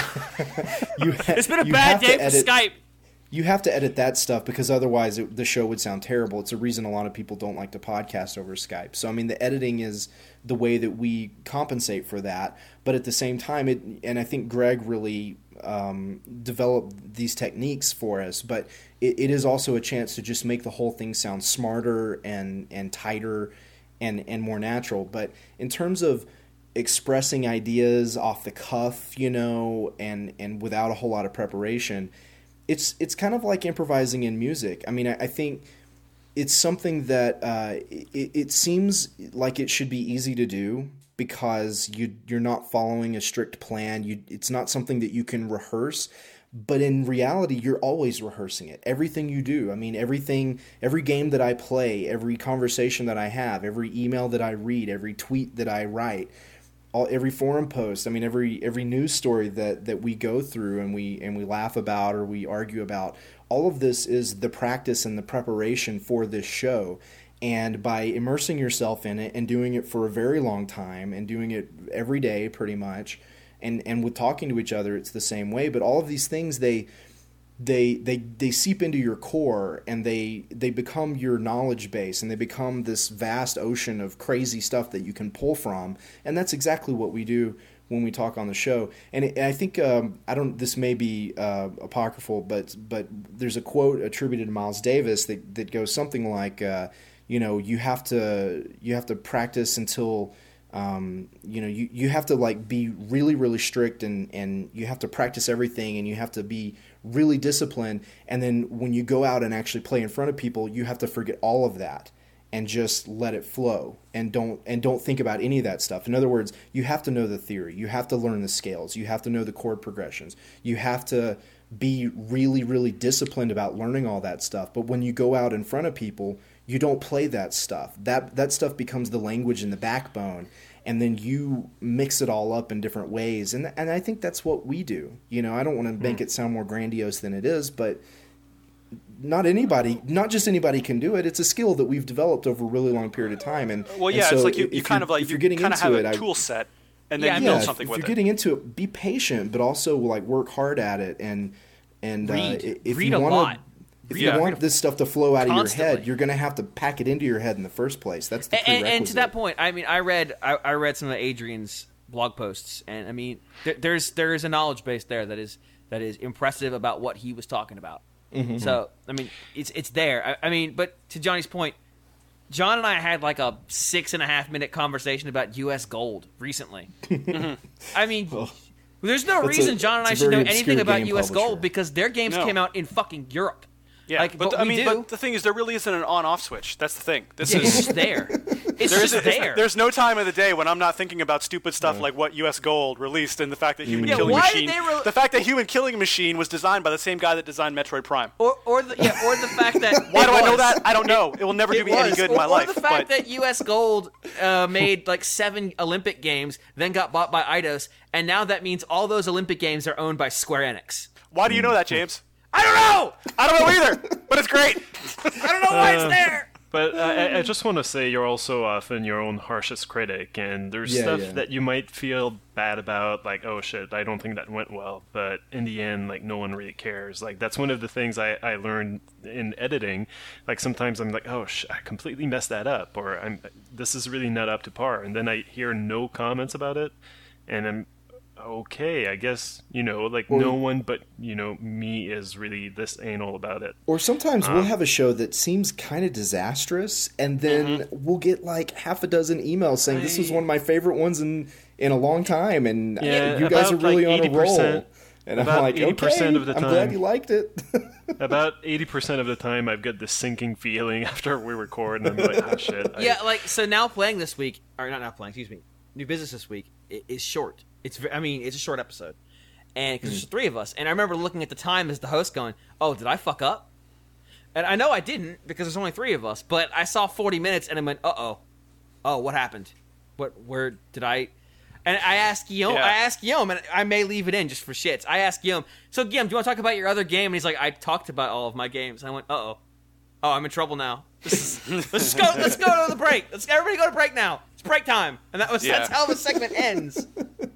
you ha- It's been a you bad have to day for edit- Skype. You have to edit that stuff, because otherwise it, the show would sound terrible. It's a reason a lot of people don't like to podcast over Skype. So, I mean, the editing is the way that we compensate for that. But at the same time, it and I think Greg really um, developed these techniques for us, but it, it is also a chance to just make the whole thing sound smarter and, and tighter and, and more natural. But in terms of expressing ideas off the cuff, you know, and, and without a whole lot of preparation, It's it's kind of like improvising in music. I mean, I, I think it's something that uh, it, it seems like it should be easy to do, because you you're not following a strict plan. You it's not something that you can rehearse, but in reality, you're always rehearsing it. Everything you do. I mean, everything, every game that I play, every conversation that I have, every email that I read, every tweet that I write. All, every forum post, I mean, every every news story that, that we go through and we and we laugh about or we argue about, all of this is the practice and the preparation for this show. And by immersing yourself in it and doing it for a very long time and doing it every day pretty much, and, and with talking to each other, it's the same way. But all of these things, they they they they seep into your core, and they they become your knowledge base, and they become this vast ocean of crazy stuff that you can pull from. And that's exactly what we do when we talk on the show. And, it, and I think um, I don't. This may be uh, apocryphal, but but there's a quote attributed to Miles Davis that that goes something like, uh, you know, you have to you have to practice until. Um, you know, you, you have to like be really, really strict, and, and you have to practice everything, and you have to be really disciplined. And then when you go out and actually play in front of people, you have to forget all of that and just let it flow, and don't and don't think about any of that stuff. In other words, you have to know the theory. You have to learn the scales. You have to know the chord progressions. You have to be really, really disciplined about learning all that stuff. But when you go out in front of people, you don't play that stuff. That that stuff becomes the language and the backbone, and then you mix it all up in different ways. And and I think that's what we do. You know, I don't want to make it sound more grandiose than it is, but not anybody, not just anybody can do it. It's a skill that we've developed over a really long period of time. And well, yeah, and so it's like you, you if kind of like if you you're getting kind of into have it, a tool set, and then Yeah, you yeah, build if, something if with you're it. getting into it, be patient, but also like work hard at it. And and Read. uh, if Read you a wanna, lot. If Read you a- want this stuff to flow out of your Constantly. head, you're going to have to pack it into your head in the first place. That's the And, prerequisite. and, and to that point, I mean, I read I, I read some of Adrian's blog posts, and I mean, there, there's there is a knowledge base there that is that is impressive about what he was talking about. Mm-hmm. So I mean, it's it's there. I, I mean, but to Johnny's point, John and I had like a six and a half minute conversation about U S Gold recently. I mean. Well, there's no that's reason a- John and I it's a should know very anything obscure about game U S publisher. Gold because their games No. came out in fucking Europe. Yeah, Like, but, but I we mean, do. but the thing is, there really isn't an on-off switch. That's the thing. This Yeah, it's is just there. It's there just is- there. There's no time of the day when I'm not thinking about stupid stuff like what U S Gold released and the fact that Human Yeah, Killing why did Machine, they re- the fact that Human Killing Machine was designed by the same guy that designed Metroid Prime. or, or the yeah, or the fact that Why it do I know was. that? I don't know. It will never do It me any was. good or, in my or life. the fact but that U S Gold uh, made like seven Olympic games, then got bought by Eidos, and now that means all those Olympic games are owned by Square Enix. why do you know that, James? I don't know. I don't know either, but it's great. I don't know why it's there. But uh, I, I just want to say you're also often your own harshest critic, and there's Yeah, stuff yeah. that you might feel bad about, like, oh shit, I don't think that went well. But in the end, like, no one really cares. Like, that's one of the things I, I learned in editing. Like, sometimes I'm like, oh, sh- I completely messed that up, or I'm this is really not up to par. And then I hear no comments about it, and I'm okay, I guess, you know, like, no one but, you know, me is really this anal about it. Or sometimes we'll have a show that seems kind of disastrous, and then we'll get like half a dozen emails saying this was one of my favorite ones in in a long time, and Yeah, you guys are about, really like, on a roll. eighty percent And I'm about like, eighty percent okay, of the I'm time. glad you liked it. About eighty percent of the time, I've got this sinking feeling after we record, and I'm like, oh shit. I- Yeah, like so now playing this week, or not now playing, excuse me, New Business this week i- is short. It's ve- I mean it's a short episode, and because there's three of us, and I remember looking at the time as the host going, "Oh, did I fuck up?" And I know I didn't because there's only three of us, but I saw forty minutes and I went, "Uh oh, oh what happened? What where did I?" And I asked Guillaume, Yeah. I asked Guillaume, and I may leave it in just for shits. I asked Guillaume, so Guillaume, do you want to talk about your other game? And he's like, I talked about all of my games. I went, uh oh, oh, I'm in trouble now. This is, let's just go. Let's go to the break. Let's everybody go to break now. It's break time, and that was that's Yeah. how the segment ends.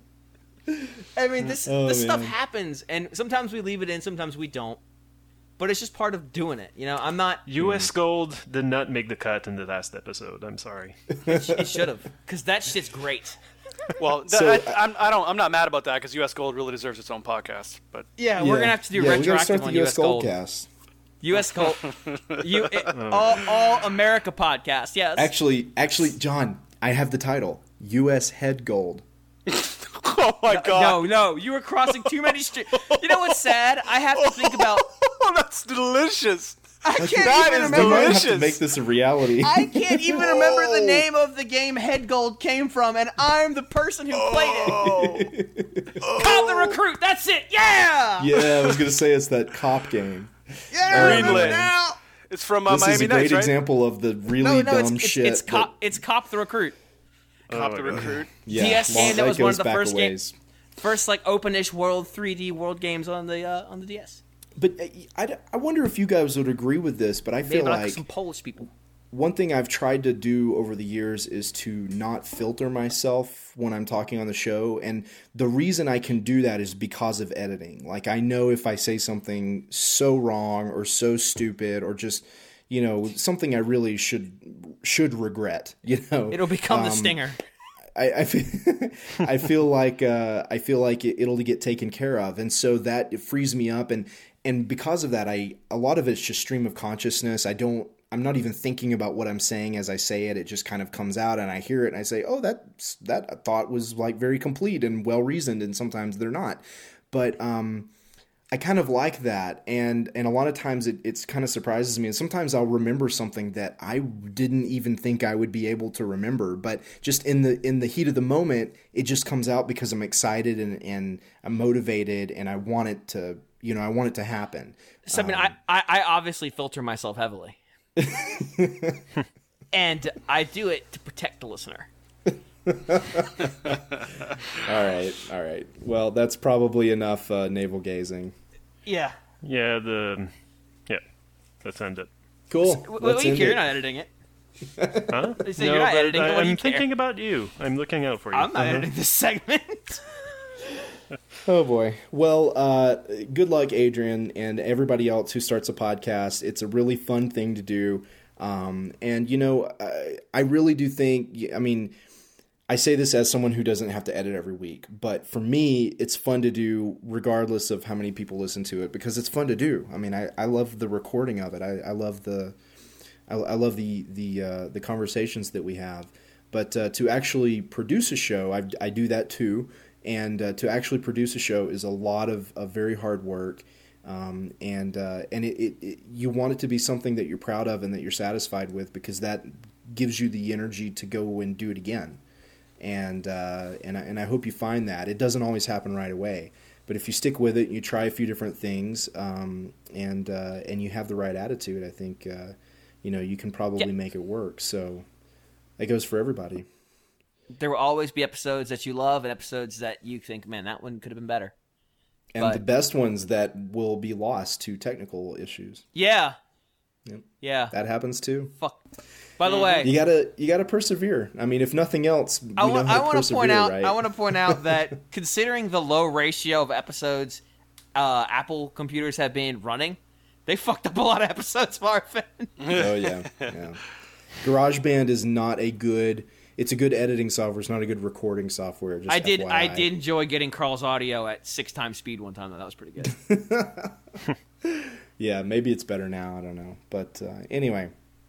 I mean, this Oh, this stuff man. happens, and sometimes we leave it in, sometimes we don't. But it's just part of doing it. You know, I'm not. U S Gold did not make the cut in the last episode. I'm sorry. It should have, because that shit's great. Well, th- So, I, I'm, I don't. I'm not mad about that because U S Gold really deserves its own podcast. But Yeah, we're gonna have to do yeah, we gotta retroactive start the on U U S S Gold. Goldcast. U S Gold, you it, all all America podcast. Yes. Actually, actually, John, I have the title: U S Head Gold. oh my god, No, no, you were crossing too many streets. You know what's sad? I have to think about. that's delicious. I can't That even is We remember. might have to delicious. make this a reality. I can't even remember the Whoa. name of the game Head Gold came from, and I'm the person who played it. Oh, Call the recruit. That's it. Yeah. Yeah, I was gonna say it's that cop game. Yeah. I remember Greenland. now. it's from uh, This Miami is a great Nights, right? example of the really No, no, dumb it's, it's, shit. it's that- cop. It's Cop the Recruit. Cop Oh the my God. recruit. yeah, D S long- game that was one goes of the back first a games. ways. First, like open-ish world three D world games on the uh, on the D S. But uh, I, I wonder if you guys would agree with this, but I Made feel by like like some Polish people. one thing I've tried to do over the years is to not filter myself when I'm talking on the show. And the reason I can do that is because of editing. Like, I know if I say something so wrong or so stupid or just, you know, something I really should should regret, you know. It'll become the um, stinger. I, I feel, I feel like uh, I feel like it, it'll get taken care of, and so that it frees me up, and and because of that, I a lot of it's just stream of consciousness. I don't, I'm not even thinking about what I'm saying as I say it. It just kind of comes out, and I hear it, and I say, oh, that that thought was like very complete and well reasoned, and sometimes they're not, but um. I kind of like that, and and a lot of times it it's kind of surprises me, and sometimes I'll remember something that I didn't even think I would be able to remember, but just in the in the heat of the moment, it just comes out because I'm excited and, and I'm motivated, and I want it to, you know, I want it to happen. So, I mean, I, I I obviously filter myself heavily. And I do it to protect the listener. All right, all right. Well, that's probably enough uh, navel gazing. Yeah. Yeah, the yeah. Let's end it. Cool. What Let's do you end care? You're it. not editing it. Huh? They say you're not but editing it. I, What do you I'm care? thinking about you. I'm looking out for you. I'm not Uh-huh. editing this segment. Oh boy. Well, uh, good luck, Adrian, and everybody else who starts a podcast. It's a really fun thing to do. Um, and, you know, I, I really do think, I mean, I say this as someone who doesn't have to edit every week, but for me, it's fun to do regardless of how many people listen to it, because it's fun to do. I mean, I, I love the recording of it. I, I love the, I, I love the, the, uh, the conversations that we have, but, uh, to actually produce a show, I, I do that too. And, uh, to actually produce a show is a lot of, of very hard work. Um, and, uh, and it, it, it, you want it to be something that you're proud of and that you're satisfied with, because that gives you the energy to go and do it again. And, uh, and, I, and I hope you find that. It doesn't always happen right away, but if you stick with it, you try a few different things, um, and, uh, and you have the right attitude, I think, uh, you know, you can probably Yeah. make it work. So that goes for everybody. There will always be episodes that you love and episodes that you think, man, that one could have been better. And But- the best ones that will be lost to technical issues. Yeah. Yep. Yeah. That happens too. Fuck. By the way, You gotta, you gotta persevere. I mean, if nothing else, we I know want, how I to want to persevere, point out. right? I want to point out that considering the low ratio of episodes uh, Apple computers have been running, they fucked up a lot of episodes of R F N. Oh yeah, yeah. GarageBand is not a good. It's a good editing software. It's not a good recording software. Just I did. F Y I I. did enjoy getting Carl's audio at six times speed one time. Though. That was pretty good. Yeah, maybe it's better now. I don't know. But uh, anyway,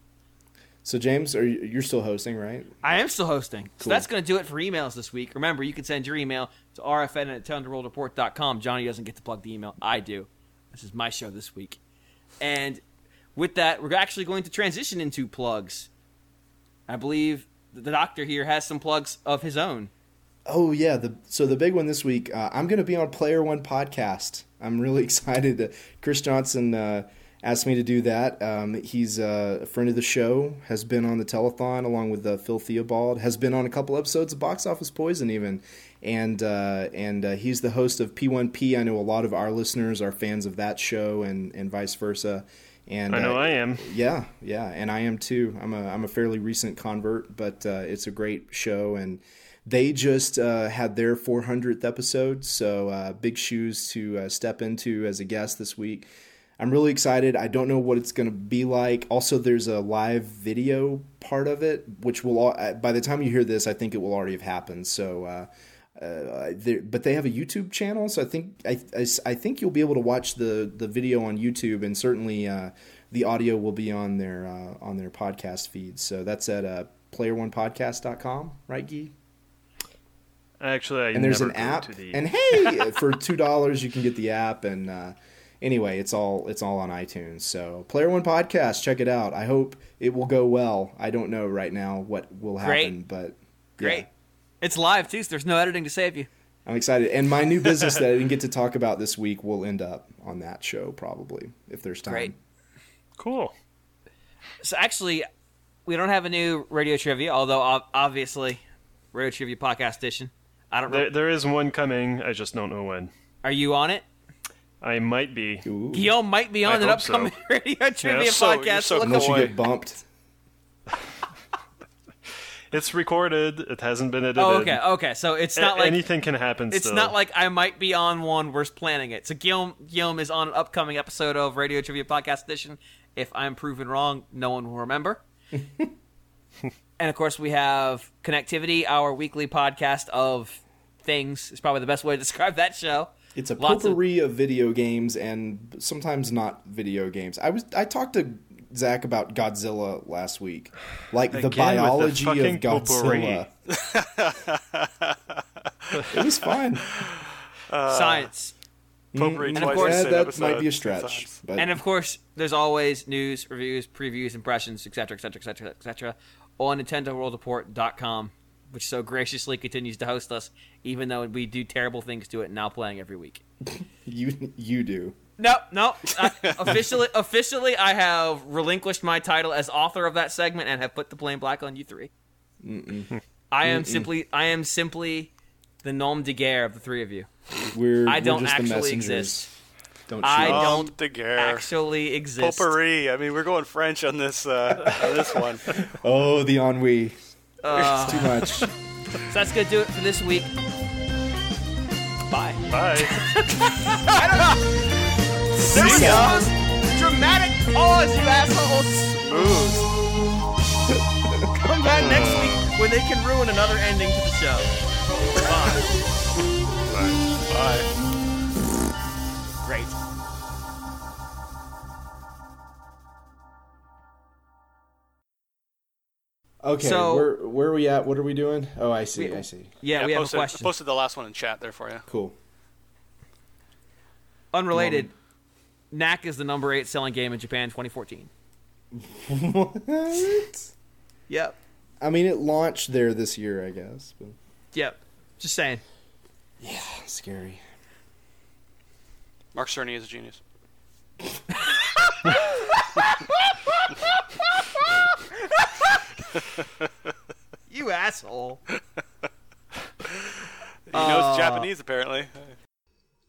so James, are you, you're still hosting, right? I am still hosting. So Cool. that's going to do it for emails this week. Remember, you can send your email to r f n at tender world report dot com. Johnny doesn't get to plug the email. I do. This is my show this week. And with that, we're actually going to transition into plugs. I believe the doctor here has some plugs of his own. Oh yeah, the so the big one this week. Uh, I'm going to be on Player One podcast. I'm really excited. That Chris Johnson uh, asked me to do that. Um, he's uh, a friend of the show. Has been on the telethon along with uh, Phil Theobald. Has been on a couple episodes of Box Office Poison even, and uh, and uh, he's the host of P one P. I know a lot of our listeners are fans of that show, and, and vice versa. And I know uh, I am. Yeah, yeah, and I am too. I'm a I'm a fairly recent convert, but uh, it's a great show, and they just uh, had their four hundredth episode, so uh, big shoes to uh, step into as a guest this week. I'm really excited. I don't know what it's going to be like. Also, there's a live video part of it, which will all, by the time you hear this, I think it will already have happened. So. Uh, Uh, but they have a YouTube channel, so I think I, I, I think you'll be able to watch the, the video on YouTube, and certainly uh, the audio will be on their uh, on their podcast feed. So that's at uh, player one podcast dot com, right, Guy? Actually, I And there's never an go app, to the... and hey, for two dollars you can get the app. And uh, anyway, it's all it's all on iTunes. So Player One Podcast, check it out. I hope it will go well. I don't know right now what will happen, Great. but Great. yeah. It's live, too, so there's no editing to save you. I'm excited. And my new business that I didn't get to talk about this week will end up on that show probably, if there's time. Great. Cool. So actually, we don't have a new radio trivia, although ob- obviously, radio trivia podcast edition. I don't know. There, there is one coming. I just don't know when. Are you on it? I might be. Ooh. Guillaume might be I on an hope so. upcoming radio trivia so- you're podcast. so Look Unless you Boy. get bumped. It's recorded. It hasn't been edited. Oh, okay, okay. So it's A- not like anything can happen. it's still. not like I might be on one. We're planning it. So Guillaume Guillaume is on an upcoming episode of Radio Trivia Podcast Edition. If I'm proven wrong, no one will remember. And of course, we have Connectivity, our weekly podcast of things. Is probably the best way to describe that show. It's a Lots of- potpourri of... video games and sometimes not video games. I was I talked to Zach about Godzilla last week, like the Again with the biology fucking of Godzilla. It was fun. Science. Potpourri and of twice course- the Yeah, same that episode, might be a two stretch, times. but And of course, there's always news, reviews, previews, impressions, et cetera, et cetera, et cetera, et cetera, on Nintendo World Report dot com, which so graciously continues to host us, even though we do terrible things to it, now playing every week. you you do. No, no. I, officially, officially, I have relinquished my title as author of that segment and have put the plain black on you three. Mm-mm. I am Mm-mm. simply, I am simply the nom de guerre of the three of you. We're, I don't we're just the actually messengers. exist. Don't I shoot us. don't Oh, de guerre. actually exist. Potpourri. I mean, we're going French on this uh, on this one. Oh, the ennui. Uh, It's too much. so that's gonna do it for this week. Bye. Bye. There was See ya. the most dramatic pause, you asshole. Smooth. Come back next week when they can ruin another ending to the show. Bye. Bye. Great. Okay, So- where where are we at? What are we doing? Oh, I see. We- I see. Yeah, Yeah, we have posted, a question. posted the last one in chat there for you. Cool. Unrelated. N A C is the number eight selling game in Japan twenty fourteen. What? Yep. I mean, it launched there this year, I guess. But Yep. Just saying. scary. Mark Cerny is a genius. You asshole. He knows Uh, Japanese, apparently.